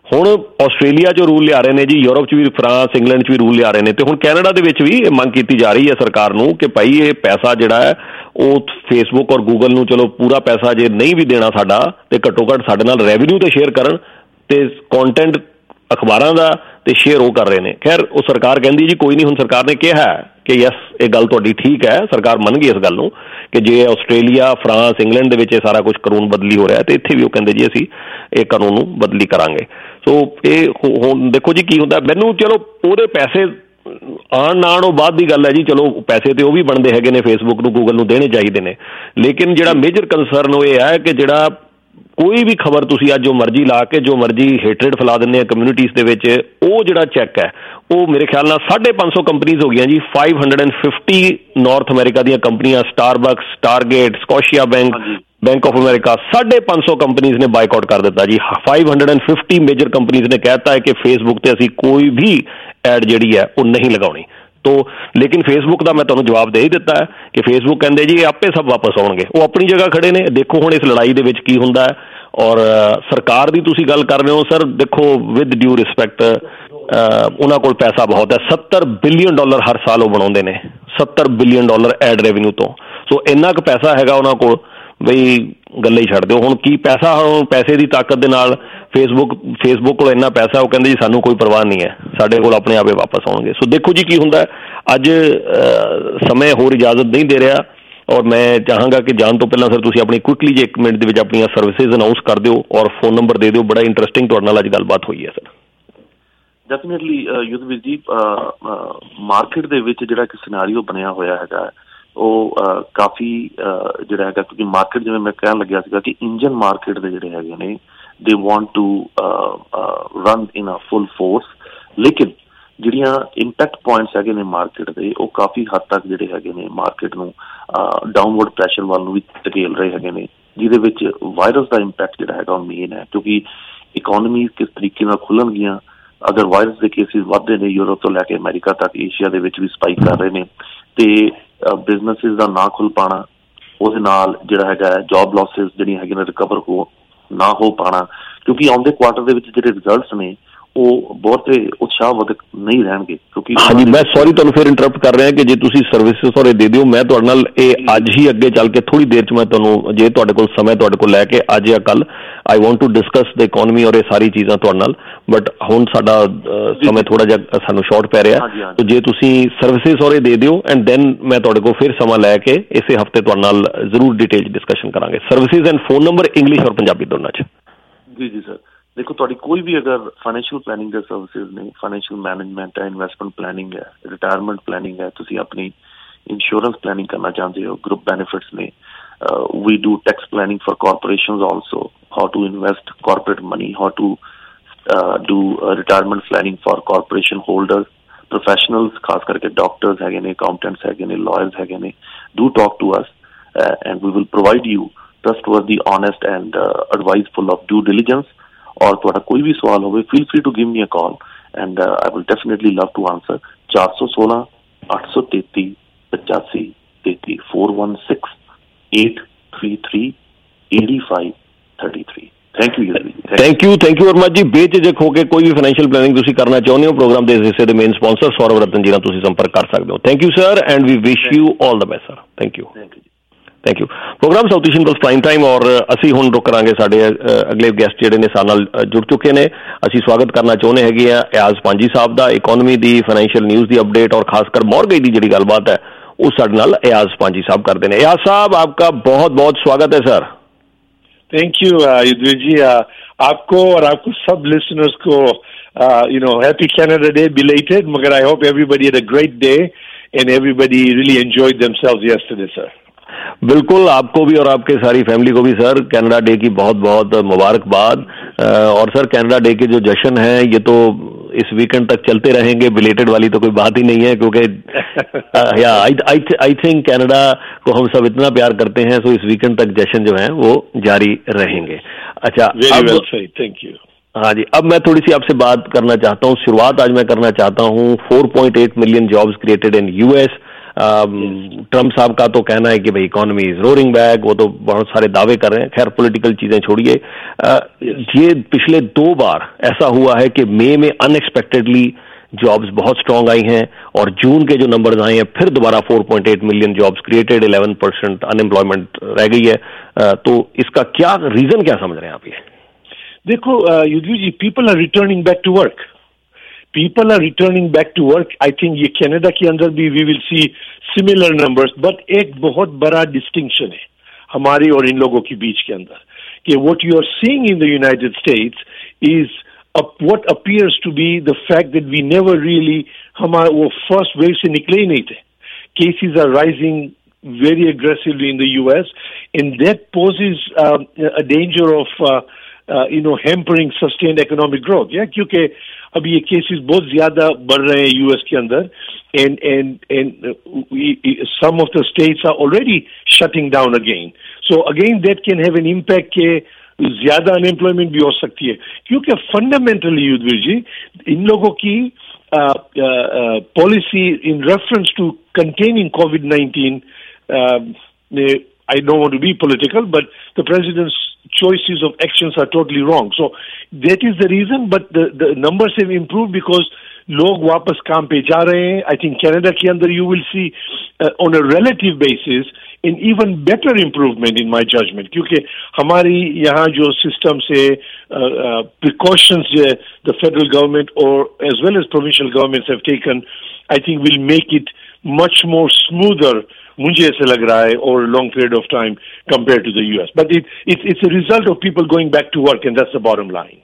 ਹੁਣ ਆਸਟ੍ਰੇਲੀਆ 'ਚ ਰੂਲ ਲਿਆ ਰਹੇ ਨੇ ਜੀ, ਯੂਰਪ 'ਚ ਵੀ, ਫਰਾਂਸ, ਇੰਗਲੈਂਡ 'ਚ ਵੀ ਰੂਲ ਲਿਆ ਰਹੇ ਨੇ, ਤੇ ਹੁਣ ਕੈਨੇਡਾ ਦੇ ਵਿੱਚ ਵੀ ਇਹ ਮੰਗ ਕੀਤੀ ਜਾ ਰਹੀ ਹੈ ਸਰਕਾਰ ਨੂੰ ਕਿ ਭਾਈ ਇਹ ਪੈਸਾ ਜਿਹੜਾ ਹੈ ਉਹ ਫੇਸਬੁੱਕ ਔਰ ਗੂਗਲ ਨੂੰ ਚਲੋ ਪੂਰਾ ਪੈਸਾ ਜੇ ਨਹੀਂ ਵੀ ਦੇਣਾ ਸਾਡਾ, ਤੇ ਘੱਟੋ ਘੱਟ ਸਾਡੇ ਨਾਲ ਰੈਵਨਿਊ ਤੇ ਸ਼ੇਅਰ ਕਰਨ, ਤੇ ਕੰਟੈਂਟ ਅਖਬਾਰਾਂ ਦਾ ਤੇ ਸ਼ੇਅਰ ਉਹ ਕਰ ਰਹੇ ਨੇ। ਖੈਰ ਉਹ ਸਰਕਾਰ ਕਹਿੰਦੀ ਜੀ ਕੋਈ ਨਹੀਂ, ਹੁਣ ਸਰਕਾਰ ਨੇ ਕਿਹਾ ਕਿ ਯਸ ਇਹ ਗੱਲ ਤੁਹਾਡੀ ਠੀਕ ਹੈ, ਸਰਕਾਰ ਮੰਨ ਗਈ ਇਸ ਗੱਲ ਨੂੰ ਕਿ ਜੇ ਆਸਟ੍ਰੇਲੀਆ, ਫਰਾਂਸ, ਇੰਗਲੈਂਡ ਦੇ ਵਿੱਚ ਇਹ ਸਾਰਾ ਕੁਝ ਕਾਨੂੰਨ ਬਦਲੀ ਹੋ ਰਿਹਾ ਤੇ ਇੱਥੇ ਵੀ ਉਹ ਕਹਿੰਦੇ ਜੀ ਅਸੀਂ ਇਹ ਕਾਨੂੰਨ ਨੂੰ ਬਦਲੀ ਕਰਾਂਗੇ। ਸੋ ਇਹ ਹੁਣ ਦੇਖੋ ਜੀ ਕੀ ਹੁੰਦਾ। ਮੈਨੂੰ ਚਲੋ ਉਹਦੇ ਪੈਸੇ ਆਉਣ ਨਾ ਆਉਣ ਉਹ ਬਾਅਦ ਦੀ ਗੱਲ ਹੈ ਜੀ, ਚਲੋ ਪੈਸੇ ਤੇ ਉਹ ਵੀ ਬਣਦੇ ਹੈਗੇ ਨੇ, ਫੇਸਬੁੱਕ ਨੂੰ, ਗੂਗਲ ਨੂੰ ਦੇਣੇ ਚਾਹੀਦੇ ਨੇ, ਲੇਕਿਨ ਜਿਹੜਾ ਮੇਜਰ ਕੰਸਰਨ ਉਹ ਇਹ ਹੈ ਕਿ ਜਿਹੜਾ ਕੋਈ ਵੀ ਖਬਰ ਤੁਸੀਂ ਅੱਜ ਜੋ ਮਰਜ਼ੀ ਲਾ ਕੇ ਜੋ ਮਰਜ਼ੀ ਹੇਟਰੇਡ ਫੈਲਾ ਦਿੰਦੇ ਆ ਕਮਿਊਨਿਟੀਜ਼ ਦੇ ਵਿੱਚ, ਉਹ ਜਿਹੜਾ ਚੈੱਕ ਹੈ ਉਹ ਮੇਰੇ ਖਿਆਲ ਨਾਲ ਸਾਢੇ ਪੰਜ ਸੌ ਕੰਪਨੀਜ਼ ਹੋ ਗਈਆਂ ਜੀ, five hundred and fifty North America ਦੀਆਂ ਕੰਪਨੀਆਂ, Starbucks, Target, Scotia bank, bank of America, ਸਾਢੇ ਪੰਜ ਸੌ ਕੰਪਨੀਜ਼ ਨੇ ਬਾਈਕਾਟ ਕਰ ਦਿੱਤਾ ਜੀ। Five hundred and fifty major companies ਨੇ ਕਹਿਤਾ ਹੈ ਕਿ ਫੇਸਬੁੱਕ ਤੇ ਅਸੀਂ ਕੋਈ ਵੀ ਐਡ ਜਿਹੜੀ ਹੈ ਉਹ ਨਹੀਂ ਲਗਾਉਣੀ। ਤੋ ਲੇਕਿਨ ਫੇਸਬੁੱਕ ਦਾ ਮੈਂ ਤੁਹਾਨੂੰ ਜਵਾਬ ਦੇ ਹੀ ਦਿੱਤਾ ਹੈ ਕਿ ਫੇਸਬੁੱਕ ਕਹਿੰਦੇ ਜੀ ਇਹ ਆਪੇ ਸਭ ਵਾਪਸ ਆਉਣਗੇ, ਉਹ ਆਪਣੀ ਜਗ੍ਹਾ ਖੜੇ ਨੇ। ਦੇਖੋ ਹੁਣ ਇਸ ਲੜਾਈ ਦੇ ਵਿੱਚ ਕੀ ਹੁੰਦਾ ਹੈ। ਔਰ ਸਰਕਾਰ ਦੀ ਤੁਸੀਂ ਗੱਲ ਕਰ ਰਹੇ ਹੋ ਸਰ, ਦੇਖੋ ਵਿਦ ਡਿਊ ਰਿਸਪੈਕਟ ਉਹਨਾਂ ਕੋਲ ਪੈਸਾ ਬਹੁਤ ਹੈ, ਸੱਤਰ ਬਿਲੀਅਨ ਡਾਲਰ ਹਰ ਸਾਲ ਉਹ ਬਣਾਉਂਦੇ ਨੇ, ਸੱਤਰ ਬਿਲੀਅਨ ਡਾਲਰ ਐਡ ਰੈਵਨਿਊ ਤੋਂ। ਸੋ ਇੰਨਾ ਕੁ ਪੈਸਾ ਹੈਗਾ ਉਹਨਾਂ ਕੋਲ, ਬਈ ਗੱਲੇ ਹੀ ਛੱਡ ਦਿਓ। ਹੁਣ ਕੀ ਪੈਸਾ, ਹੁਣ ਪੈਸੇ ਦੀ ਤਾਕਤ ਦੇ ਨਾਲ ਫੇਸਬੁੱਕ ਫੇਸਬੁੱਕ ਕੋਲ ਇੰਨਾ ਪੈਸਾ, ਉਹ ਕਹਿੰਦੇ ਜੀ ਸਾਨੂੰ ਕੋਈ ਪਰਵਾਹ ਨਹੀਂ ਹੈ, ਸਾਡੇ ਕੋਲ ਆਪਣੇ ਆਪੇ ਵਾਪਸ ਆਉਣਗੇ। ਸੋ ਦੇਖੋ ਜੀ ਕੀ ਹੁੰਦਾ। ਅੱਜ ਸਮੇਂ ਹੋਰ ਇਜਾਜ਼ਤ ਨਹੀਂ ਦੇ ਰਿਹਾ, ਔਰ ਮੈਂ ਚਾਹਾਂਗਾ ਕਿ ਜਾਣ ਤੋਂ ਪਹਿਲਾਂ ਸਰ ਤੁਸੀਂ ਆਪਣੀ ਕੁਇਕਲੀ ਜੇ ਇੱਕ ਮਿੰਟ ਦੇ ਵਿੱਚ ਆਪਣੀਆਂ ਸਰਵਿਸਿਜ਼ ਅਨਾਊਂਸ ਕਰ ਦਿਓ ਔਰ ਫੋਨ ਨੰਬਰ ਦੇ ਦਿਓ। ਬੜਾ ਇੰਟਰਸਟਿੰਗ ਤੁਹਾਡੇ ਨਾਲ ਅੱਜ ਗੱਲਬਾਤ ਹੋਈ ਹੈ ਸਰ। ਡੈਫੀਨੇਟਲੀ ਯੁੱਧਵੀਰ ਜੀ, ਮਾਰਕੀਟ ਦੇ ਵਿੱਚ ਜਿਹੜਾ ਇੱਕ ਸਿਨਾਰੀਓ ਬਣਿਆ ਹੋਇਆ ਹੈਗਾ ਉਹ ਕਾਫੀ ਜਿਹੜਾ ਹੈਗਾ, ਕਿਉਂਕਿ ਮਾਰਕੀਟ ਜਿਵੇਂ ਮੈਂ ਕਹਿਣ ਲੱਗਿਆ ਸੀਗਾ ਕਿ ਇੰਜਨ ਮਾਰਕੀਟ ਦੇ ਜਿਹੜੇ ਹੈਗੇ ਨੇ they want to run in a full force, ਲੇਕਿਨ ਜਿਹੜੀਆਂ ਇੰਪੈਕਟ ਪੁਆਇੰਟਸ ਹੈਗੇ ਨੇ ਮਾਰਕੀਟ ਦੇ ਉਹ ਕਾਫੀ ਹੱਦ ਤੱਕ ਜਿਹੜੇ ਹੈਗੇ ਨੇ ਮਾਰਕੀਟ ਨੂੰ ਡਾਊਨਵਰਡ ਪ੍ਰੈਸ਼ਰ ਵੱਲ ਨੂੰ ਵੀ ਧਕੇਲ ਰਹੇ ਹੈਗੇ ਨੇ, ਜਿਹਦੇ ਵਿੱਚ ਵਾਇਰਸ ਦਾ ਇੰਪੈਕਟ ਜਿਹੜਾ ਹੈਗਾ ਉਹ ਮੇਨ ਹੈ। ਕਿਉਂਕਿ ਇਕੋਨਮੀ ਕਿਸ ਤਰੀਕੇ ਨਾਲ ਖੁੱਲਣਗੀਆਂ, ਅਗਰ ਵਾਇਰਸ ਦੇ ਕੇਸਿਸ ਵੱਧਦੇ ਨੇ ਯੂਰਪ ਤੋਂ ਲੈ ਕੇ ਅਮਰੀਕਾ ਤੱਕ, ਏਸ਼ੀਆ ਦੇ ਵਿੱਚ ਵੀ ਸਪਾਈਕ ਕਰ ਰਹੇ ਨੇ, ਤੇ ਬਿਜ਼ਨਸਿਸ ਦਾ ਨਾ ਖੁੱਲ ਪਾਉਣਾ, ਉਹਦੇ ਨਾਲ ਜਿਹੜਾ ਹੈਗਾ ਜੌਬ ਲੌਸਿਸ ਜਿਹੜੀਆਂ ਹੈਗੀਆਂ ਨੇ ਰਿਕਵਰ ਹੋ ਨਾ ਹੋ ਪਾਉਣਾ, ਕਿਉਂਕਿ ਆਉਂਦੇ ਕੁਆਰਟਰ ਦੇ ਵਿੱਚ ਜਿਹੜੇ ਰਿਜ਼ਲਟਸ ਨੇ ਉਹ ਬਹੁਤੇ ਉਤਸ਼ਾਹਵਰਕ ਨਹੀਂ ਰਹਿਣਗੇ। ਕਿਉਂਕਿ ਹਾਂਜੀ, ਮੈਂ ਸੌਰੀ ਤੁਹਾਨੂੰ ਫਿਰ ਇੰਟਰਪਟ ਕਰ ਰਿਹਾ ਕਿ ਜੇ ਤੁਸੀਂ ਸਰਵਿਸਿਜ਼ ਥੋੜੇ ਦੇ ਦਿਓ, ਮੈਂ ਤੁਹਾਡੇ ਨਾਲ ਇਹ ਅੱਜ ਹੀ ਅੱਗੇ ਚੱਲ ਕੇ ਥੋੜੀ ਦੇਰ 'ਚ ਮੈਂ ਤੁਹਾਨੂੰ, ਜੇ ਤੁਹਾਡੇ ਕੋਲ ਸਮੇਂ ਤੁਹਾਡੇ ਕੋਲ ਲੈ ਕੇ ਅੱਜ ਜਾਂ ਕੱਲ, I want to discuss the economy ਔਰ ਇਹ ਸਾਰੀ ਚੀਜ਼ਾਂ ਤੁਹਾਡੇ ਨਾਲ, ਬਟ ਹੁਣ ਸਾਡਾ ਸਮੇਂ ਥੋੜਾ ਜਿਹਾ ਸਾਨੂੰ ਸ਼ਾਰਟ ਪੈ ਰਿਹਾ, ਤਾਂ ਜੇ ਤੁਸੀਂ ਸਰਵਿਸਿਜ਼ ਔਰ ਇਹ ਦੇ ਦਿਓ ਐਂਡ ਦੈਨ ਮੈਂ ਤੁਹਾਡੇ ਕੋਲ ਫਿਰ ਸਮਾਂ ਲੈ ਕੇ ਇਸੇ ਹਫ਼ਤੇ ਤੁਹਾਡੇ ਨਾਲ ਜ਼ਰੂਰ ਡਿਟੇਲ ਡਿਸਕਸ਼ਨ ਕਰਾਂਗੇ। Services and phone number English ਔਰ ਪੰਜਾਬੀ ਦੋਨਾਂ 'ਚ। ਜੀ ਜੀ ਸਰ, ਦੇਖੋ ਤੁਹਾਡੀ ਕੋਈ ਵੀ ਅਗਰ ਫਾਈਨੈਂਸ਼ੀਅਲ ਪਲੈਨਿੰਗ ਦੇ ਸਰਵਿਸਿਜ਼ ਨੇ, ਫਾਈਨੈਂਸ਼ੀਅਲ ਮੈਨੇਜਮੈਂਟ ਹੈ, ਇਨਵੈਸਟਮੈਂਟ ਪਲੈਨਿੰਗ ਹੈ, ਰਿਟਾਇਰਮੈਂਟ ਪਲੈਨਿੰਗ ਹੈ, ਤੁਸੀਂ ਆਪਣੀ ਇੰਸ਼ੋਰੈਂਸ ਪਲੈਨਿੰਗ ਕਰਨਾ ਚਾਹੁੰਦੇ ਹੋ, ਗਰੁੱਪ ਬੈਨੀਫਿਟਸ ਨੇ, we do tax planning for corporations also, how to invest corporate money, how to uh, do uh, retirement planning for corporation holders, professionals ਖਾਸ ਕਰਕੇ ਡਾਕਟਰਸ ਹੈਗੇ ਨੇ, ਅਕਾਊਂਟੈਂਟਸ ਹੈਗੇ ਨੇ, ਲਾਇਰਸ ਹੈਗੇ ਨੇ, do talk to us uh, and we will provide you trustworthy, honest and uh, advice full of due diligence। और ਤੁਹਾਡਾ ਕੋਈ ਵੀ ਸਵਾਲ ਹੋਵੇ, feel free to give me a call and uh, I will definitely love to answer। ਚਾਰ ਸੌ ਸੋਲਾਂ ਅੱਠ ਸੌ ਤੇਤੀ ਪਚਾਸੀ ਤੇਤੀ four one six eight three three eight five three three। Thank you thank you thank you Verma ji. ਬੇਝਿਜਕ ਹੋ ਕੇ ਕੋਈ ਵੀ ਫਾਈਨੈਂਸ਼ੀਅਲ ਪਲੈਨਿੰਗ ਤੁਸੀਂ ਕਰਨਾ ਚਾਹੁੰਦੇ ਹੋ, ਪ੍ਰੋਗਰਾਮ ਦੇ ਇਸ ਹਿੱਸੇ ਦੇ ਮੇਨ ਸਪਾਂਸਰ ਸੌਰਵ ਰਤਨ ਜੀ ਨਾਲ ਤੁਸੀਂ ਸੰਪਰਕ ਕਰ ਸਕਦੇ ਹੋ। Thank you sir and we wish you all the best sir. Thank you thank you. Programme South Asian plus prime time, ਔਰ ਅਸੀਂ ਹੁਣ ਰੁਕ ਕਰਾਂਗੇ, ਸਾਡੇ ਅਗਲੇ ਗੈਸਟ ਜਿਹੜੇ ਨੇ ਸਾਡੇ ਨਾਲ ਜੁੜ ਚੁੱਕੇ ਨੇ। ਅਸੀਂ ਸਵਾਗਤ ਕਰਨਾ ਚਾਹੁੰਦੇ ਹੈਗੇ ਆ ਇਆਜ਼ ਪਾਂਜੀ ਸਾਹਿਬ ਦਾ। ਇਕੋਨਮੀ ਦੀ, ਫਾਈਨੈਂਸ਼ੀਅਲ ਨਿਊਜ਼ ਦੀ ਅਪਡੇਟ ਔਰ ਖਾਸ ਕਰ ਮੌਰਗੇਜ ਦੀ ਜਿਹੜੀ ਗੱਲਬਾਤ ਹੈ ਉਹ ਸਾਡੇ ਨਾਲ ਇਆਜ਼ ਪਾਂਜੀ ਸਾਹਿਬ ਕਰਦੇ ਨੇ। ਇਆਜ਼ ਸਾਹਿਬ आपका बहुत बहुत स्वागत है sir. Thank you Yudhveer ji, आपको और आपको सब लिसनर्स को you know happy Canada day belated, मगर I hope everybody had a great day and everybody really enjoyed themselves yesterday sir. बिल्कुल, आपको भी और आपके सारी फैमिली को भी सर कनाडा डे की बहुत बहुत मुबारकबाद। और सर कनाडा डे के जो जश्न है ये तो इस वीकेंड तक चलते रहेंगे, बिलेटेड वाली तो कोई बात ही नहीं है, क्योंकि या आई थिंक कनाडा को हम सब इतना प्यार करते हैं, सो इस वीकेंड तक जश्न जो है वो जारी रहेंगे। अच्छा, थैंक यू। हाँ जी, अब मैं थोड़ी सी आपसे बात करना चाहता हूँ। शुरुआत आज मैं करना चाहता हूँ four point eight million jobs created in US. Trump साहब का तो कहना है कि भाई इकोनॉमी इज रोरिंग बैक, वो तो बहुत सारे दावे कर रहे हैं। खैर पॉलिटिकल चीजें छोड़िए, ये पिछले दो बार ऐसा हुआ है कि मई में अनएक्सपेक्टेडली जॉब्स बहुत स्ट्रांग आई हैं और जून के जो नंबर्स आए हैं फिर दोबारा चार पॉइंट आठ मिलियन जॉब्स क्रिएटेड, ग्यारह परसेंट अनएम्प्लॉयमेंट रह गई है। तो इसका क्या रीजन क्या समझ रहे हैं आप? ये देखो युद्धवीर जी, people are returning back to work, people are returning back to work. I think ये कनाडा के अंदर भी we will see similar numbers, but एक बहुत बड़ा डिस्टिंक्शन है हमारी और इन लोगों के बीच के अंदर कि what you are seeing in the United States is what appears to be the fact that we never really, हमारा वो फर्स्ट वेव से निकले ही नहीं थे। Cases are rising very aggressively in the U S, and that poses uh, a danger of uh, uh, you know hampering sustained economic growth. Yeah, क्योंकि अभी ये cases बहुत ज़्यादा बढ़ रहे हैं U S के अंदर, and and and uh, we, some of the states are already shutting down again. So again, that can have an impact के ज़्यादा unemployment भी हो सकती है, क्योंकि fundamentally युद्धवीर जी इन लोगों की uh, uh, uh, policy in reference to containing COVID nineteen. Um, I don't want to be political, but the president's choices of actions are totally wrong. So that is the reason, but the, the numbers have improved because log वापस काम पे जा रहे हैं. I think Canada के अंदर you will see uh, on a relative basis an even better improvement in my judgment, क्योंकि हमारी यहाँ जो system से uh, uh, precautions uh, the federal government or as well as provincial governments have taken, I think will make it much more smoother, मुझे ऐसे लग रहा है, over a long period of time compared to the U S. But it, it, it's a result of people going back to work, and that's the bottom line.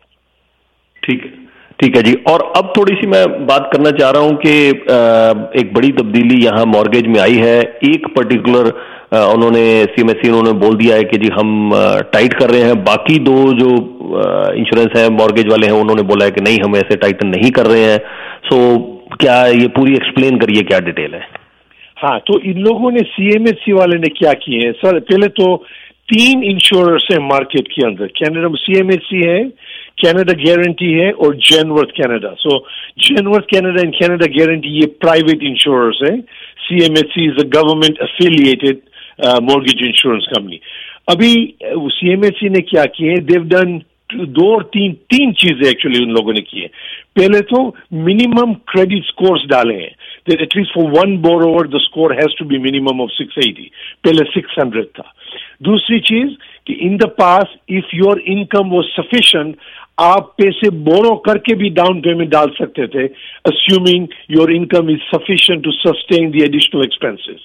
ठीक है, ठीक है जी। और अब थोड़ी सी मैं बात करना चाह रहा हूं कि एक बड़ी तब्दीली यहाँ मॉर्गेज में आई है। एक पर्टिकुलर उन्होंने सीएमएससी उन्होंने बोल दिया है कि जी हम टाइट कर रहे हैं, बाकी दो जो इंश्योरेंस है मॉर्गेज वाले हैं उन्होंने बोला है कि नहीं हम ऐसे टाइटन नहीं कर रहे हैं। सो क्या ये पूरी एक्सप्लेन करिए, क्या डिटेल है? हाँ, तो इन लोगों ने सीएमएससी वाले ने क्या किए हैं सर, पहले तो तीन इंश्योरर्स हैं मार्केट के अंदर, कनाडा में सीएमएससी है, कनाडा गारंटी है और Genworth Canada. So Genworth Canada and Canada guarantee ये प्राइवेट इंश्योरर्स हैं, CMSC is a government affiliated mortgage insurance company. अभी सीएमएससी ने क्या किए, देव डन दो और तीन तीन चीजें एक्चुअली उन लोगों ने की है। पहले तो मिनिमम क्रेडिट स्कोर्स डाले हैं, that at least for one borrower the score has to be minimum of six eighty, पहले six hundred था। दूसरी चीज कि in the past if your income was sufficient, आप पैसे बोरो करके भी डाउन पेमेंट डाल सकते थे, assuming your income is sufficient to sustain the additional expenses.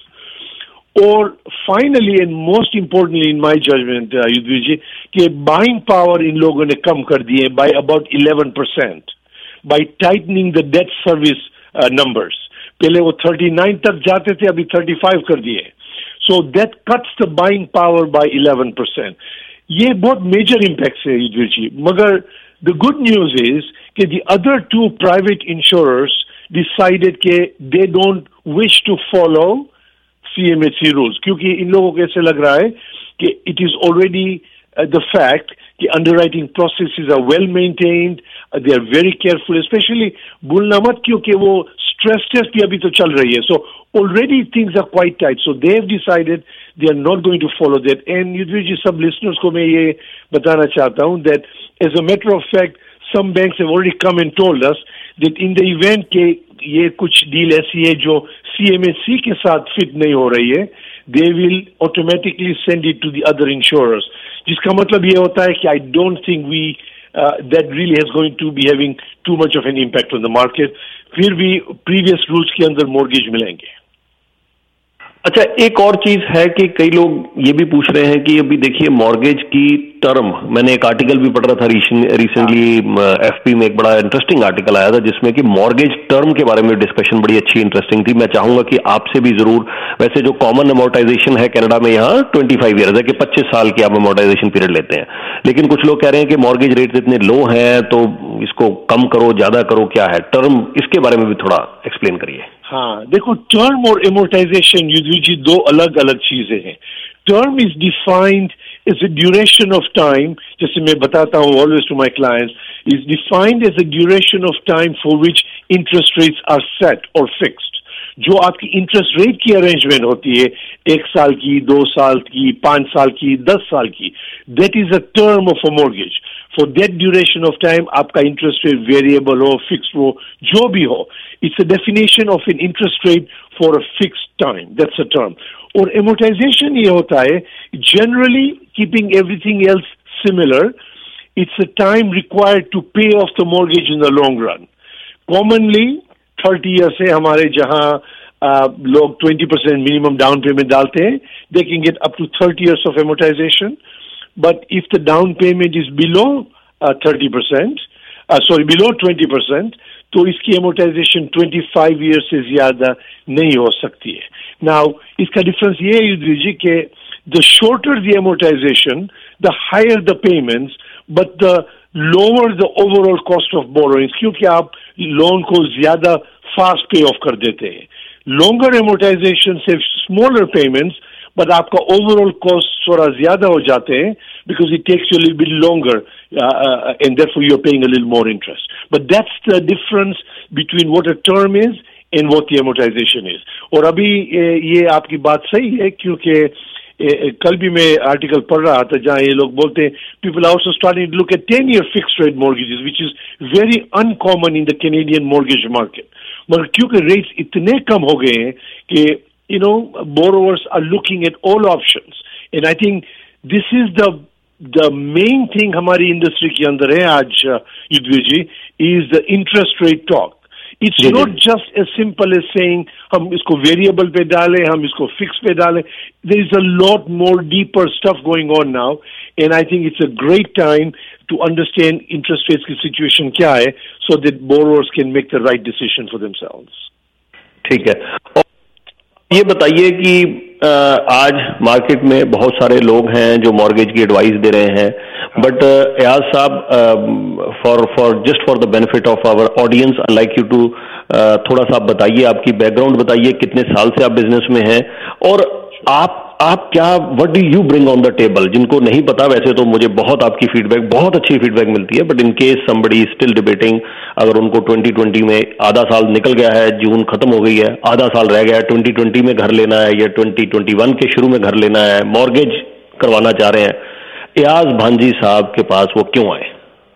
और finally and most importantly in my judgement Yudhveer ji, कि बाइंग पावर इन लोगों ने कम कर दिए by about eleven percent by tightening the debt service numbers. पहले वो थर्टी नाइन तक जाते थे, अभी थर्टी फाइव कर दिए। So that cuts the buying power by eleven percent. ये बहुत मेजर इम्पैक्ट है युद्धवीर जी। मगर द गुड न्यूज इज कि the other two private insurers decided के they don't wish to follow C M H C rules, क्योंकि इन लोगों को ऐसे लग रहा है कि it is already uh, the fact कि underwriting processes are well maintained, uh, they are very careful, especially भूलना मत क्योंकि वो stress test भी अभी तो चल रही है, so already things are quite tight, so they have decided they are not going to follow that. And Yudhvir जी सब listeners को मैं ये बताना चाहता हूँ that as a matter of fact some banks have already come and told us that in the event के ये कुछ डील ऐसी है जो सीएमएससी के साथ फिट नहीं हो रही है, they will automatically send it to the other insurers, जिसका मतलब ये होता है कि I don't think we that really has going to be having too much of an impact on the market. फिर भी प्रीवियस रूल्स के अंदर मॉर्गेज मिलेंगे। अच्छा, एक और चीज है कि कई लोग ये भी पूछ रहे हैं कि अभी देखिए मॉर्गेज की टर्म, मैंने एक आर्टिकल भी पढ़ रहा था रिसेंटली, एफपी में एक बड़ा इंटरेस्टिंग आर्टिकल आया था जिसमें कि मॉर्गेज टर्म के बारे में डिस्कशन बड़ी अच्छी इंटरेस्टिंग थी। मैं चाहूंगा कि आपसे भी जरूर, वैसे जो कॉमन अमोर्टाइजेशन है कनाडा में यहाँ ट्वेंटी फाइव ईयर्स है कि पच्चीस साल की आप अमोर्टाइजेशन पीरियड लेते हैं, लेकिन कुछ लोग कह रहे हैं कि मॉर्गेज रेट्स इतने लो हैं तो इसको कम करो, ज्यादा करो, क्या है टर्म, इसके बारे में भी थोड़ा एक्सप्लेन करिए। हाँ देखो, टर्म और एमोर्टाइजेशन युद्धवीर जी दो अलग अलग चीजें हैं। Term is defined as a duration of time, जैसे मैं बताता हूँ always to my clients, is defined as a duration of time for which interest rates are set और फिक्स्ड। जो आपकी इंटरेस्ट रेट की अरेंजमेंट होती है, एक साल की, दो साल की, पांच साल की, दस साल की, that is a term of a mortgage. For that duration of time आपका इंटरेस्ट रेट वेरिएबल हो, फिक्स हो, जो भी हो, it's a definition of an interest rate for a fixed time. That's a term. और एमोर्टाइजेशन ये होता है, generally keeping everything else similar, it's a time required to pay off the mortgage in the long run. Commonly thirty years से हमारे जहां uh, लोग twenty percent minimum down payment डालते हैं, they can get up to thirty years of amortization. But if the down payment is below uh, thirty percent, uh, sorry below twenty percent, तो इसकी amortization twenty-five years से ज्यादा नहीं हो सकती है. Now इसका difference ये है युद्धवीर जी के the shorter the amortization, the higher the payments, but the lower the overall cost of borrowing, क्योंकि आप लोन को ज्यादा फास्ट पे ऑफ कर देते हैं. Longer amortization से smaller payments, but आपका overall cost थोड़ा ज्यादा हो जाते हैं because it takes you a little bit longer uh, uh, and therefore you're paying a little more interest. But that's the difference between what a term is and what the amortization is. और अभी ये आपकी बात सही है, क्योंकि कल भी मैं आर्टिकल पढ़ रहा था जहां ये लोग बोलते हैं people are also starting to look at ten year fixed rate mortgages which is very uncommon in the Canadian mortgage market. मगर क्योंकि रेट्स इतने कम हो गए हैं कि you know borrowers are looking at all options, and I think this is the the main thing हमारी इंडस्ट्री के अंदर है आज Yudhveer ji, is the interest rate talk. It's yeah, not yeah. just as simple as saying हम इसको variable पे डालें, हम इसको fixed पे डालें. There is a lot more deeper stuff going on now, and I think it's a great time to understand interest rates की situation क्या है, so that borrowers can make the right decision for themselves. ठीक है. और ये बताइए कि आज मार्केट में बहुत सारे लोग हैं जो मॉर्गेज की एडवाइस दे रहे हैं, बट एयाज साहब for for just for the benefit of our audience I like you to थोड़ा सा आप बताइए, आपकी बैकग्राउंड बताइए, कितने साल से आप बिजनेस में हैं और आप आप क्या what do you bring on the table. जिनको नहीं पता, वैसे तो मुझे बहुत आपकी फीडबैक, बहुत अच्छी फीडबैक मिलती है, but in case somebody still debating, अगर उनको ट्वेंटी ट्वेंटी में आधा साल निकल गया है, जून खत्म हो गई है, आधा साल रह गया है, ट्वेंटी ट्वेंटी में घर लेना है या ट्वेंटी ट्वेंटी वन के शुरू में घर लेना है, मॉर्गेज करवाना चाह रहे हैं, एयाज भांजी साहब के पास वो क्यों आए?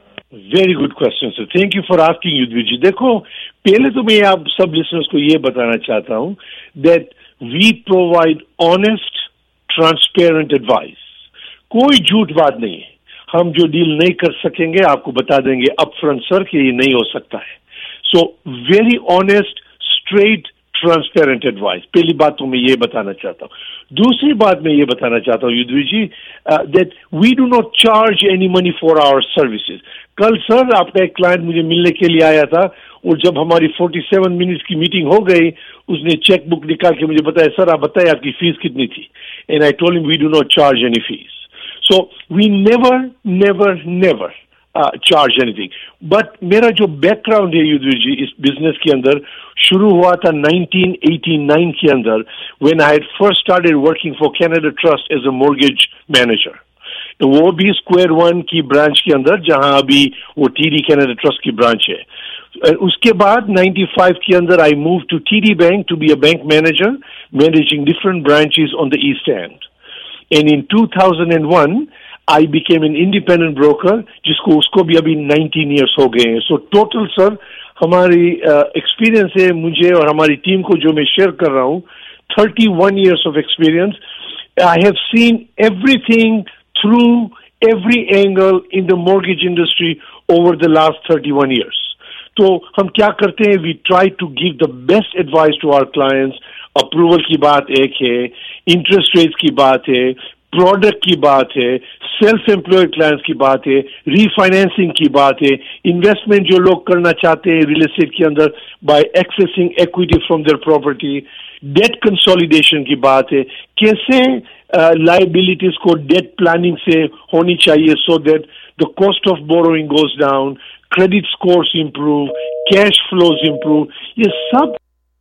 Very good question sir, thank you for asking Yudhvir ji. देखो, पहले तो मैं आप सब लिसनर्स को ये बताना चाहता हूं that we provide honest transparent advice. कोई झूठ बात नहीं है. हम जो डील नहीं कर सकेंगे आपको बता देंगे अपफ्रंट सर कि ये नहीं हो सकता है. So very honest, straight, transparent advice. पहली बात तो मैं ये बताना चाहता हूँ. दूसरी बात मैं ये बताना चाहता हूँ Yudhvir ji that we do not charge any money for our services. कल सर आपका एक क्लाइंट मुझे मिलने के लिए आया था और जब हमारी सैंतालीस मिनट्स की मीटिंग हो गई, उसने चेक बुक निकाल के मुझे बताया, सर आप बताइए आपकी फीस कितनी थी. And I told him we do not charge any fees. So we never never never charge anything. But मेरा जो बैकग्राउंड है युद्धवीर जी इस बिजनेस के अंदर शुरू हुआ था नाइनटीन एटी नाइन के अंदर, when I had first started working for Canada Trust as a mortgage manager. तो वो भी स्क्वायर वन की ब्रांच के अंदर, जहां अभी वो टीडी कैनाडा ट्रस्ट की ब्रांच है. उसके बाद ninety-five के अंदर I move to TD bank to be a bank manager managing different branches on the east end. And in two thousand one I became an independent broker, जिसको उसको भी अभी nineteen years हो गए हैं. सो टोटल सर हमारी एक्सपीरियंस uh, है मुझे और हमारी टीम को जो मैं शेयर कर रहा हूँ, thirty-one years of experience. I have seen everything through every angle in the mortgage industry over the last thirty-one years. तो हम क्या करते हैं, we try to give the best advice to our clients. Approval की बात एक है, इंटरेस्ट रेट्स की बात है, प्रोडक्ट की बात है, सेल्फ एम्प्लॉयड क्लाइंट्स की बात है, रीफाइनेंसिंग की बात है, इन्वेस्टमेंट जो लोग करना चाहते हैं रियल एस्टेट के अंदर by accessing equity from their property, debt consolidation की बात है, कैसे लाइबिलिटीज uh, को डेट प्लानिंग से होनी चाहिए so that the cost of borrowing goes down, credit scores improve, cash flows improve. ये सब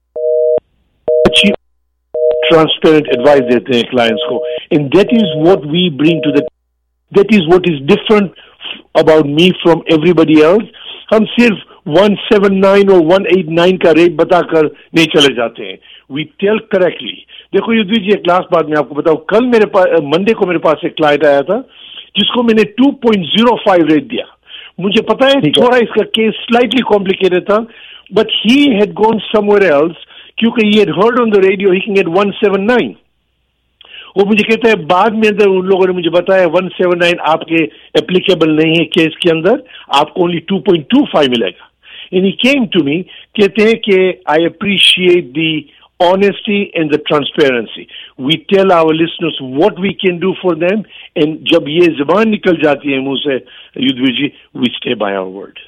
अच्छी ट्रांसपेरेंट एडवाइस देते हैं क्लाइंट्स को. And that is what we bring to the that is what is different about me from everybody else. हम सिर्फ one seventy-nine और one eighty-nine का रेट बताकर नहीं चले जाते हैं. We tell correctly. देखो युद्धवीर जी, एक लास्ट बात मैं आपको बताऊं. कल मेरे पास मंडे को मेरे पास एक क्लाइंट आया था जिसको मैंने two point zero five rate दिया. मुझे पता है थोड़ा इसका केस स्लाइटली कॉम्प्लिकेटेड था, but he had gone somewhere else क्योंकि he had heard on the radio he can get one seventy-nine. वो मुझे कहता है बाद में अंदर उन लोगों ने मुझे बताया one seventy-nine आपके एप्लीकेबल नहीं है केस के अंदर, आपको only two point two five मिलेगा. And he came to me, कहते हैं कि I appreciate the honesty and the transparency. We tell our listeners what we can do for them, and जब ये ज़बान निकल जाती है मुंह से युद्धवीर जी, we stay by our word.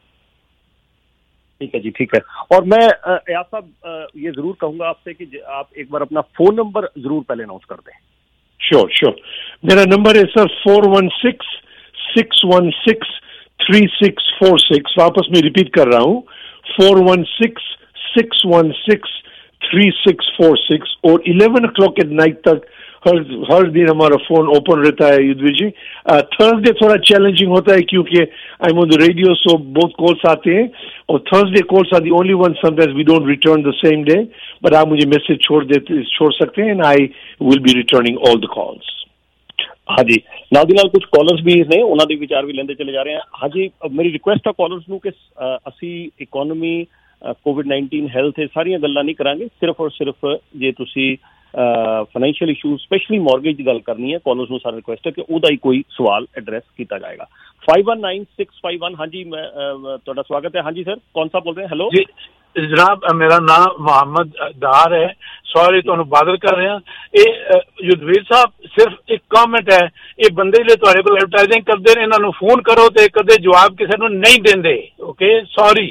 ठीक है जी, ठीक है. और मैं याद साहब ये जरूर कहूंगा आपसे कि आप एक बार अपना फोन नंबर जरूर पहले अनाउंस कर दें. Sure sure. मेरा नंबर है sir four one six, six one six, three six four six. वापस मैं रिपीट कर रहा हूँ, four one six, six one six, three six four six. और eleven o'clock at night तक हर हर दिन हमारा फोन ओपन रहता है युद्धवीर जी. थर्सडे थोड़ा चैलेंजिंग होता है क्योंकि I am on the radio, so बहुत कॉल्स आते हैं और Thursday calls are the only one sometimes we don't return the same day, but आप मुझे मैसेज छोड़ देते छोड़ सकते हैं and I will be returning all the calls. हाँ जी, ਨਾਲ ਦੀ ਨਾਲ ਕੁਝ ਕਾਲਰਸ ਵੀ ਨੇ, ਉਹਨਾਂ ਦੇ ਵਿਚਾਰ ਵੀ ਲੈਂਦੇ ਚਲੇ ਜਾ ਰਹੇ ਹਾਂ. ਹਾਂ ਜੀ, ਮੇਰੀ ਰਿਕੁਐਸਟ ਆ ਕਾਲਰਸ ਨੂੰ ਕਿ ਅਸੀਂ ਇਕਨੋਮੀ, ਕੋਵਿਡ nineteen ਹੈਲਥ, ਇਹ ਸਾਰੀਆਂ ਗੱਲਾਂ ਨਹੀਂ ਕਰਾਂਗੇ. ਸਿਰਫ ਔਰ ਸਿਰਫ ਜੇ ਤੁਸੀਂ ਫਾਈਨੈਂਸ਼ੀਅਲ ਇਸ਼ੂਜ਼ ਸਪੈਸ਼ਲੀ ਮੌਰਗੇਜ ਦੀ ਗੱਲ ਕਰਨੀ ਹੈ, ਕਾਲਰਸ ਨੂੰ ਸਾਰਾ ਰਿਕੁਐਸਟ ਹੈ ਕਿ ਉਹਦਾ ਹੀ ਕੋਈ ਸਵਾਲ ਐਡਰੈਸ ਕੀਤਾ ਜਾਏਗਾ. five one nine six five one. हाँ जी, मैं ਤੁਹਾਡਾ ਸਵਾਗਤ ਹੈ. हाँ जी सर, कौन सा बोल रहे हैं? हेलो जी जनाब, मेरा नाम मोहम्मद दार है. सॉरी ਤੁਹਾਨੂੰ ਬਾਦਲ ਕਰ ਰਿਹਾ. ਇਹ युद्धवीर ਸਾਹਿਬ, ਸਿਰਫ ਇੱਕ ਕਮੈਂਟ ਹੈ, ਇਹ ਬੰਦੇ ਜਿਹੜੇ ਤੁਹਾਡੇ ਕੋਲ ਐਡਵਰਟਾਈਜ਼ਿੰਗ ਕਰਦੇ ਨੇ ਇਹਨਾਂ ਨੂੰ ਫੋਨ ਕਰੋ ਤੇ ਕਦੇ ਜਵਾਬ ਕਿਸੇ ਨੂੰ ਨਹੀਂ ਦਿੰਦੇ. Okay, sorry.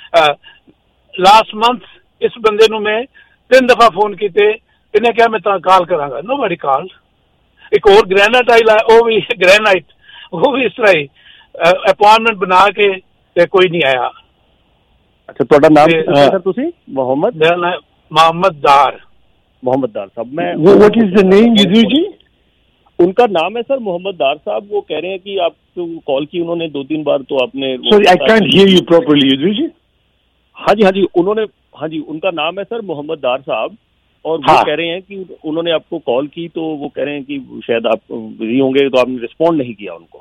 ਲਾਸਟ ਮੰਥ ਇਸ ਬੰਦੇ ਨੂੰ ਮੈਂ ਤਿੰਨ ਦਫਾ ਫੋਨ ਕੀਤੇ, ਇਹਨੇ ਕਿਹਾ ਮੈਂ ਤਾਂ ਕਾਲ ਕਰਾਂਗਾ. Nobody call. ਇੱਕ ਹੋਰ ਗ੍ਰੈਨਾਈਟ ਆਈ, ਉਹ ਵੀ ਗ੍ਰੈਨਾਈਟ, ਉਹ ਵੀ ਇਸ ਤਰ੍ਹਾਂ ਹੀ अपॉइंटमेंट बना के ते कोई नहीं आया. अच्छा, ਤੁਹਾਡਾ ਨਾਮ ਕੀ ਹੈ ਸਰ? ਤੁਸੀਂ मोहम्मद? मेरा नाम मोहम्मद दार. मोहम्मद दार साहब, मैं what is the name Yudhvir ji? उनका नाम है सर मोहम्मद दार साहब. वो कह रहे हैं कि आपको कॉल की उन्होंने दो तीन बार, तो आपने sorry I can't hear you properly Yudhvir ji. हाँ जी, हाँ जी, उन्होंने, हाँ जी, उनका नाम है सर मोहम्मद दार साहब और वो हाँ. कह रहे हैं कि उन्होंने आपको कॉल की, तो वो कह रहे हैं कि शायद आप बिजी होंगे तो आपने रिस्पॉन्ड नहीं किया उनको.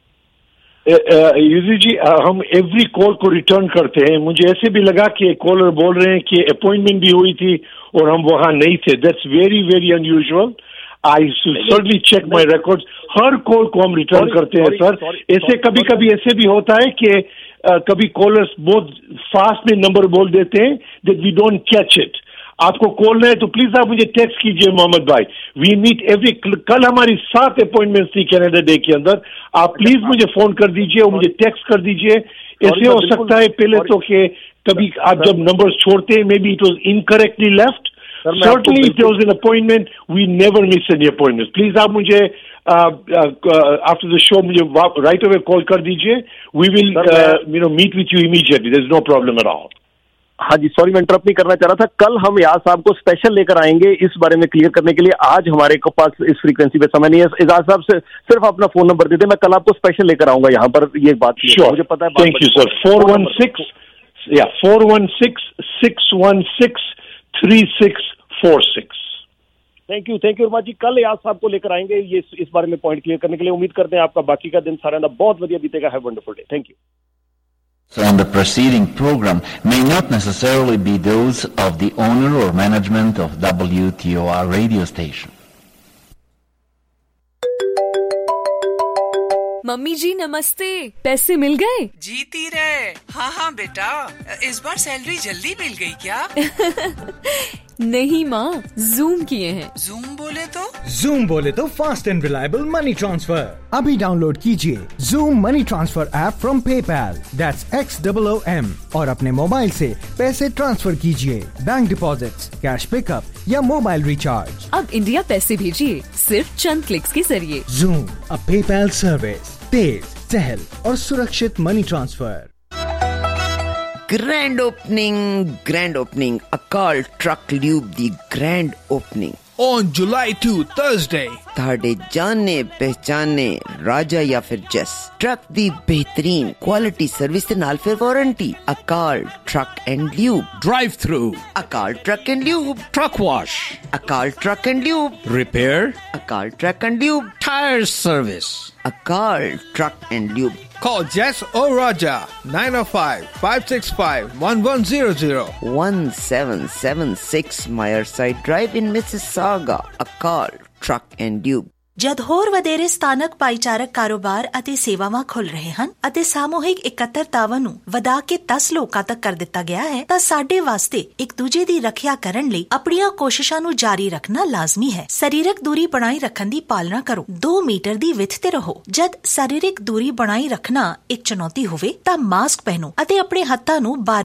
युद्धवीर जी, हम एवरी कॉल को रिटर्न करते हैं. मुझे ऐसे भी लगा कि कॉलर बोल रहे हैं कि अपॉइंटमेंट भी हुई थी और हम वहां नहीं थे. That's very very unusual. I certainly check my records. हर कॉल को हम रिटर्न करते हैं सर. ऐसे कभी कभी ऐसे भी होता है कि uh, कभी कॉलर्स बहुत फास्ट में नंबर बोल देते हैं that we don't catch it. आपको कॉल है तो प्लीज आप मुझे टेक्स्ट कीजिए मोहम्मद भाई. वी मीट एवरी, कल हमारी सात अपॉइंटमेंट्स थी कनाडा डे के अंदर. आप प्लीज मुझे फोन कर दीजिए और मुझे टेक्स्ट कर दीजिए. ऐसे हो सकता है पहले तो कि कभी आप जब नंबर्स छोड़ते हैं, maybe it was incorrectly left. Certainly if there was an appointment, we never miss any appointment. Please आप मुझे आफ्टर द शो मुझे राइट अवे कॉल कर दीजिए. We will you know meet with you immediately. There is no problem at all. हाँ जी, सॉरी मैं इंटरप्ट नहीं करना चाह रहा था. कल हम याद साहब को स्पेशल लेकर आएंगे इस बारे में क्लियर करने के लिए. आज हमारे को पास इस फ्रीक्वेंसी पे समय नहीं है. इजाज साहब से सिर्फ अपना फोन नंबर दे दे, मैं कल आपको स्पेशल लेकर आऊंगा यहाँ पर. ये बात sure. मुझे पता है. Thank you sir. four one six या four one six, six one six, three six four six. Thank you, thank you Urma ji. कल याद साहब को लेकर आएंगे ये इस बारे में पॉइंट क्लियर करने के लिए. उम्मीद करते हैं आपका बाकी का दिन सारा बहुत बढ़िया बीतेगा. Have wonderful day. Thank you. So, and the preceding program may not necessarily be those of the owner or management of W T O R radio station. Mummy जी नमस्ते, पैसे मिल गए? जीती रहे. हाँ हाँ बेटा, इस बार सैलरी जल्दी मिल गई क्या? नहीं माँ, जूम किए हैं. जूम बोले तो? जूम बोले तो fast and reliable money transfer. अभी डाउनलोड कीजिए Xoom money transfer app from PayPal. That's X double O M और अपने मोबाइल से पैसे ट्रांसफर कीजिए. बैंक डिपॉजिट्स, कैश पिकअप या मोबाइल रिचार्ज. अब इंडिया पैसे भेजिए सिर्फ चंद क्लिक्स के जरिए. Xoom, a PayPal service. तेज, सहल और सुरक्षित money transfer. Grand opening, grand opening. A call truck lube the grand opening. On July second, Thursday, ਤੁਹਾਡੇ ਜਾਣੇ ਪਹਿਚਾਨੇ ਰਾਜਾ ਜਾਂ ਫਿਰ ਜਸ ਟਰੱਕ ਦੀ ਬਿਹਤਰੀਨ ਕੁਆਲਿਟੀ ਸਰਵਿਸ ਦੇ ਨਾਲ ਫਿਰ warranty Akal truck and lube drive through Akal truck and lube truck wash Akal truck and lube repair Akal truck and lube tyre service Akal truck and lube Call Jess or Raja nine oh five, five six five, one one zero zero one seven seven six Myerside Drive in Mississauga. Akal Truck and Tube. ਜਦ ਹੋਰ ਵਧੇਰੇ ਸਥਾਨਕ ਭਾਈਚਾਰਕ ਕਾਰੋਬਾਰ ਅਤੇ ਸੇਵਾਵਾਂ ਖੁੱਲ ਰਹੇ ਹਨ ਅਤੇ ਸਾਮੂਹਿਕ ਇਕੱਤਰਤਾਵਾਂ ਨੂੰ ਵਧਾ ਕੇ ਦਸ ਲੋਕਾਂ ਤੱਕ ਕਰ ਦਿੱਤਾ ਗਿਆ ਹੈ ਤਾਂ ਸਾਡੇ ਵਾਸਤੇ ਇੱਕ ਦੂਜੇ ਦੀ ਰੱਖਿਆ ਕਰਨ ਲਈ ਆਪਣੀਆਂ ਕੋਸ਼ਿਸ਼ਾਂ ਨੂੰ ਜਾਰੀ ਰੱਖਣਾ ਲਾਜ਼ਮੀ ਹੈ। ਸਰੀਰਕ ਦੂਰੀ ਬਣਾਈ ਰੱਖਣ ਦੀ ਪਾਲਣਾ ਕਰੋ। ਦੋ ਮੀਟਰ ਦੀ ਵਿੱਥ ਤੇ ਰਹੋ। ਜਦ ਸਰੀਰਕ ਦੂਰੀ ਬਣਾਈ ਰੱਖਣਾ ਇੱਕ ਚੁਣੌਤੀ ਹੋਵੇ ਤਾਂ ਮਾਸਕ ਪਹਿਨੋ ਅਤੇ ਆਪਣੇ ਹੱਥਾਂ ਨੂੰ